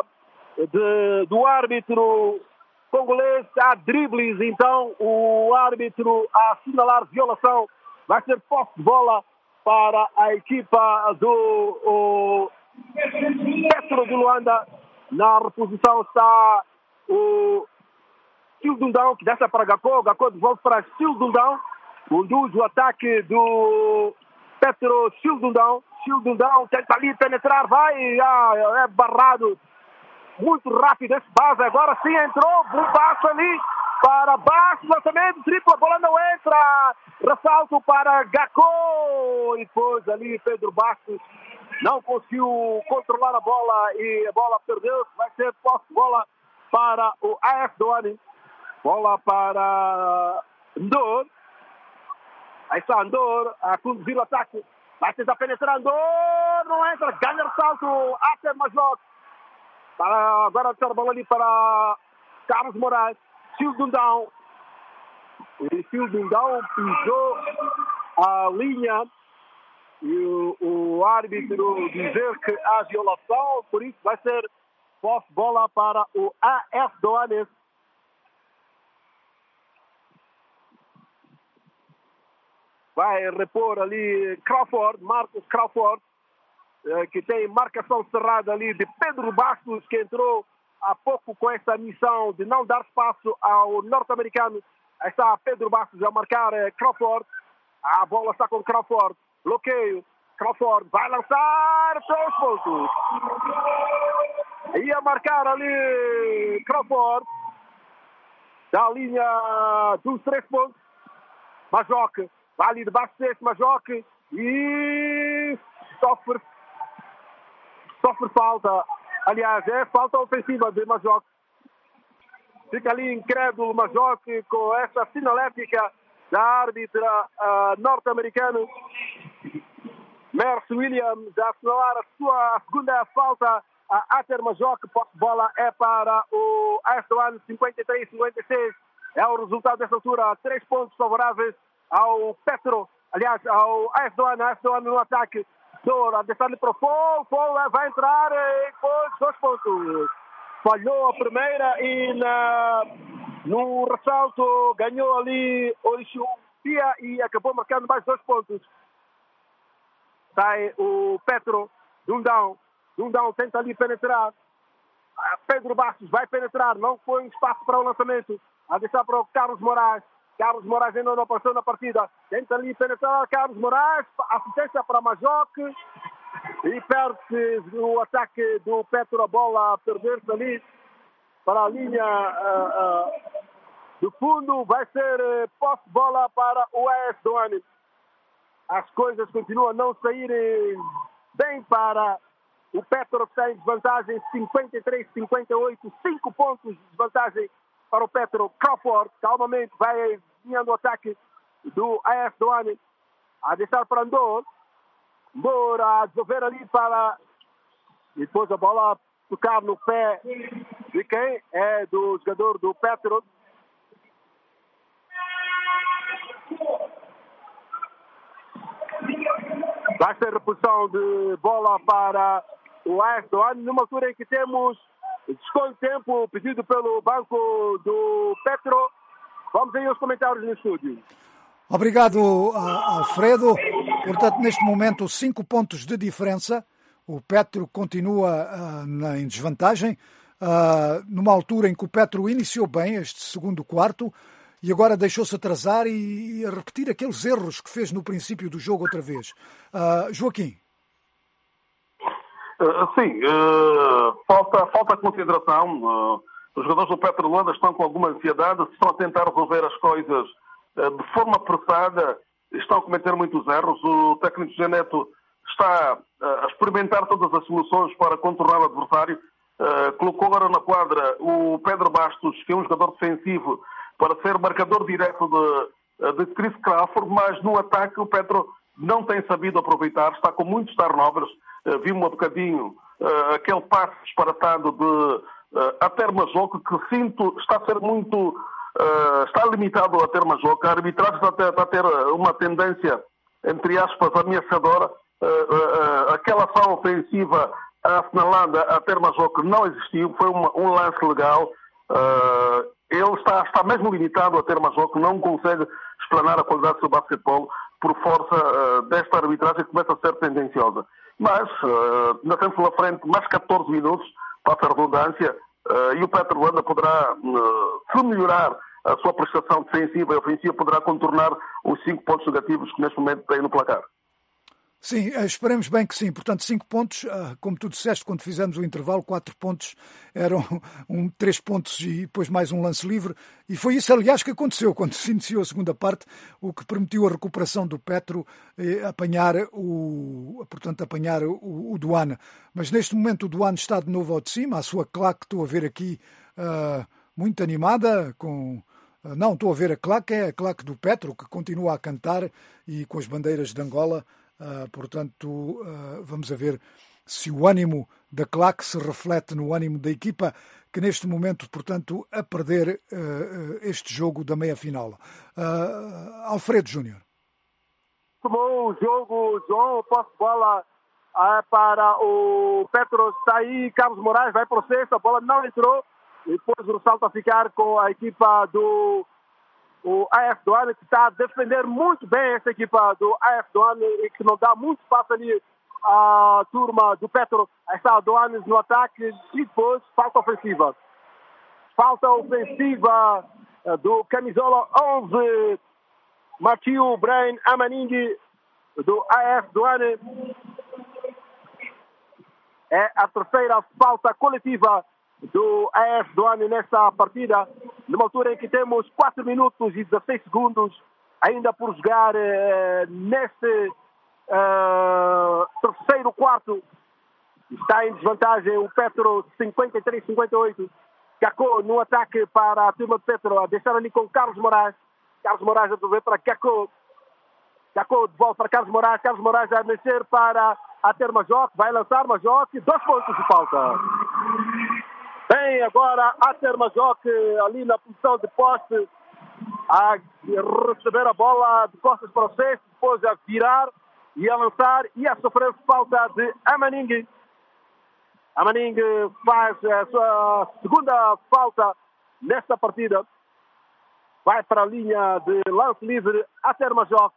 do árbitro congolês. Há dribles, então o árbitro a assinalar violação. Vai ser posse de bola para a equipa do Petro de Luanda. Na reposição está o Sil Dundão, que desce para Gakô. Gakô devolve para Sil Dundão. Conduz o ataque do Petro. Sil Dundão tenta ali penetrar, vai, é barrado. Muito rápido esse base. Agora sim entrou, um passo ali para baixo, lançamento, triplo, a bola não entra. Ressalto para Gakô. E depois ali Pedro Bastos não conseguiu controlar a bola e a bola perdeu-se. Vai ser posse de bola para o AF Douane. Bola para Ndor. Aí está Ndor a conduzir o ataque. Vai tentar penetrar Ndor. Não entra. Ganha ressalto. Até Majoc. Agora a bola ali para Carlos Moraes. Sil Dundão. E Sil Dundão pisou a linha. E o árbitro dizer que há violação. Por isso vai ser posse de bola para o AF Douane. Vai repor ali Marcos Crawford, que tem marcação cerrada ali de Pedro Bastos, que entrou há pouco com essa missão de não dar espaço ao norte-americano. Aí está Pedro Bastos a marcar Crawford. A bola está com Crawford. Bloqueio. Crawford vai lançar 3 pontos. Ia marcar ali Crawford. Da linha dos 3 pontos. Majoc. Vai ali debaixo desse Majoc e sofre falta. Aliás, é falta ofensiva de Majoc. Fica ali incrédulo Majoc com essa sinalética da árbitra norte-americana. Merce Williams a assinalar a sua segunda falta a Ater Majoc. Posse de bola é para o AF Douane, 53-56. É o resultado dessa altura. 3 pontos favoráveis ao Petro, aliás, ao AF Douane no ataque. A deixar-lhe para o Fol vai entrar e depois 2 pontos. Falhou a primeira e no ressalto ganhou ali Orixupia e acabou marcando mais 2 pontos. Sai o Petro, Dundão tenta ali penetrar. Pedro Bastos vai penetrar, não foi espaço para o lançamento. A deixar para o Carlos Moraes. Carlos Moraes ainda não apareceu na partida. Tenta ali penetrar Carlos Moraes. Assistência para Majoc. E perde-se o ataque do Petro, a bola a perder-se ali para a linha do fundo. Vai ser posse de bola para o AS Douanes. As coisas continuam a não sair bem para o Petro, que tem desvantagem 53-58, 5 pontos de desvantagem para o Petro. Crawford calmamente vai ganhando o ataque do AS Douanes, a deixar para Andor a desenvolver ali para... E depois a bola tocar no pé de quem? É do jogador do Petro. Vai ser reposição de bola para o AS Douanes, numa altura em que temos desconto de tempo pedido pelo banco do Petro. Vamos aí aos comentários no estúdio. Obrigado, Alfredo. Portanto, neste momento, 5 pontos de diferença. O Petro continua em desvantagem, numa altura em que o Petro iniciou bem este segundo quarto e agora deixou-se atrasar e a repetir aqueles erros que fez no princípio do jogo outra vez. Joaquim. Sim, falta consideração. Os jogadores do Petro Luanda estão com alguma ansiedade, estão a tentar resolver as coisas de forma apressada, estão a cometer muitos erros. O técnico José Neto está a experimentar todas as soluções para contornar o adversário. Colocou agora na quadra o Pedro Bastos, que é um jogador defensivo, para ser marcador direto de Chris Crawford, mas no ataque o Petro não tem sabido aproveitar, está com muitos turnovers. Vimos um bocadinho aquele passe disparatado de Atermajoco, que sinto está a ser muito... está limitado a Termajoco. A arbitragem está a ter uma tendência, entre aspas, ameaçadora. Aquela ação ofensiva assinalada a Termajoco não existiu, foi um lance legal. Ele está mesmo limitado a Termajoco, não consegue explanar a qualidade do seu basquetebol por força desta arbitragem que começa a ser tendenciosa. Mas ainda temos pela frente mais 14 minutos, para a redundância, e o Petro Luanda poderá, se melhorar a sua prestação defensiva e ofensiva, poderá contornar os 5 pontos negativos que neste momento tem no placar. Sim, esperemos bem que sim. Portanto, 5 pontos, como tu disseste, quando fizemos o intervalo, 4 pontos eram 3 pontos e depois mais um lance livre. E foi isso, aliás, que aconteceu quando se iniciou a segunda parte, o que permitiu a recuperação do Petro apanhar o Douane. Mas neste momento o Douane está de novo ao de cima, a sua claque, estou a ver aqui, muito animada, Não, estou a ver a claque, é a claque do Petro, que continua a cantar e com as bandeiras de Angola. Portanto, vamos a ver se o ânimo da claque se reflete no ânimo da equipa, que neste momento, portanto, a perder este jogo da meia-final. Alfredo Júnior. Tomou o jogo, João, posse de bola para o Petro, está aí, Carlos Moraes vai para o sexto, a bola não entrou, e depois o ressalto a ficar com a equipa do AS Douanes, que está a defender muito bem essa equipa do AS Douanes e que não dá muito espaço ali à turma do Petro. Aí está a Douanes no ataque e depois falta ofensiva. Falta ofensiva do camisola 11, Mathieu Brain Amaningi, do AS Douanes. É a terceira falta coletiva do AS Douanes nesta partida, numa altura em que temos 4 minutos e 16 segundos ainda por jogar neste terceiro quarto. Está em desvantagem o Petro 53-58. Cacô no ataque para a turma de Petro, a deixar ali com Carlos Moraes. Carlos Moraes a devolver para Cacô. Cacô de volta para Carlos Moraes. Carlos Moraes a mexer para a ter Majoc. Vai lançar Majoc. 2 pontos de falta. Bem, agora a ter Majoc ali na posição de poste, a receber a bola de costas para o sexto, depois a virar e a lançar e a sofrer falta de Amaningue. Amaningue faz a sua segunda falta nesta partida. Vai para a linha de lance livre a ter Majoc.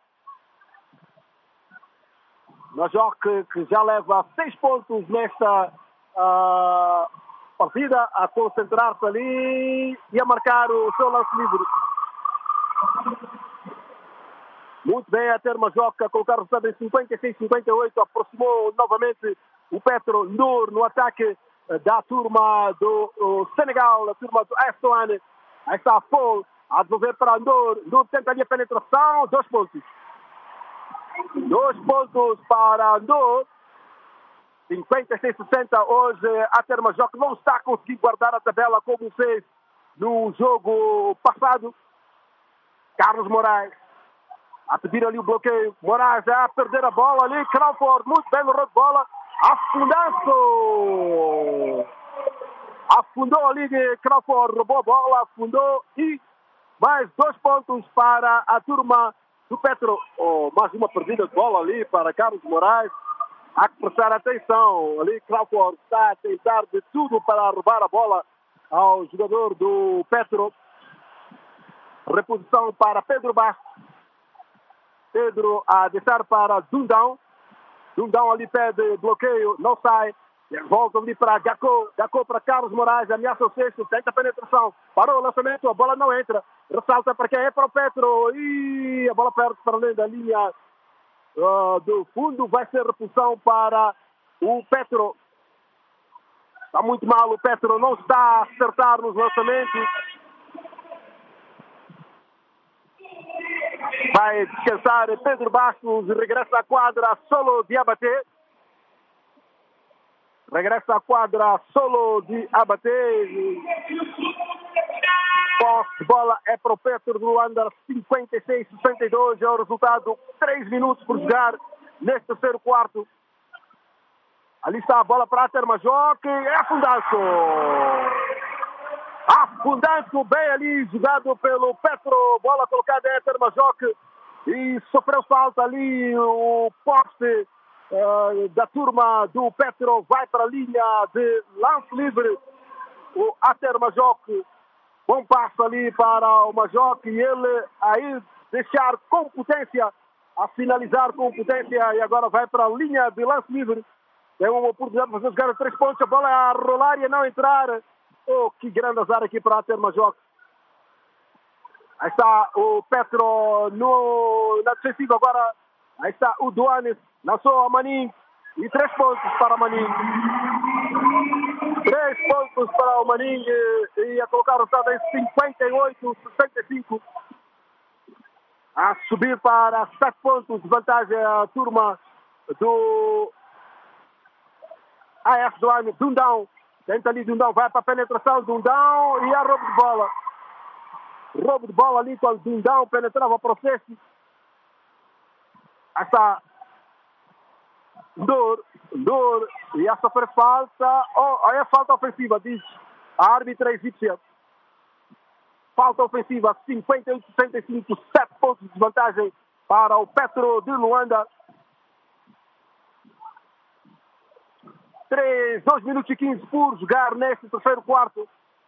Majoc que já leva 6 pontos nesta partida, a concentrar-se ali e a marcar o seu lance livre. Muito bem, a Termajoc a colocar o resultado em 56-58. Aproximou novamente o Petro Nour no ataque da turma do Senegal, a turma do Estoane. Aí está a Paul a devolver para Nour. Nour tenta ali a penetração. 2 pontos. 2 pontos para Nour. 56-60. Hoje a Termajoc não está conseguindo guardar a tabela como fez no jogo passado. Carlos Moraes a pedir ali o bloqueio. Moraes a perder a bola ali. Crawford, muito bem no rodo de bola. Afundou ali de Crawford. Roubou a bola, afundou. E mais 2 pontos para a turma do Petro. Mais uma perdida de bola ali para Carlos Moraes. Há que prestar atenção. Ali Crawford está a tentar de tudo para roubar a bola ao jogador do Petro. Reposição para Pedro Bastos. Pedro a deixar para Dundão. Dundão ali pede bloqueio, não sai. Volta ali para Gacô. Gacô para Carlos Moraes, ameaça o sexto, tenta a penetração. Parou o lançamento, a bola não entra. Ressalta para quem é, para o Petro. E a bola perde para além da linha do fundo. Vai ser reposição para o Petro. Está muito mal, o Petro não está a acertar nos lançamentos. Vai descansar Pedro Bastos, regressa à quadra Solo Diabaté. Regressa à quadra Solo Diabaté. Posse de bola é para o Petro do Luanda, 56-62. É o resultado, 3 minutos por jogar neste terceiro quarto. Ali está a bola para a Termajoc. É afundanço. Afundanço bem ali, jogado pelo Petro. Bola colocada em Termajoc. E sofreu falta ali o poste da turma do Petro. Vai para a linha de lance livre. O Termajoc. Bom passo ali para o Majoc. E ele aí deixar com potência. A finalizar com potência. E agora vai para a linha de lance livre. Tem uma oportunidade de fazer jogar a 3 pontos. A bola é a rolar e a não entrar. Que grande azar aqui para a Termajoc. Aí está o Petro na defensiva agora. Aí está o Duanes. Lançou a Manin. E 3 pontos para a Manin. 3 pontos para o Manin. E a colocar o resultado em 58-65. A subir para 7 pontos de vantagem a turma do AF Duanes. Dundão. Tenta ali Dundão. Vai para a penetração. Dundão. E a roubo de bola. Roubo de bola ali quando Dundão penetrava o processo. Aí está Dor. E a sofrer falta. Aí a falta ofensiva, diz a árbitra egípcia. Falta ofensiva, 58-65, 7 pontos de desvantagem para o Petro de Luanda. 2 minutos e 15 por jogar neste terceiro quarto.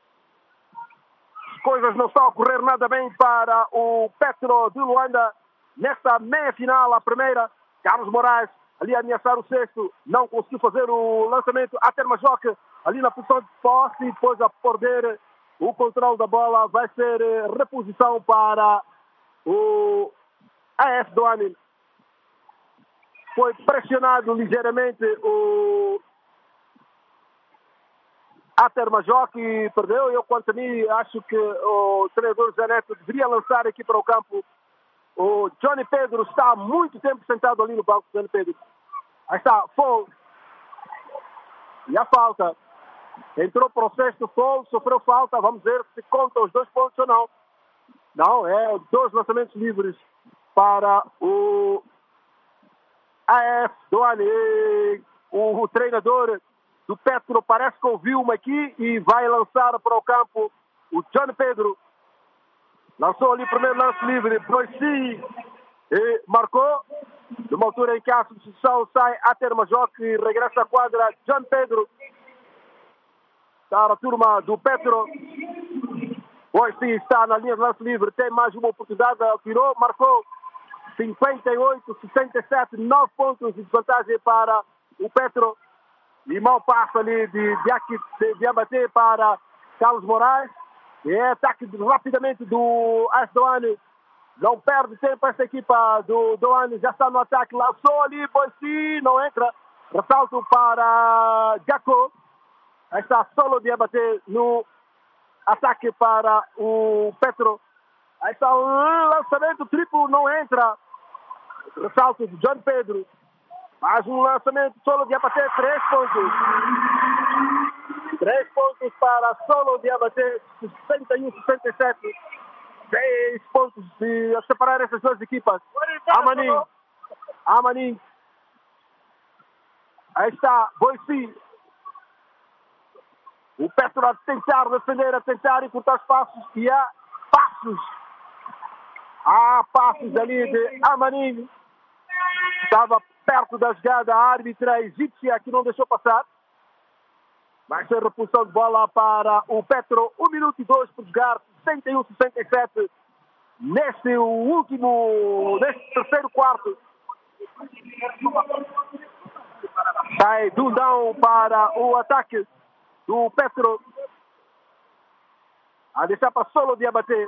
As coisas não estão a correr nada bem para o Petro de Luanda. Nesta meia-final, a primeira, Carlos Moraes ali a ameaçar o sexto. Não conseguiu fazer o lançamento. A Termajoc ali na posição de posse. E depois a perder o controle da bola. Vai ser reposição para o AF Duanin. Foi pressionado ligeiramente o a Termajoc e perdeu. Eu, quanto a mim, acho que o treinador Zé Neto deveria lançar aqui para o campo. O Johnny Pedro está há muito tempo sentado ali no banco. Johnny Pedro. Aí está, Fall. E a falta. Entrou o processo, Fall, sofreu falta. Vamos ver se conta os 2 pontos ou não. Não, é 2 lançamentos livres para o AF Duane. O treinador do Petro parece que ouviu-me aqui e vai lançar para o campo o Johnny Pedro. Lançou ali o primeiro lance livre, Broissi e marcou. Numa altura em que a substituição sai a Termajoc e regressa à quadra John Pedro. Está a turma do Petro. Broissi está na linha de lance livre, tem mais uma oportunidade, tirou, marcou. 58-67, 9 pontos de desvantagem para o Petro. E mal passo ali de abater para Carlos Moraes. E é ataque rapidamente do Asdoane. Não perde tempo esta equipa do Doane. Já está no ataque. Lançou ali, Boissi, não entra. Ressalto para Gakpo. Aí está Solo Diabaté no ataque para o Petro. Aí está o lançamento triplo, não entra. Ressalto de John Pedro. Mais um lançamento, Solo Diabaté, 3 pontos. 3 pontos para Solo Diabaté, 61-67. 6 pontos a separar essas duas equipas. Amanin. Aí está Boissi. O Petro a tentar defender, a tentar encurtar espaços. E há passos. Há passos ali de Amanin. Estava perto da jogada, a árbitra egípcia que não deixou passar. Vai ser repulsão de bola para o Petro. 1 minuto e 2 por jogar, 61-67. Neste terceiro quarto. Sai Dundão para o ataque do Petro. A deixar para Solo Diabaté.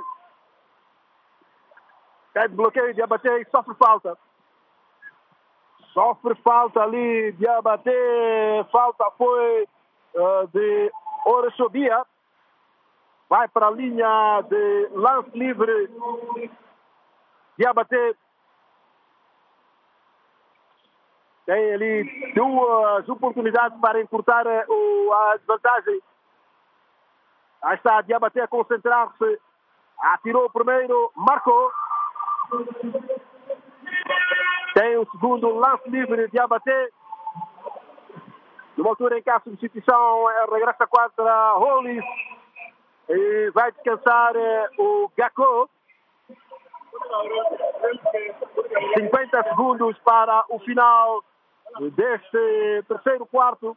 Pede bloqueio Diabaté e sofre falta. Sofre falta ali, Diabaté. Falta foi de Orexobia. Vai para a linha de lance livre. Diabaté. Tem ali 2 oportunidades para encurtar a desvantagem. Aí está Diabaté a concentrar-se. Atirou o primeiro, marcou. Tem o segundo lance livre de Diabaté. Numa altura em que a substituição regressa a quadra Hollis. E vai descansar o Gakpo. 50 segundos para o final deste terceiro quarto.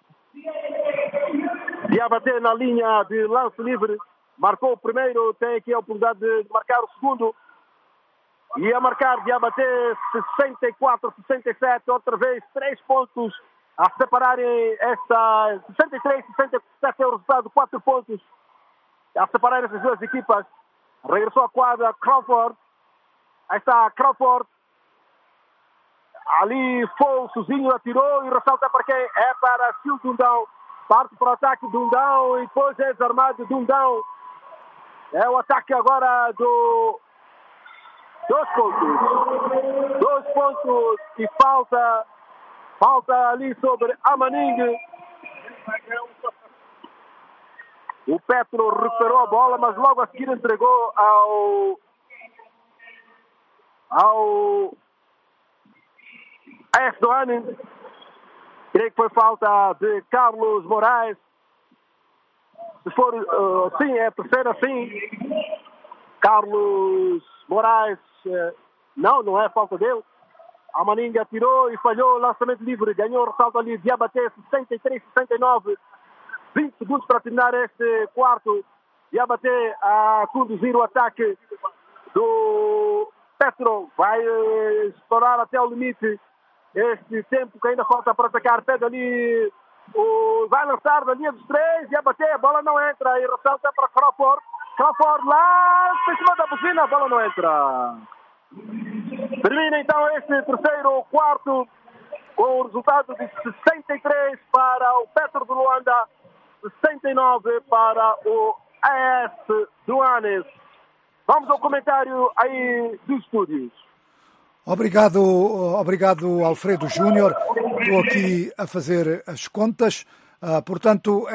Diabaté na linha de lance livre. Marcou o primeiro, tem aqui a oportunidade de marcar o segundo. E a marcar Diabaté 64-67, outra vez 3 pontos a separarem esta 63-67 é o resultado, 4 pontos a separar essas duas equipas. Regressou à quadra Crawford. Aí está Crawford. Ali foi sozinho, atirou e ressalta para quem? É para Sil Dundão. Parte para o ataque Dundão e depois é desarmado Dundão. É o ataque agora do 2 pontos. 2 pontos e falta ali sobre Amaning. O Petro recuperou a bola, mas logo a seguir entregou ao AS Doane. Creio que foi falta de Carlos Moraes. Se for sim, é a terceira sim. Carlos Moraes, não é falta dele. A Maninga atirou e falhou o lançamento livre. Ganhou o ressalto ali, Diabaté 63-69. 20 segundos para terminar este quarto. Diabaté a conduzir o ataque do Petro. Vai estourar até o limite este tempo que ainda falta para atacar. Pede ali, vai lançar da linha dos 3. Diabaté, a bola não entra. E ressalta para Crawford. Crawford lá em cima da buzina, a bola não entra. Termina então este terceiro quarto com o resultado de 63 para o Petro de Luanda, 69 para o AS Doane. Vamos ao comentário aí dos estúdios. Obrigado Alfredo Júnior. Estou aqui a fazer as contas. Portanto,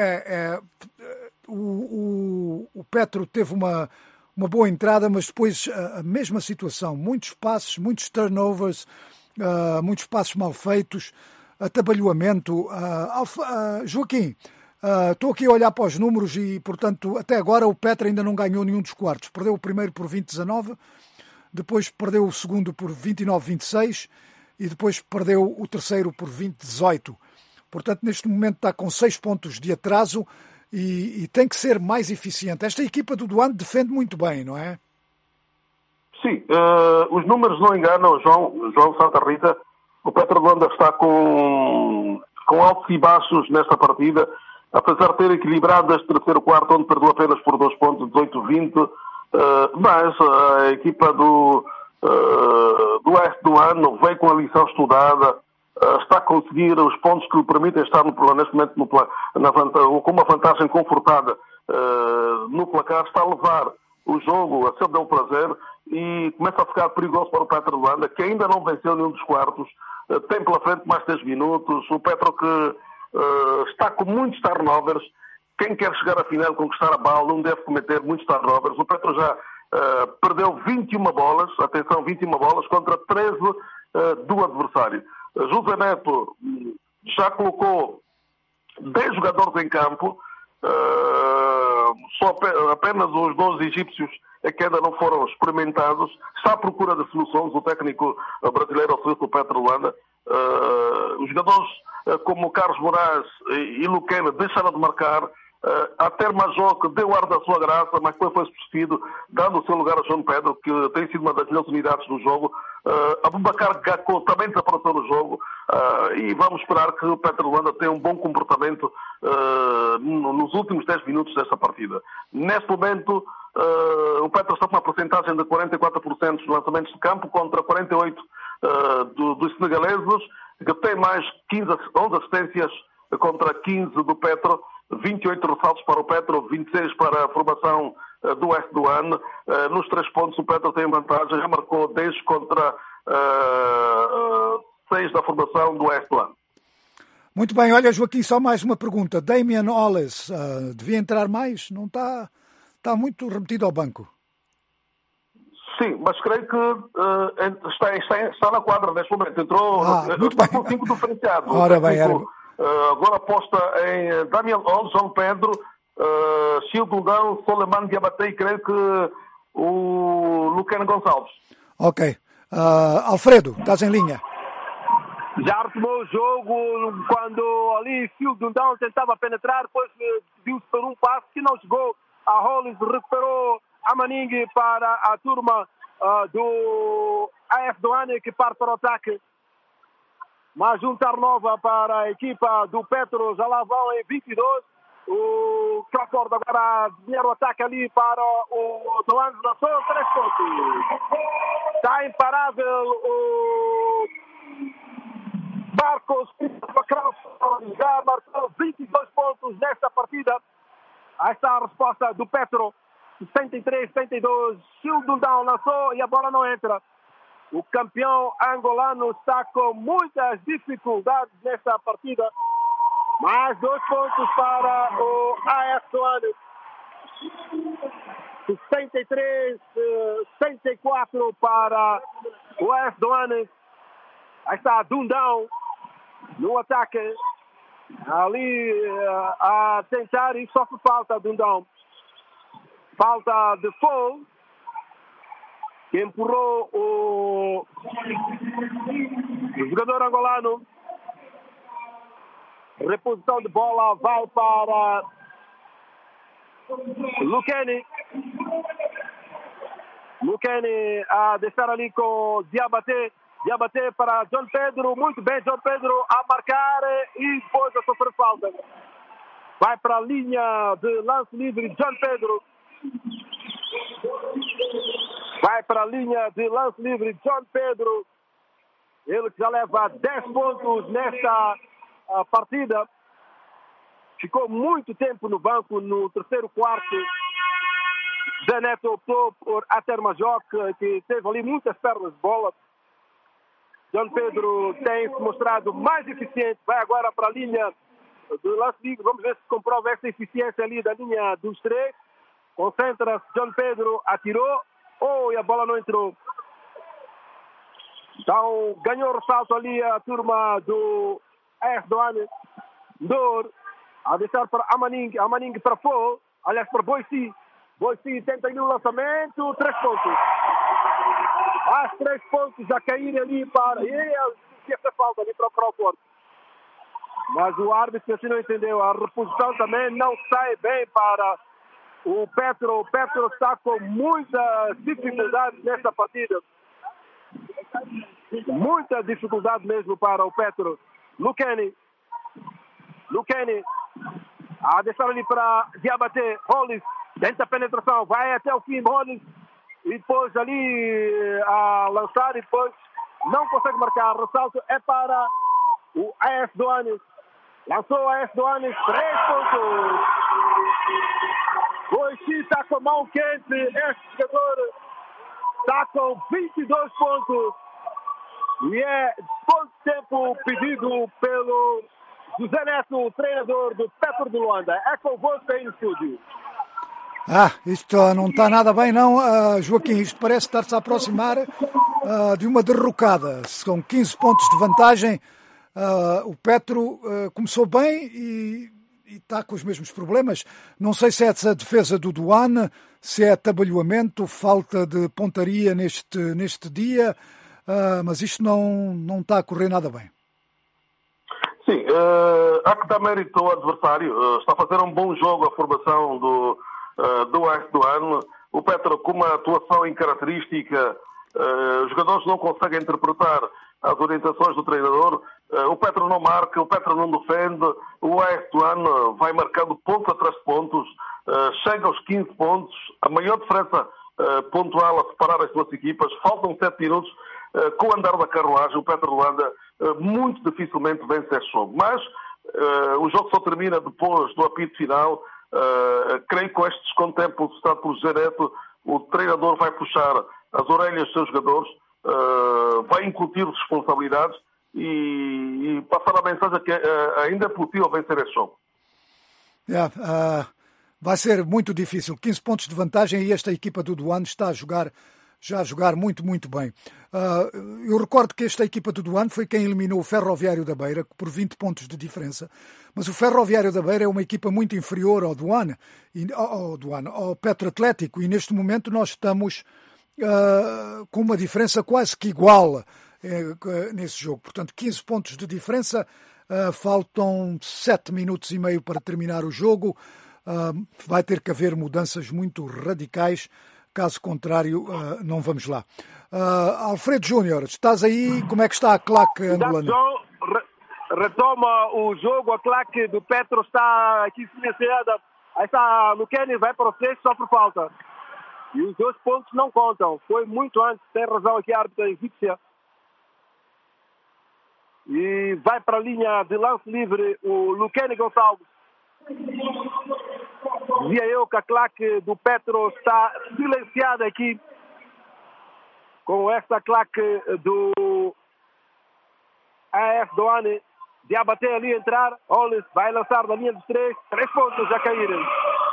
o Petro teve uma boa entrada, mas depois a mesma situação. Muitos passes, muitos turnovers, muitos passes mal feitos, atabalhoamento. Joaquim, estou aqui a olhar para os números e, portanto, até agora o Petro ainda não ganhou nenhum dos quartos. Perdeu o primeiro por 20-19, depois perdeu o segundo por 29-26 e depois perdeu o terceiro por 20-18. Portanto, neste momento está com 6 pontos de atraso e tem que ser mais eficiente. Esta equipa do Doane defende muito bem, não é? Sim, os números não enganam, João Santa Rita. O Petro de Luanda está com altos e baixos nesta partida, apesar de ter equilibrado este terceiro quarto, onde perdeu apenas por 2 pontos, 18-20, Mas a equipa do oeste do ano vem com a lição estudada, está a conseguir os pontos que lhe permitem estar neste momento com uma vantagem confortada no placar, está a levar o jogo a seu bel prazer e começa a ficar perigoso para o Petro de Luanda, que ainda não venceu nenhum dos quartos, tem pela frente mais 10 minutos, o Petro que está com muitos turnovers. Quem quer chegar à final e conquistar a bola não deve cometer muitos turnovers. O Petro já perdeu 21 bolas, atenção, 21 bolas contra 13 do adversário. José Neto já colocou 10 jogadores em campo, apenas os 12 egípcios é que ainda não foram experimentados. Está à procura de soluções o técnico brasileiro ao serviço do Petro Luanda. Os jogadores como Carlos Moraes e Luquena deixaram de marcar. Até Major, que deu ar da sua graça, mas depois foi substituído, dando o seu lugar a João Pedro, que tem sido uma das melhores unidades do jogo. Aboubacar Gakpo também desapareceu no jogo, e vamos esperar que o Petro Luanda tenha um bom comportamento nos últimos 10 minutos desta partida. Neste momento, o Petro está com uma porcentagem de 44% dos lançamentos de campo contra 48% dos senegaleses, que tem mais 11 assistências contra 15 do Petro, 28 ressaltos para o Petro, 26 para a formação do oeste do ano. Nos 3 pontos o Petro tem vantagem, já marcou 10 contra 6 da formação do oeste do ano. Muito bem, olha Joaquim, só mais uma pergunta. Damian Hollis devia entrar mais? Não está muito remetido ao banco? Sim, mas creio que está na quadra neste momento. Entrou muito bem. Com 5 diferenciados. Ora bem, agora aposta em Damian Hollis, João Pedro, Childundão, Soleiman Diabaté e creio que o Luquena Gonçalves. Ok. Alfredo, estás em linha. Já retomou o jogo quando ali Childundão tentava penetrar, depois viu-se por um passo que não chegou a Hollis, recuperou a Manning para a turma do AF Douane, que parte para o ataque. Mais um turnover para a equipa do Petro, já lá vão em 22. O Crawford agora a desenhar o ataque ali para o Douane, lançou 3 pontos. Está imparável o Marcos Crawford, já marcou 22 pontos nesta partida. Aí está a resposta do Petro, 73-72. Childundão lançou e a bola não entra. O campeão angolano está com muitas dificuldades nesta partida. Mais 2 pontos para o AF Douane. 63-64 para o AF Douane. Aí está Dundão no ataque. Ali a tentar e sofre falta Dundão. Falta de Fall, que empurrou o jogador angolano. Reposição de bola vai para Luqueni. Luqueni a deixar ali com Diabaté. Diabaté para João Pedro. Muito bem, João Pedro a marcar e depois a sofrer falta. Vai para a linha de lance livre João Pedro. Vai para a linha de lance livre João Pedro. Ele que já leva 10 pontos nesta partida. Ficou muito tempo no banco no terceiro quarto. Zé Neto optou por Ater Major, que teve ali muitas pernas de bola. João Pedro tem se mostrado mais eficiente. Vai agora para a linha do lance livre. Vamos ver se comprova essa eficiência ali da linha dos 3. Concentra-se, João Pedro atirou. E a bola não entrou. Então ganhou ressalto ali a turma do AF Douane. Dor a deixar para Amaning. Amaning para Fo. Aliás, para Boissi. Boissi tenta ali o lançamento. 3 pontos. As 3 pontos a cair ali para... E essa falta ali para o Crawford. Mas o árbitro assim não entendeu. A reposição também não sai bem para o Petro. O Petro está com muita dificuldade nesta partida. Muita dificuldade mesmo para o Petro. Luqueni a deixar ali para Diabaté. Hollis Tenta a penetração, vai até o fim, Hollins, e depois ali a lançar e depois não consegue marcar. Ressalto é para o AS Douanes. Lançou a AS Douanes, 3 pontos. Boixi está com a mão quente, este jogador está com 22 pontos. E é pouco tempo pedido pelo José Neto, o treinador do Petro de Luanda. É convosco aí no estúdio. Isto não está nada bem, não, Joaquim. Isto parece estar-se a aproximar de uma derrocada. São 15 pontos de vantagem. O Petro começou bem e está com os mesmos problemas. Não sei se é essa defesa do Douane, se é atabalhoamento, falta de pontaria neste dia, mas isto não está a correr nada bem. Sim, há que dar mérito ao adversário. Está a fazer um bom jogo a formação do AS Douane. O Petro, com uma atuação incaracterística, os jogadores não conseguem interpretar as orientações do treinador. O Petro não marca, o Petro não defende. O AS Douane vai marcando pontos atrás de pontos, chega aos 15 pontos. A maior diferença pontual a separar as duas equipas. Faltam 7 minutos. Com o andar da carruagem, o Petro de Luanda muito dificilmente vence esse jogo. Mas o jogo só termina depois do apito final. Creio que com este descontempo suscitado pelo José Neto, o treinador vai puxar as orelhas dos seus jogadores, vai incutir responsabilidades e passar a mensagem que ainda é possível vencer este jogo. Vai ser muito difícil. 15 pontos de vantagem e esta equipa do Douane está a jogar muito, muito bem. Eu recordo que esta equipa do Douane foi quem eliminou o Ferroviário da Beira por 20 pontos de diferença, mas o Ferroviário da Beira é uma equipa muito inferior ao Douane, ao Petro Atlético, e neste momento nós estamos com uma diferença quase que igual nesse jogo. Portanto, 15 pontos de diferença, faltam 7 minutos e meio para terminar o jogo. Vai ter que haver mudanças muito radicais. Caso contrário, não vamos lá. Alfredo Júnior, estás aí? Como é que está a claque angolana? Retoma o jogo, a claque do Petro está aqui silenciada. Aí está Luqueni, vai para o 6 só por falta. E os 2 pontos não contam. Foi muito antes, tem razão aqui a árbitra egípcia. E vai para a linha de lance livre o Luqueni Gonçalves. Dizia eu que a claque do Petro está silenciada aqui com esta claque do AS Douane. Diabaté ali entrar, Hollis vai lançar na linha dos 3 pontos a caírem.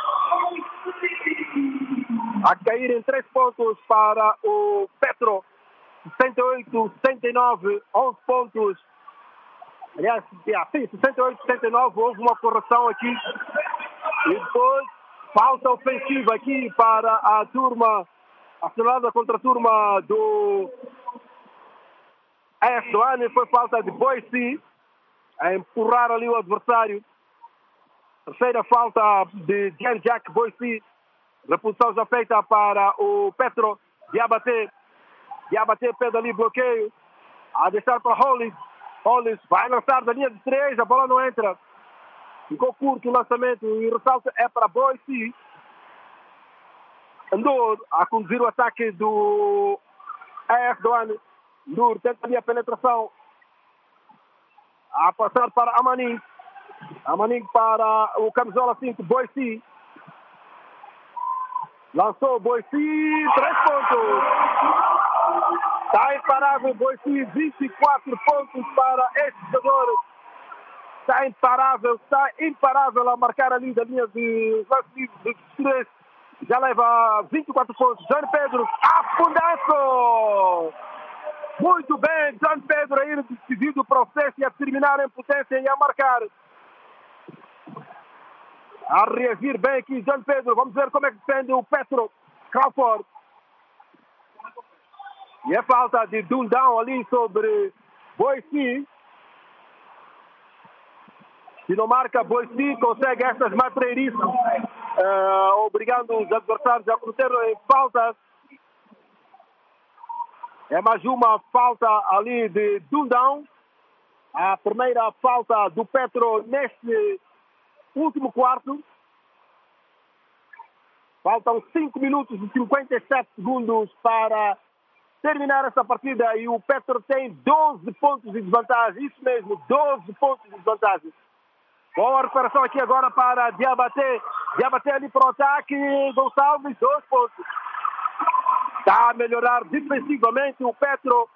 A caírem 3 pontos para o Petro. 68, 69, 11 pontos. Aliás, sim, 68, 69, houve uma correção aqui. E depois, falta ofensiva aqui para a turma, assinalada contra a turma do AS Douane. Foi falta de Boixi, a empurrar ali o adversário. Terceira falta de Jean-Jacques Boixi. Repulsão já feita para o Petro. Diabaté pede ali bloqueio. A deixar para Hollis. Hollis vai lançar da linha de 3, a bola não entra. Ficou curto o lançamento e o ressalto é para Boixi. Andou a conduzir o ataque do AS Douane. Nur tenta ali a penetração. A passar para Amaning. Amaning para o camisola 5, Boixi. Lançou Boixi, 3 pontos. Está imparável Boixi, 24 pontos para este jogador. Está imparável a marcar ali da linha de 3. Já leva 24 pontos. João Pedro, afundaço! Muito bem, João Pedro a ir decidido o processo e a terminar em potência e a marcar. A reagir bem aqui, João Pedro. Vamos ver como é que defende o Petro Crawford. E a falta de Dundão ali sobre Boixi. Se não marca Boixi, consegue estas matreirices, obrigando os adversários a cometer faltas. É mais uma falta ali de Dundão. A primeira falta do Petro neste último quarto. Faltam 5 minutos e 57 segundos para terminar essa partida e o Petro tem 12 pontos de desvantagem. Isso mesmo, 12 pontos de desvantagem. Boa recuperação aqui agora para Diabaté. Diabaté ali para o ataque. Gonçalves, 2 pontos. Está a melhorar defensivamente o Petro.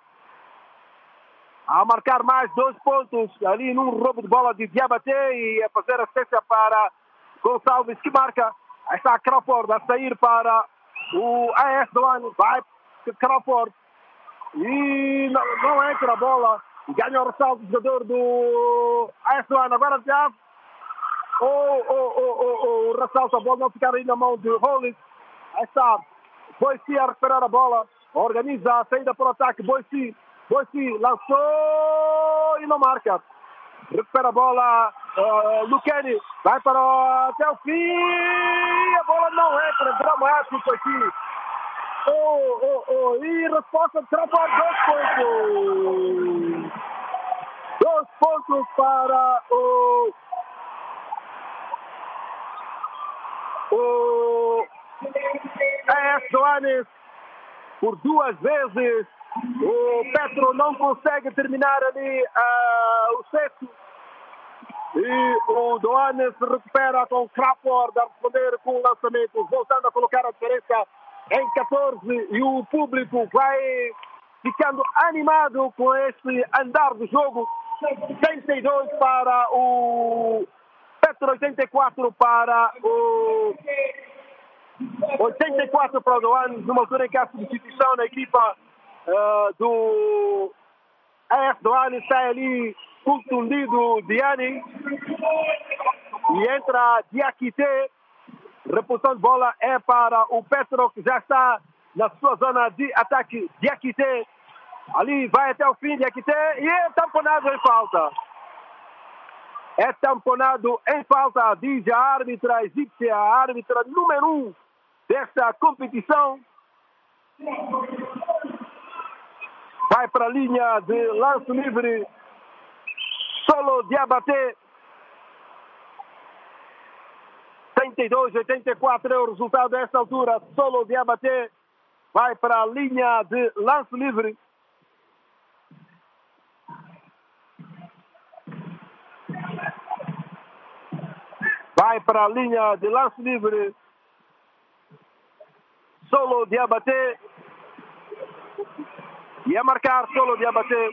A marcar mais 2 pontos ali num roubo de bola de Diabaté e a fazer assistência para Gonçalves que marca. Aí está Crawford a sair para o AS Douane. Vai Crawford. E não entra a bola. Ganha o ressalto do jogador do AS Douane. Agora já o ressalto, a bola não ficar aí na mão de Hollins. Aí está Boissy a recuperar a bola. Organiza a saída para o ataque. Boissy lançou e não marca. Recupera a bola Luqueni. Vai até o fim. A bola não entra. Dramático aqui. E resposta de Crawford, 2 pontos. 2 pontos para o AS Douane. Por 2 vezes o Petro não consegue terminar ali o sexto. E o Douane se recupera com Crawford a responder com o lançamento, voltando a colocar a diferença em 14. E o público vai ficando animado com esse andar do jogo. 72 para o Petro, 84 para o 84 para o Douane, numa altura em que há substituição na equipa do AS Douane. Está ali contundido Diani e entra Diakité. Reposição de bola é para o Petro, que já está na sua zona de ataque. Diakité ali vai até o fim. Diakité e é tamponado em falta. É tamponado em falta, diz a árbitra egípcia, a árbitra número 1 desta competição. Vai para a linha de lance livre Solo Diabaté. 32-84 é o resultado desta altura. Solo Diabaté vai para a linha de lance livre. Vai para a linha de lance livre Solo Diabaté. E a marcar Solo Diabaté.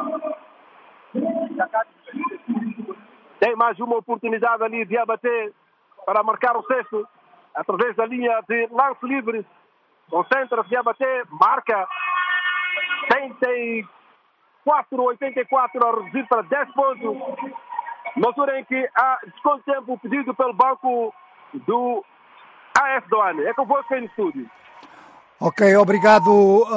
Tem mais uma oportunidade ali Diabaté para marcar o sexto através da linha de lance livre. Concentra-se Diabaté, marca 84 a reduzir para 10 pontos. Na altura em que há desconto de tempo pedido pelo banco do AS Douane. É convosco aí no estúdio. Ok, obrigado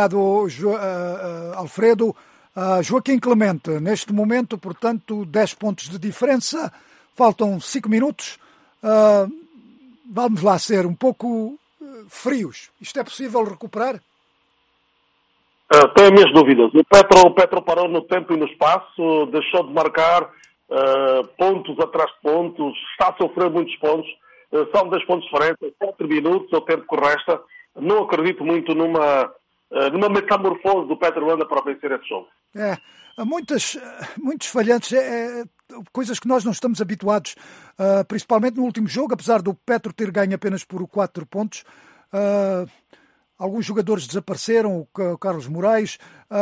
Alfredo. Joaquim Clemente, neste momento, portanto, 10 pontos de diferença, faltam 5 minutos. Vamos lá ser um pouco frios. Isto é possível recuperar? Tenho as minhas dúvidas. O Petro parou no tempo e no espaço, deixou de marcar pontos atrás de pontos, está a sofrer muitos pontos. São 10 pontos diferentes, 4 minutos, é o tempo que resta. Não acredito muito numa metamorfose do Petro Luanda para vencer esse jogo. Há muitos falhantes, coisas que nós não estamos habituados, principalmente no último jogo, apesar do Petro ter ganho apenas por 4 pontos. Alguns jogadores desapareceram, o Carlos Moraes,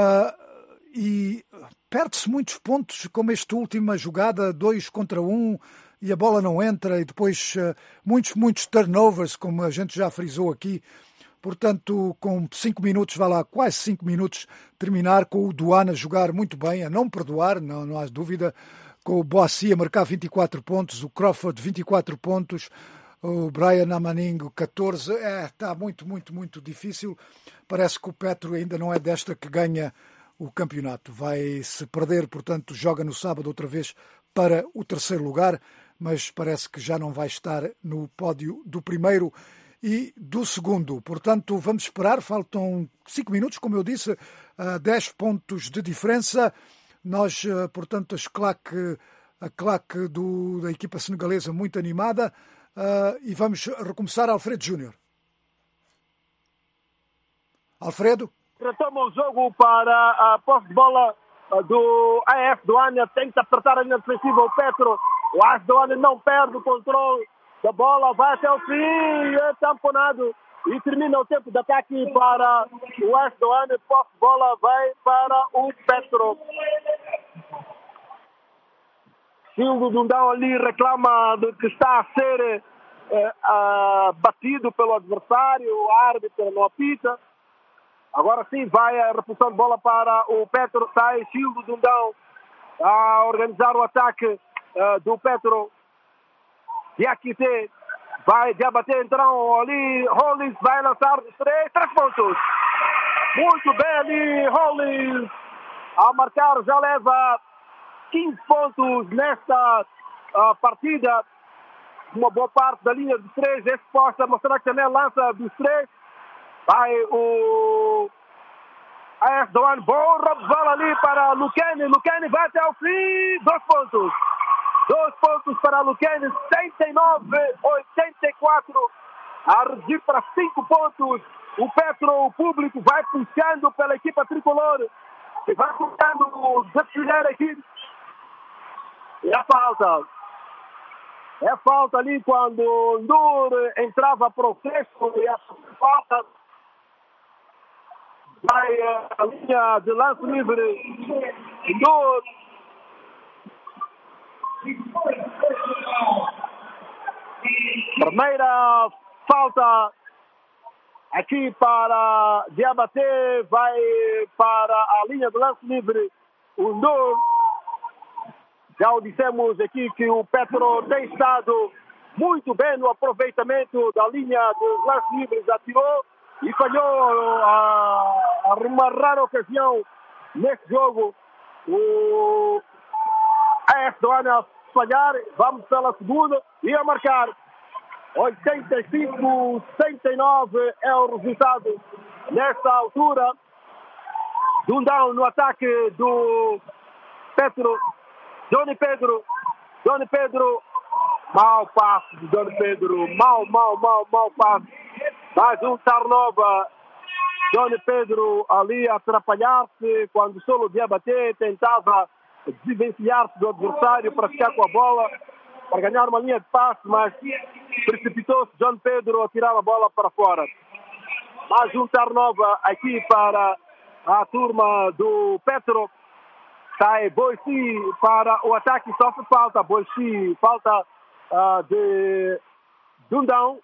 e perde-se muitos pontos, como esta última jogada, 2 contra 1, e a bola não entra, e depois muitos turnovers, como a gente já frisou aqui. Portanto, com 5 minutos, quase 5 minutos, terminar com o Douane a jogar muito bem, a não perdoar, não há dúvida, com o Boissy a marcar 24 pontos, o Crawford 24 pontos, o Brian Amaningo 14. Está muito difícil. Parece que o Petro ainda não é desta que ganha o campeonato. Vai se perder, portanto, joga no sábado outra vez para o 3º lugar, mas parece que já não vai estar no pódio do primeiro e do segundo. Portanto, vamos esperar. Faltam 5 minutos, como eu disse, 10 pontos de diferença. Nós, portanto, a claque da equipa senegalesa muito animada. E vamos recomeçar, Alfredo Júnior. Alfredo? Retoma o jogo para a posse de bola do AS Douane. Tenta apertar a linha defensiva o Petro. O AS Douane não perde o controle da bola. Vai até o fim. É tamponado. E termina o tempo de ataque para o AS Douane. Posse de bola vai para o Petro. Silvio Dundão ali reclama de que está a ser batido pelo adversário. O árbitro não apita. Agora sim vai a repulsão de bola para o Petro. Sai Silvio Dundão a organizar o ataque do Petro. Diakite vai debater então ali. Hollins vai lançar os 3 pontos. Muito bem ali, Hollins a marcar, já leva 15 pontos nesta partida. Uma boa parte da linha de 3. Esse posta a mostrar que também lança dos 3. Vai o AS Douane. Bom roubo de bola ali para Lucchini. Lucchini vai até o fim. 2 pontos. 2 pontos para Lucchini. 79-84. A reduzir para 5 pontos. O Petro, o público, vai puxando pela equipa tricolor. E vai puxando desfilhar aqui. E a falta. É falta ali quando o Ndur entrava para o Crespo. E a falta. Vai a linha de lance livre. Ndur. Primeira falta aqui para Diabaté. Vai para a linha de lance livre. O Ndur. Já o dissemos aqui que o Petro tem estado muito bem no aproveitamento da linha dos lances livres. Atirou e falhou uma rara ocasião nesse jogo. O AS Douane a falhar. Vamos pela segunda e a marcar. 85-69 é o resultado nesta altura. Dundão no ataque do Petro. Johnny Pedro. Mau passe de Johnny Pedro. Mau passe. Mais um turnover. Johnny Pedro ali a atrapalhar-se quando solo Diabaté tentava desvencilhar-se do adversário para ficar com a bola, para ganhar uma linha de passe, mas precipitou-se Johnny Pedro a tirar a bola para fora. Mais um turnover aqui para a turma do Petro. Sai Boissi para o ataque, sofre falta. Boissi, falta de Dundão.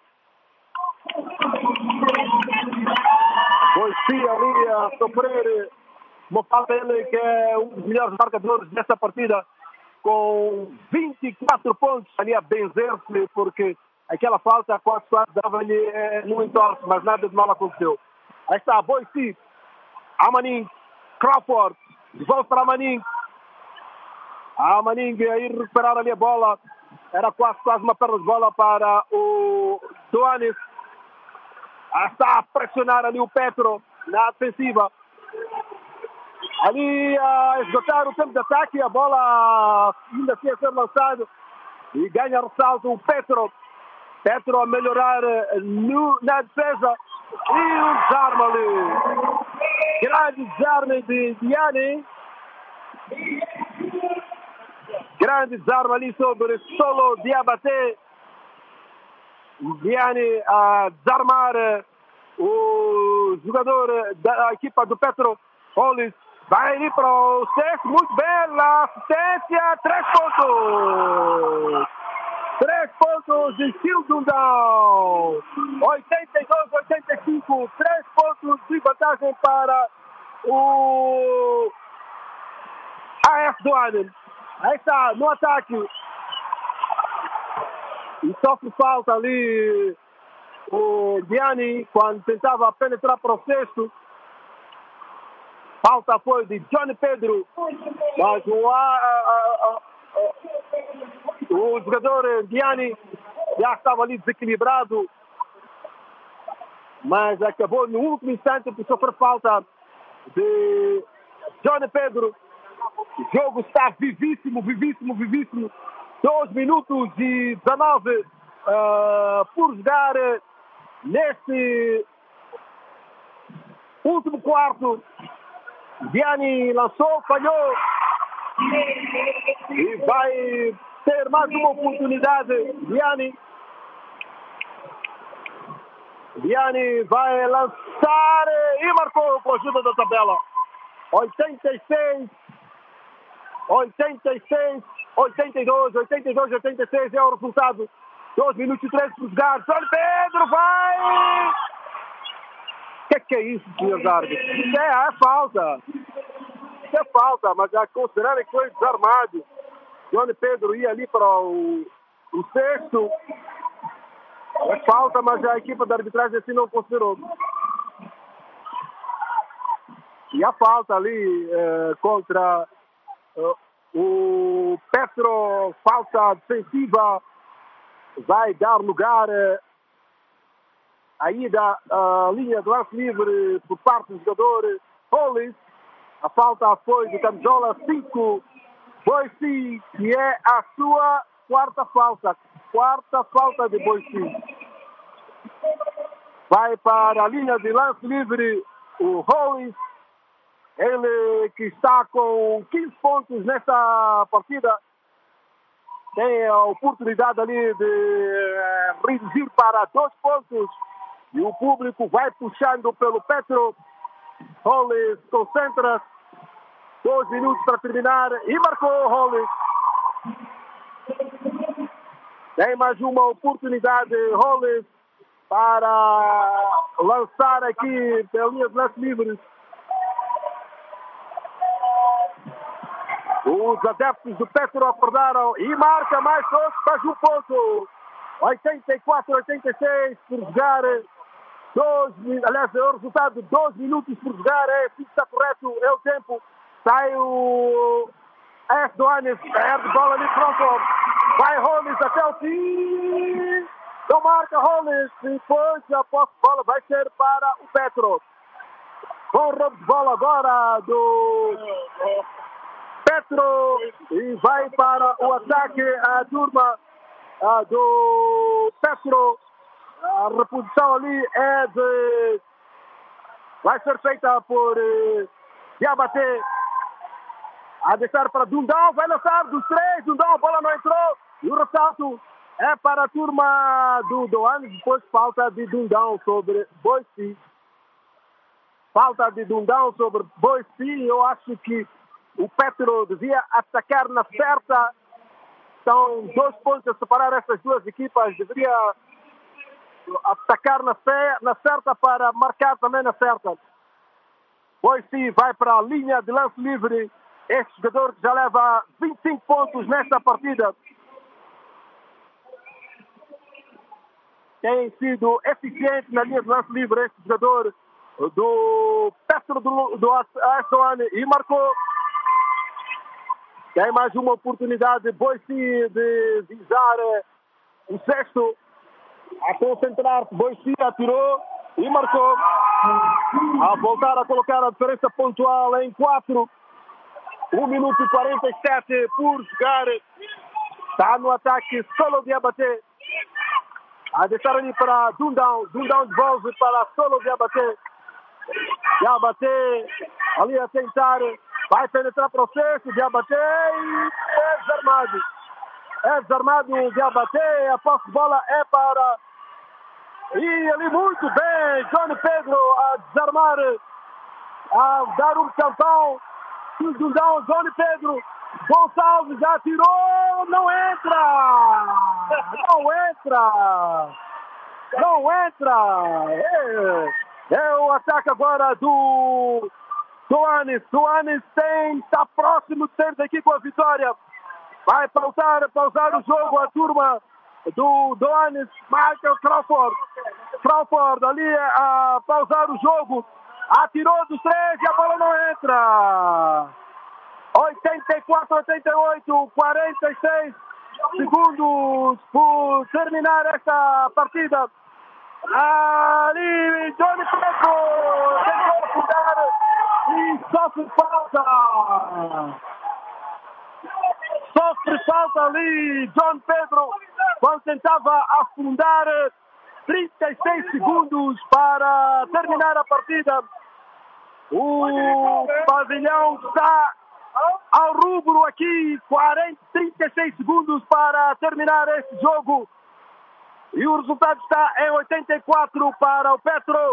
Boissi ali a sofrer uma falta. Ele que é um dos melhores marcadores desta partida, com 24 pontos ali a benzer-se, porque aquela falta quase dava-lhe no entorno, mas nada de mal aconteceu. Aí está Boissi, Amanin, Crawford. De volta para Manning. A Manning a ir recuperar ali a bola. Era quase uma perda de bola para o Douane. Está a pressionar ali o Petro na defensiva. Ali a esgotar o tempo de ataque. A bola ainda assim a ser lançada. E ganha ressalto o Petro. Petro a melhorar na defesa. E um desarme ali. Grande desarme de Diani. Grande desarme ali sobre solo Diabaté. Diani a desarmar o jogador da equipa do Petro. Hollins vai ali para o sexto. Muito bem. A assistência. 3 pontos. 3 pontos de Dundão. 82-85. 3 pontos de vantagem para o AS Douane. Aí está, no ataque. E sofre falta ali o Diani quando tentava penetrar para o sexto. Falta foi de Johnny Pedro. Mas o jogador Diani já estava ali desequilibrado, mas acabou no último instante por sofrer falta de Johnny Pedro. O jogo está vivíssimo. 2 minutos e 19 por jogar neste Último quarto. Diani lançou, falhou. E vai ter mais uma oportunidade. Diani vai lançar e marcou com a ajuda da tabela. 86, 82, 86 é o resultado. 2 minutos e 13 por jogar. João Pedro vai! O que é isso, senhores árbitros? Isso é falta. Isso é falta, mas já considerarem que foi desarmado. João Pedro ia ali para o sexto. É falta, mas a equipa de arbitragem assim não considerou. E a falta ali contra o Petro, falta defensiva, vai dar lugar à ida à linha do lance livre por parte do jogador Hollis. A falta foi de camisola 5, Boise, que é a sua quarta falta de Boise. Vai para a linha de lance livre o Hollis, ele que está com 15 pontos nesta partida, tem a oportunidade ali de reduzir para 2 pontos e o público vai puxando pelo Petro. Hollis concentra, 2 minutos para terminar e marcou Hollis. Tem mais uma oportunidade Hollis para lançar aqui pela linha de lance livre. Os adeptos do Petro acordaram e marca mais 2, faz 1 ponto. 84-86 por jogar. Aliás, é o resultado de 2 minutos por jogar. Se está correto, é o tempo. Sai o Doanes, perde bola ali, pronto. Vai Hollis até o fim. Não marca Hollis. Depois a posse de bola vai ser para o Petro. Com roubo de bola agora do Petro. E vai para o ataque a turma do Petro. A reposição ali vai ser feita por Diabaté. A deixar para Dundão, vai lançar dos 3, Dundão, a bola não entrou. E o ressalto é para a turma do Doanes. Depois falta de Dundão sobre Boise. Eu acho que o Petro devia atacar na certa. São 2 pontos a separar essas duas equipas. Deveria atacar na certa para marcar também na certa. Boise vai para a linha de lance livre. Este jogador já leva 25 pontos nesta partida. Tem sido eficiente na linha de lance livre este jogador do Petro do Astoane e marcou. Tem mais uma oportunidade Boise de visar o sexto. A concentrar-se, Boise atirou e marcou. A voltar a colocar a diferença pontual em 4. 1 minuto e 47 por jogar. Está no ataque Solo Diabaté. A deixar ali para Dundão. Dundão devolve para Solo Diabaté. Diabaté ali a tentar. Vai penetrar para o sexto. Diabaté e é desarmado. É desarmado o Diabaté. A posse de bola é para... E ali muito bem. João Pedro a desarmar. A dar um campão. Dundão, João Pedro. Gonçalves já atirou. Não entra. É o ataque agora do Doanes. Doanes está próximo de ter aqui com a vitória. Vai pausar o jogo a turma do Doanes. Michael Crawford. Crawford ali a pausar o jogo. Atirou dos 3 e a bola não entra. 84-88, 46 segundos por terminar esta partida. Ali, Johnny Pedro tentou fugir e sofre falta ali, John Pedro, quando tentava afundar. 36 segundos para terminar a partida. O pavilhão está ao rubro aqui, 36 segundos para terminar este jogo. E o resultado está em 84 para o Petro,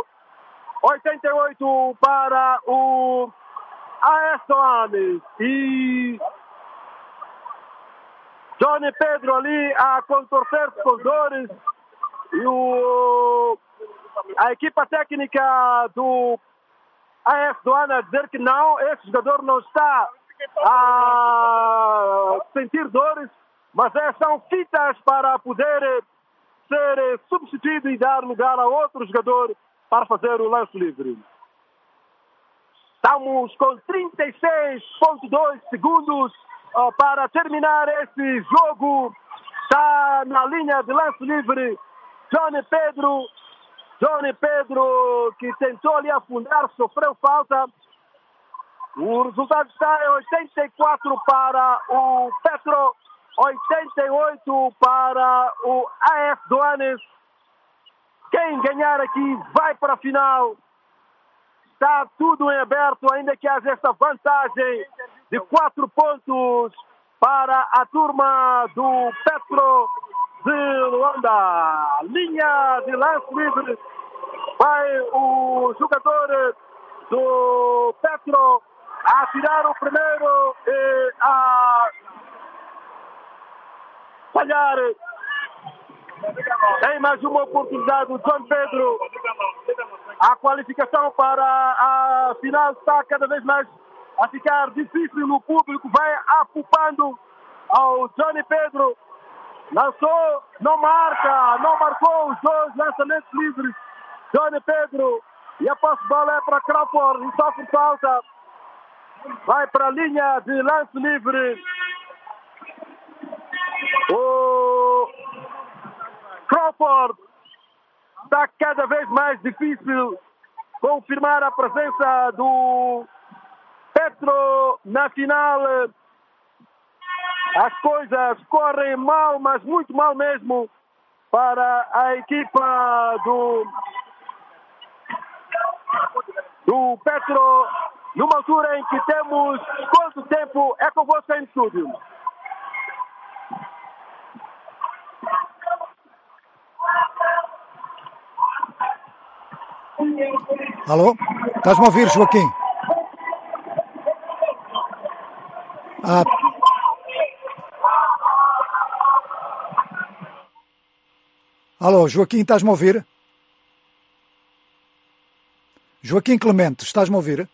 88 para o AS Douanes. E Johnny Pedro ali a contorcer-se com dores. E a equipa técnica do AS Douanes a dizer que não, esse jogador não está a sentir dores, mas são fitas para poder ser substituído e dar lugar a outro jogador para fazer o lance livre. Estamos com 36,2 segundos para terminar este jogo. Está na linha de lance livre Johnny Pedro, que tentou ali afundar, sofreu falta. O resultado está em 84 para o Petro, 88 para o AS Douanes. Quem ganhar aqui vai para a final. Está tudo em aberto, ainda que haja esta vantagem de 4 pontos para a turma do Petro de Luanda. Linha de lance livre. Vai o jogador do Petro a tirar o primeiro e a falhar. Tem mais uma oportunidade o João Pedro. A qualificação para a final está cada vez mais a ficar difícil. O público vai apupando ao Johnny Pedro. Lançou, não marca, não marcou os dois lançamentos livres. Johnny Pedro, e a posse de bola é para Crawford e sofre falta. Vai para a linha de lance livre. O Crawford. Está cada vez mais difícil confirmar a presença do Petro na final. As coisas correm mal, mas muito mal mesmo, para a equipa do Petro, numa altura em que temos quanto tempo? É convosco aí no estúdio. Alô? Estás-me a ouvir, Joaquim? Alô, Joaquim, estás-me a ouvir? Joaquim Clemente, estás-me a ouvir?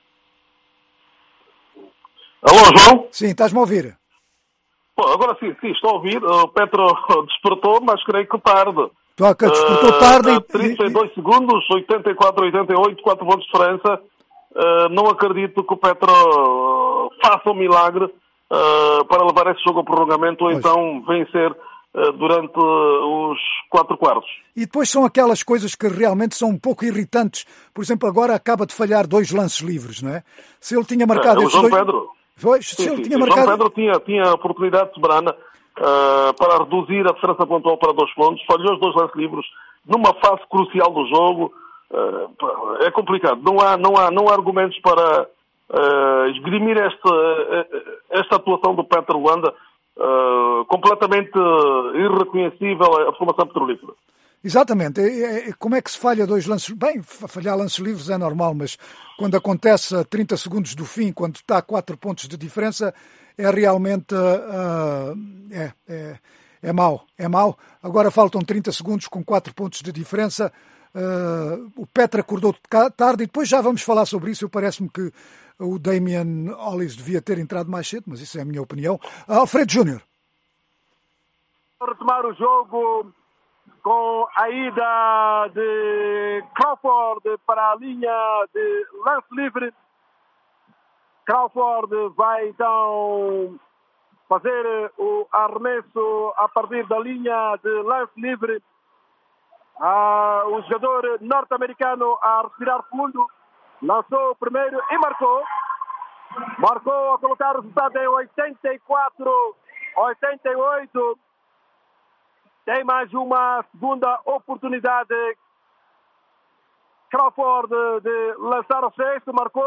Alô, João? Sim, estás-me a ouvir? Pô, agora sim, estou a ouvir. O Petro despertou, mas creio que tarde. Despertou tarde. 32 segundos, 84, 88, 4 pontos de diferença. Não acredito que o Petro faça um milagre para levar esse jogo ao prolongamento ou então vencer durante os 4 quartos. E depois são aquelas coisas que realmente são um pouco irritantes. Por exemplo, agora acaba de falhar 2 lances livres, não é? Se ele tinha marcado o esses João dois... Pedro. Pois, sim, se ele sim. tinha O marcado... João Pedro tinha a oportunidade soberana para reduzir a diferença pontual para 2 pontos. Falhou os 2 lances livres numa fase crucial do jogo. É complicado. Não há argumentos para esgrimir esta atuação do Petro Luanda, completamente irreconhecível a formação petrolífera. Exatamente. Como é que se falha 2 lances? Bem, falhar lances livres é normal, mas quando acontece a 30 segundos do fim, quando está a 4 pontos de diferença, é realmente é mau. É mau. Agora faltam 30 segundos com 4 pontos de diferença. O Petro acordou tarde e depois já vamos falar sobre isso. Parece-me que o Damian Hollis devia ter entrado mais cedo, mas isso é a minha opinião. Alfredo Júnior. Retomar o jogo com a ida de Crawford para a linha de lance livre. Crawford vai então fazer o arremesso a partir da linha de lance livre. O jogador norte-americano a respirar fundo, lançou o primeiro e marcou. Marcou a colocar o resultado em 84-88. Tem mais uma segunda oportunidade. Crawford de lançar o sexto, marcou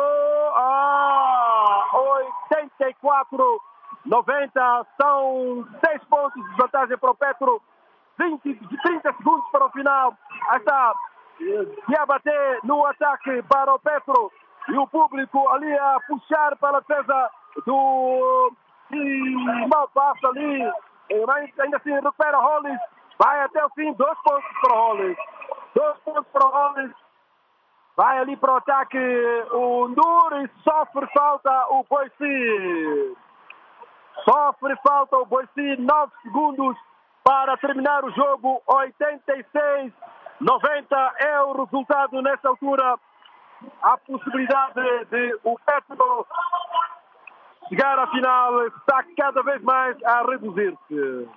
84-90, são 6 pontos de vantagem para o Petro, 30 segundos para o final. Aí está Diabaté no ataque para o Petro e o público ali a puxar para a defesa do mal passo ali, ainda assim recupera Hollis, vai até o fim, 2 pontos para o Hollis, 2 pontos para o Hollis. Vai ali para o ataque o Nur e sofre falta o Boici. Sofre falta o Boici, 9 segundos para terminar o jogo. 86-90 é o resultado nesta altura. A possibilidade de o Petro chegar à final está cada vez mais a reduzir-se.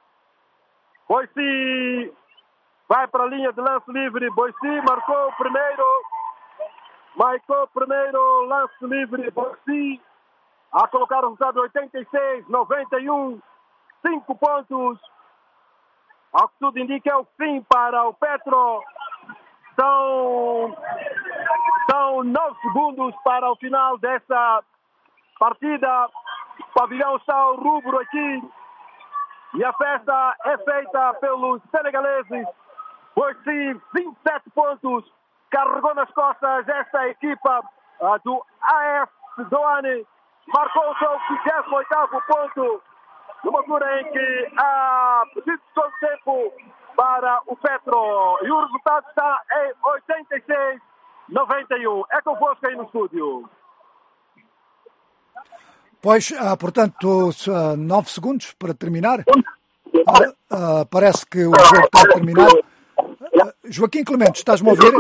Boici vai para a linha de lance livre. Boici marcou o primeiro lance livre. Boici a colocar o resultado 86-91. 5 pontos. Ao que tudo indica é o fim para o Petro. São 9 segundos para o final desta partida. O pavilhão está ao rubro aqui. E a festa é feita pelos senegaleses. Boici, 27 pontos, carregou nas costas esta equipa do AS Douane, marcou o seu 58º ponto, numa altura em que há pedido de tempo para o Petro, e o resultado está em 86-91. É convosco aí no estúdio. Pois, portanto, 9 segundos para terminar. Parece que o jogo está a terminar. Joaquim Clemente, estás-me a ouvir?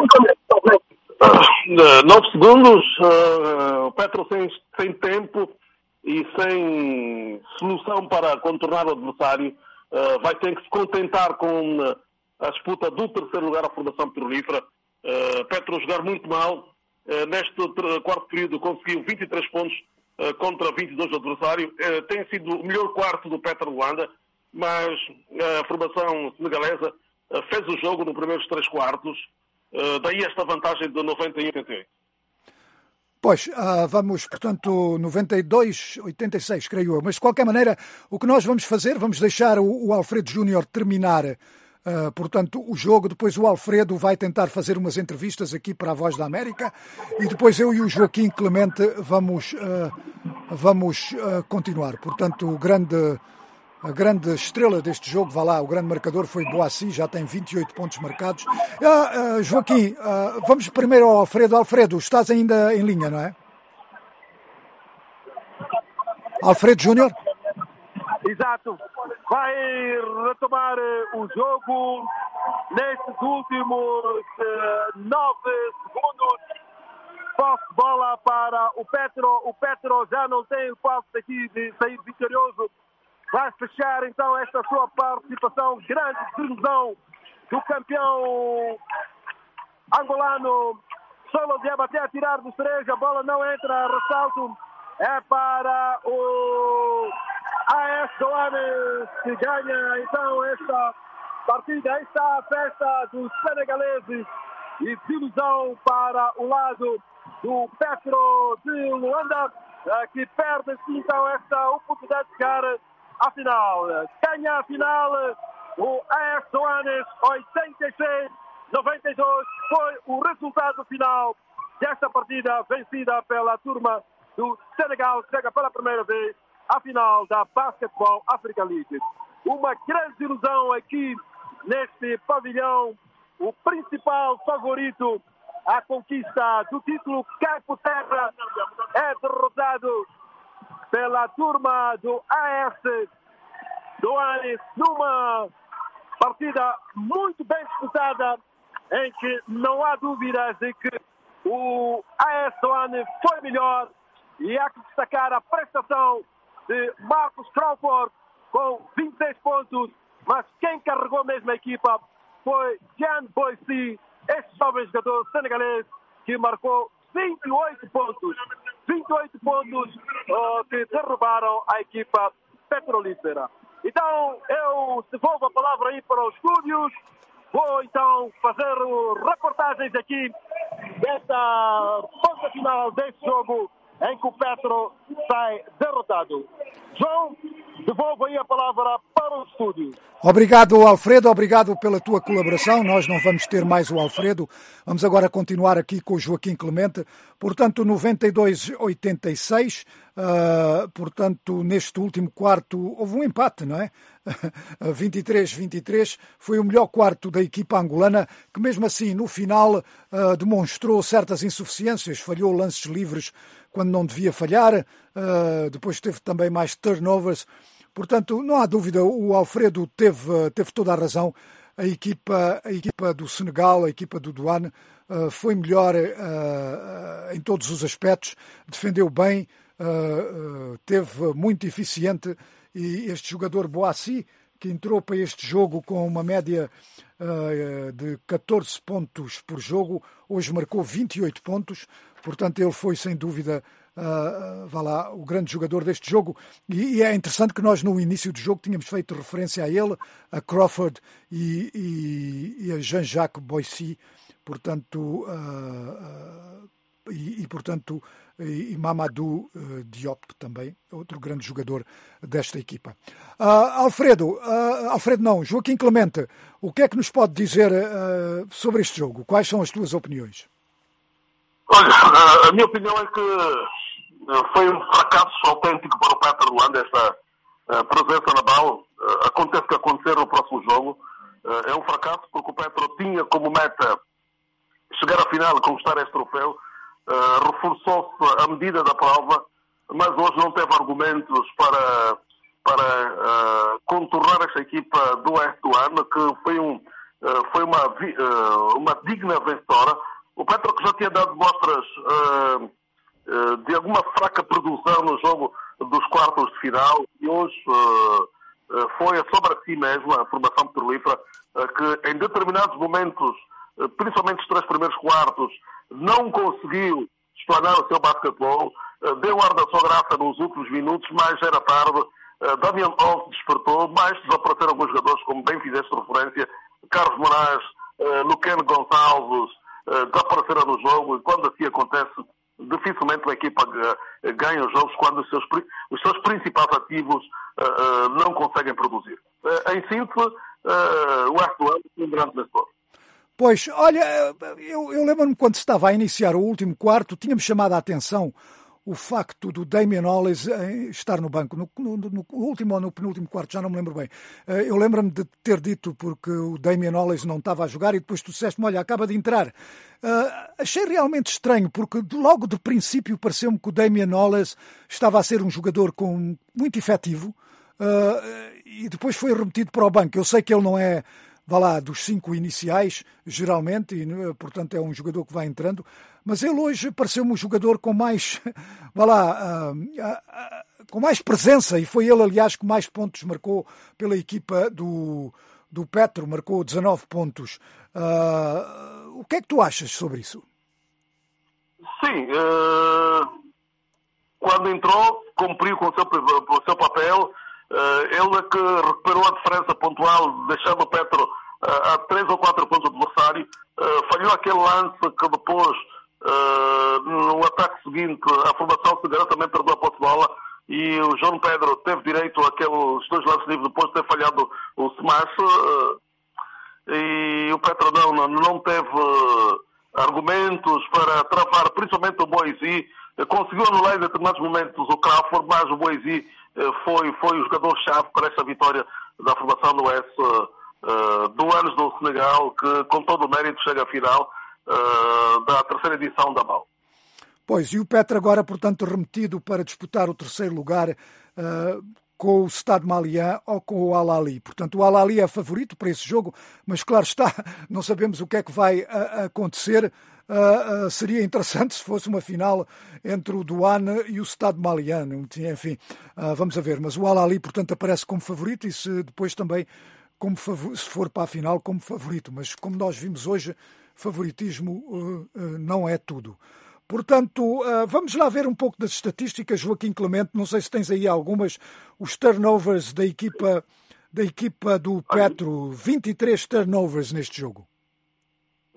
9 segundos, o Petro sem tempo e sem solução para contornar o adversário, vai ter que se contentar com a disputa do terceiro lugar à Formação Petrolífera. Petro jogar muito mal, neste quarto período conseguiu 23 pontos contra 22 do adversário, tem sido o melhor quarto do Petro Luanda, mas a formação senegalesa fez o jogo nos primeiros 3 quartos, daí esta vantagem de 91-88. Pois, vamos, portanto, 92-86, creio eu. Mas, de qualquer maneira, o que nós vamos fazer, vamos deixar o Alfredo Júnior terminar, portanto, o jogo. Depois o Alfredo vai tentar fazer umas entrevistas aqui para a Voz da América e depois eu e o Joaquim Clemente vamos continuar. Portanto, a grande estrela deste jogo, vá lá, o grande marcador foi Boassi, já tem 28 pontos marcados. Joaquim, vamos primeiro ao Alfredo. Alfredo, estás ainda em linha, não é? Alfredo Júnior? Exato. Vai retomar o jogo nestes últimos 9 segundos. Posse de bola para o Petro. O Petro já não tem o passo aqui de sair vitorioso. Vai fechar então esta sua participação, grande desilusão do campeão angolano. Solo Diabaté a tirar dos 3, a bola não entra, ressalto, é para o AS Douane que ganha então esta partida. Aí está a festa dos senegaleses e desilusão para o lado do Petro de Luanda, que perde então esta oportunidade de chegar à final. Ganha a final o AS Douane, 86-92 foi o resultado final desta partida vencida pela turma do Senegal, que chega pela primeira vez à final da Basketball Africa League. Uma grande ilusão aqui neste pavilhão, o principal favorito à conquista do título cai por terra, é derrotado pela turma do AS Douane numa partida muito bem disputada, em que não há dúvidas de que o AS Douane foi melhor, e há que destacar a prestação de Marcus Crawford com 26 pontos, mas quem carregou mesmo a equipa foi Jean Boici, esse jovem jogador senegalês que marcou 28 pontos que derrubaram a equipa petrolífera. Então, eu devolvo a palavra aí para os estúdios. Vou então fazer reportagens aqui desta ponta final deste jogo em que o Petro sai derrotado. João, devolvo aí a palavra para o estúdio. Obrigado, Alfredo, obrigado pela tua colaboração. Nós não vamos ter mais o Alfredo. Vamos agora continuar aqui com o Joaquim Clemente. Portanto, 92-86, portanto, neste último quarto houve um empate, não é? 23-23, foi o melhor quarto da equipa angolana, que mesmo assim, no final, demonstrou certas insuficiências, falhou lances livres quando não devia falhar, depois teve também mais turnovers. Portanto, não há dúvida, o Alfredo teve toda a razão. A equipa do Senegal, a equipa do Douane, foi melhor em todos os aspectos, defendeu bem, teve muito eficiente, e este jogador Boassi, que entrou para este jogo com uma média de 14 pontos por jogo, hoje marcou 28 pontos, portanto ele foi sem dúvida o grande jogador deste jogo, e é interessante que nós no início do jogo tínhamos feito referência a ele, a Crawford e a Jean-Jacques Boissy, portanto, e Mamadou Diop também, outro grande jogador desta equipa. Joaquim Clemente, o que é que nos pode dizer sobre este jogo? Quais são as tuas opiniões? Olha, a minha opinião é que foi um fracasso autêntico para o Petro Luanda esta presença na BAL. Acontece o que acontecer no próximo jogo. É um fracasso porque o Petro tinha como meta chegar à final e conquistar este troféu. Reforçou-se à medida da prova, mas hoje não teve argumentos para contornar esta equipa do Oeste do ano, que foi uma digna vencedora. O Petro, que já tinha dado mostras de alguma fraca produção no jogo dos quartos de final, e hoje foi sobre si mesmo a formação petrolífera, que em determinados momentos, principalmente os 3 primeiros quartos, não conseguiu explanar o seu basquetebol, deu ar da sua graça nos últimos minutos, mas era tarde. Damian Hoff despertou, mas desapareceram alguns jogadores, como bem fizeste referência, Carlos Moraes, Luquen Gonçalves, desapareceram no jogo, e quando assim acontece, dificilmente a equipa ganha os jogos quando os seus principais ativos não conseguem produzir. Em síntese, o Oeste do ano é um grande vencedor. Pois, olha, eu lembro-me quando se estava a iniciar o último quarto, tínhamos chamado a atenção o facto do Damian Hollis estar no banco, no último ou no penúltimo quarto, já não me lembro bem. Eu lembro-me de ter dito porque o Damian Hollis não estava a jogar, e depois tu disseste-me, olha, acaba de entrar. Achei realmente estranho, porque logo de princípio pareceu-me que o Damian Hollis estava a ser um jogador muito efetivo, e depois foi remetido para o banco. Eu sei que ele não é, dos 5 iniciais, geralmente, e portanto é um jogador que vai entrando, mas ele hoje pareceu-me um jogador com mais, com mais presença, e foi ele, aliás, que mais pontos marcou pela equipa do Petro, marcou 19 pontos. O que é que tu achas sobre isso? Sim, quando entrou, cumpriu com o seu papel. Ele é que recuperou a diferença pontual, deixando o Petro a 3 ou 4 pontos do adversário. Falhou aquele lance que depois, no ataque seguinte, a formação seguinte também perdeu a posse de bola, e o João Pedro teve direito àqueles 2 lances livres depois de ter falhado o smash, e o Petro não teve argumentos para travar, principalmente o Boisy. Conseguiu anular em determinados momentos o Crawford, mas o Boisy foi o jogador-chave para esta vitória da formação do S do anos do Senegal, que com todo o mérito chega à final da 3ª edição da BAL. Pois, e o Petro agora, portanto, remetido para disputar o 3º lugar com o Stade Malien ou com o Al Ahly. Portanto, o Al Ahly é favorito para esse jogo, mas claro está, não sabemos o que é que vai acontecer. Seria interessante se fosse uma final entre o Douane e o Stade Malien, enfim, vamos a ver. Mas o Al Ahly, portanto, aparece como favorito, e se depois também, se for para a final, como favorito. Mas como nós vimos hoje, favoritismo não é tudo. Portanto, vamos lá ver um pouco das estatísticas, Joaquim Clemente. Não sei se tens aí algumas. Os turnovers da equipa do Petro, 23 turnovers neste jogo.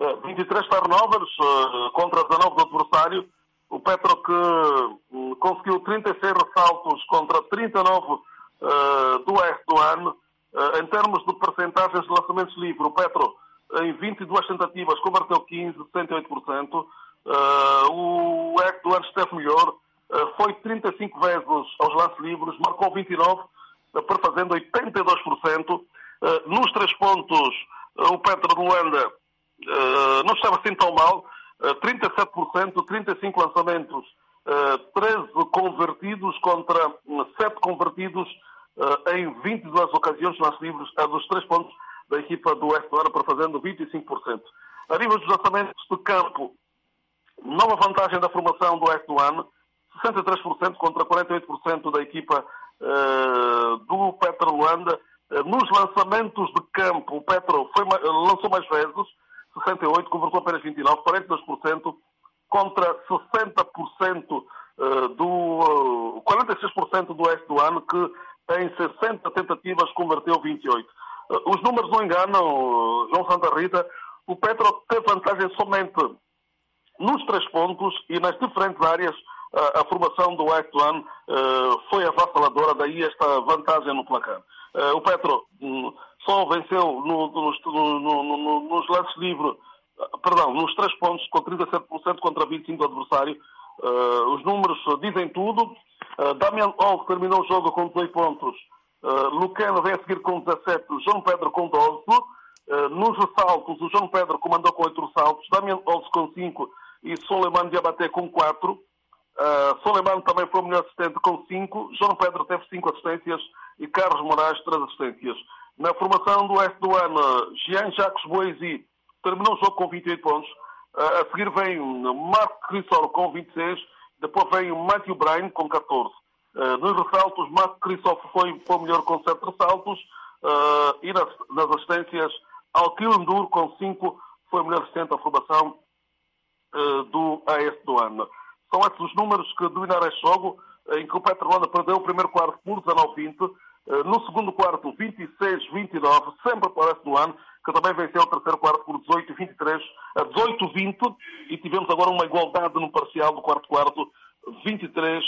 23 turnovers contra 19 do adversário. O Petro que conseguiu 36 ressaltos contra 39 do West One. Em termos de percentagens de lançamentos livres, o Petro em 22 tentativas converteu 15, 68%. O West One esteve melhor. Foi 35 vezes aos lances livres, marcou 29, fazendo 82%. Nos 3 pontos, o Petro de Luanda não estava assim tão mal. 37%, 35 lançamentos, 13 convertidos contra 7 convertidos em 22 ocasiões lances livres, dos 3 pontos da equipa do West One, fazendo 25%. A nível dos lançamentos de campo, nova vantagem da formação do West One, 63% contra 48% da equipa do Petro Luanda. Nos lançamentos de campo, o Petro lançou mais vezes, 68%, convertou apenas 29%, 42% contra 60% 46% do West One, que em 60 tentativas converteu 28%. Os números não enganam, João Santa Rita. O Petro teve vantagem somente nos 3 pontos e nas diferentes áreas. A formação do West One foi avassaladora, daí esta vantagem no placar. O Petro só venceu nos lances livres, nos 3 pontos, com 37% contra 25% do adversário. Os números dizem tudo. Damian Hall terminou o jogo com 18 pontos. Lucena vem a seguir com 17, João Pedro com 12. Nos ressaltos, o João Pedro comandou com 8 ressaltos, Damian Hall com 5 e Soleiman Diabaté com 4. Soleiman também foi o melhor assistente com 5. João Pedro teve 5 assistências e Carlos Moraes 3 assistências. Na formação do West One, Jean-Jacques Boisy terminou o jogo com 28 pontos. A seguir vem Marco Crisol com 26. Depois vem o Matthew Bryan com 14. Nos ressaltos, Marco Crisol foi o melhor com 7 ressaltos. E nas assistências, Alquil Ndur com 5 foi o melhor assistente da formação do AS do ano. São esses os números que dominaram este jogo, em que o Petro Luanda perdeu o primeiro quarto por 19-20, no segundo quarto 26-29, sempre para o AS do ano, que também venceu o terceiro quarto por 18-20, e tivemos agora uma igualdade no parcial do quarto quarto, 23-23.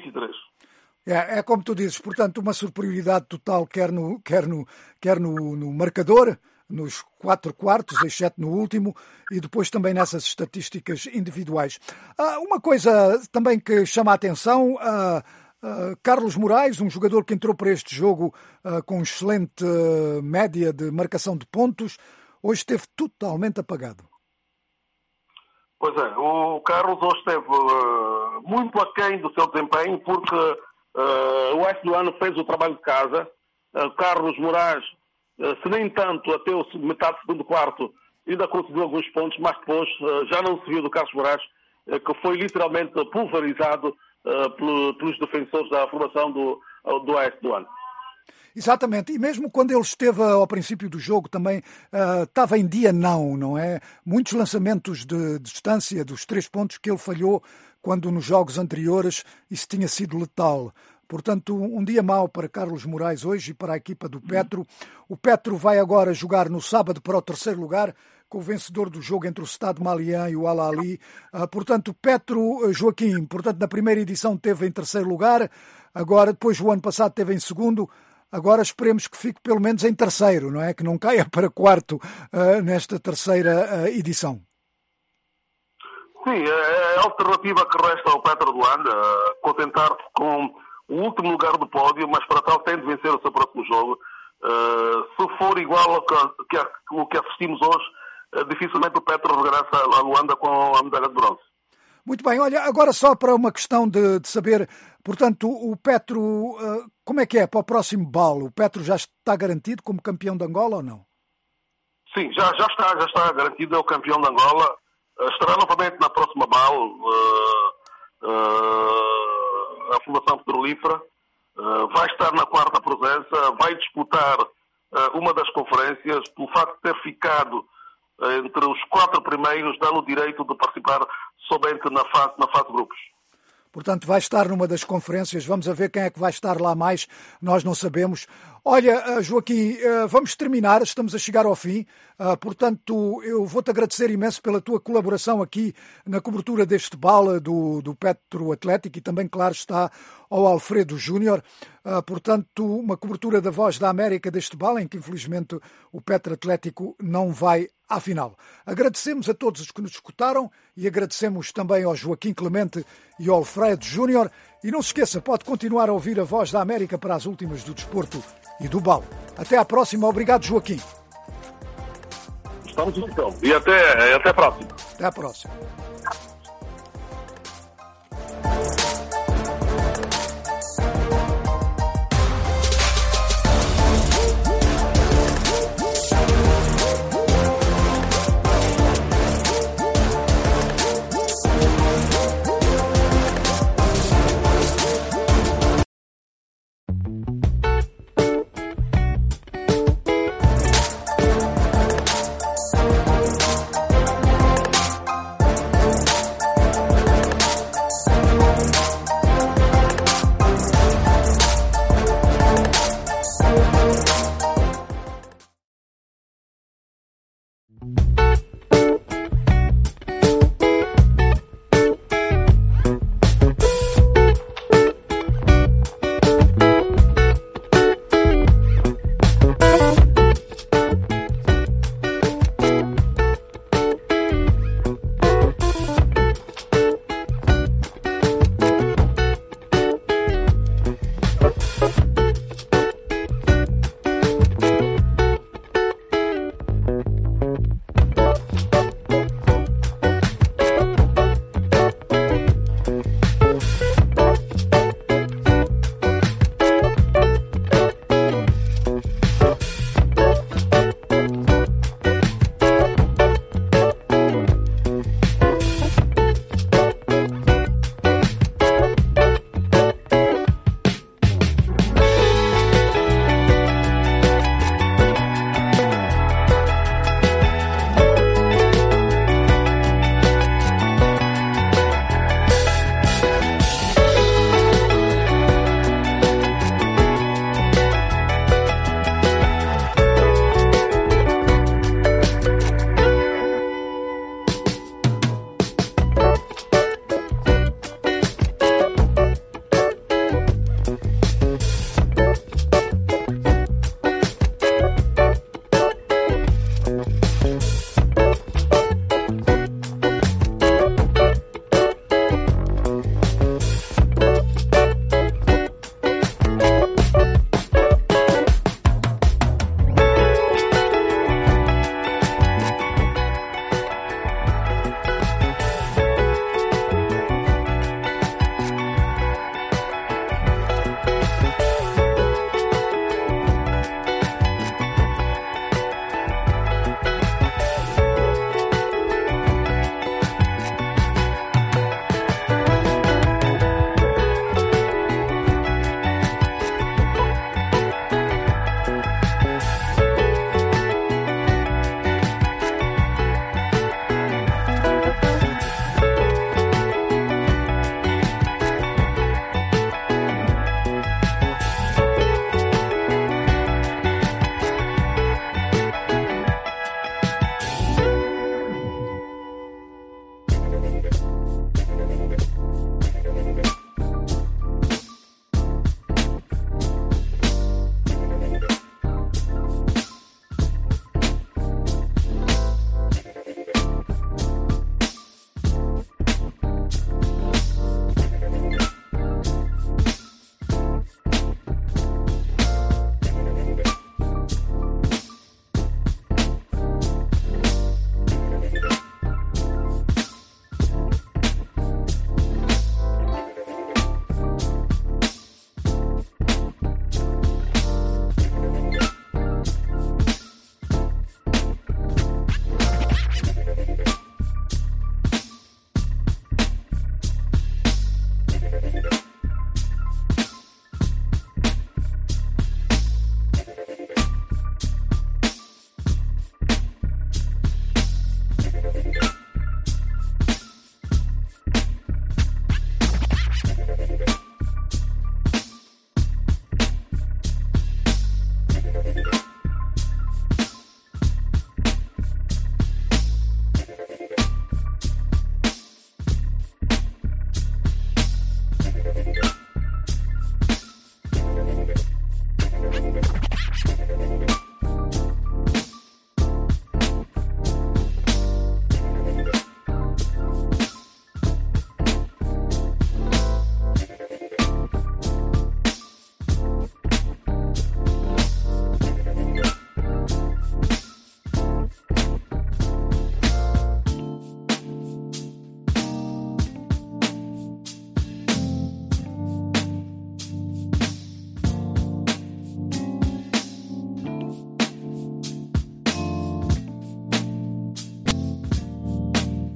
É como tu dizes, portanto, uma superioridade total, quer no marcador, nos 4 quartos, exceto no último, e depois também nessas estatísticas individuais. Uma coisa também que chama a atenção, Carlos Moraes, um jogador que entrou para este jogo com excelente média de marcação de pontos, hoje esteve totalmente apagado. Pois é, o Carlos hoje esteve muito aquém do seu desempenho, porque o West do ano fez o trabalho de casa. Carlos Moraes, se nem tanto até metade do segundo quarto, ainda conseguiu alguns pontos, mas depois já não se viu do Carlos Moraes, que foi literalmente pulverizado pelos defensores da formação do West do ano. Exatamente, e mesmo quando ele esteve ao princípio do jogo também estava em dia não é? Muitos lançamentos de distância dos 3 pontos que ele falhou, quando nos jogos anteriores isso tinha sido letal. Portanto, um dia mau para Carlos Moraes hoje e para a equipa do Petro. O Petro vai agora jogar no sábado para o terceiro lugar, com o vencedor do jogo entre o Stade Malien e o Al Ahly. Portanto, Petro, Joaquim, na primeira edição teve em terceiro lugar, agora, depois o ano passado teve em segundo. Agora esperemos que fique pelo menos em terceiro, não é? Que não caia para quarto nesta terceira edição. Sim, é a alternativa que resta ao Petro de Luanda, contentar-se com o último lugar do pódio, mas para tal tem de vencer o seu próximo jogo. Se for igual ao que assistimos hoje, dificilmente o Petro regressa a Luanda com a medalha de bronze. Muito bem, olha, agora só para uma questão de saber, portanto, o Petro, como é que é para o próximo BAL? O Petro já está garantido como campeão de Angola ou não? Sim, já está garantido, é o campeão de Angola. Estará novamente na próxima BAL, a Formação Petrolífera. Vai estar na quarta presença, vai disputar uma das conferências, pelo facto de ter ficado entre os 4 primeiros, dá-lhe o direito de participar somente na fase de grupos. Portanto, vai estar numa das conferências. Vamos a ver quem é que vai estar lá mais. Nós não sabemos. Olha, Joaquim, vamos terminar, estamos a chegar ao fim, portanto eu vou-te agradecer imenso pela tua colaboração aqui na cobertura deste bal do Petro Atlético e também, claro está, ao Alfredo Júnior, portanto uma cobertura da Voz da América deste bal em que infelizmente o Petro Atlético não vai à final. Agradecemos a todos os que nos escutaram e agradecemos também ao Joaquim Clemente e ao Alfredo Júnior e não se esqueça, pode continuar a ouvir a Voz da América para as últimas do desporto e do bal. Até à próxima. Obrigado, Joaquim. Estamos então. E até a próxima. Até à próxima.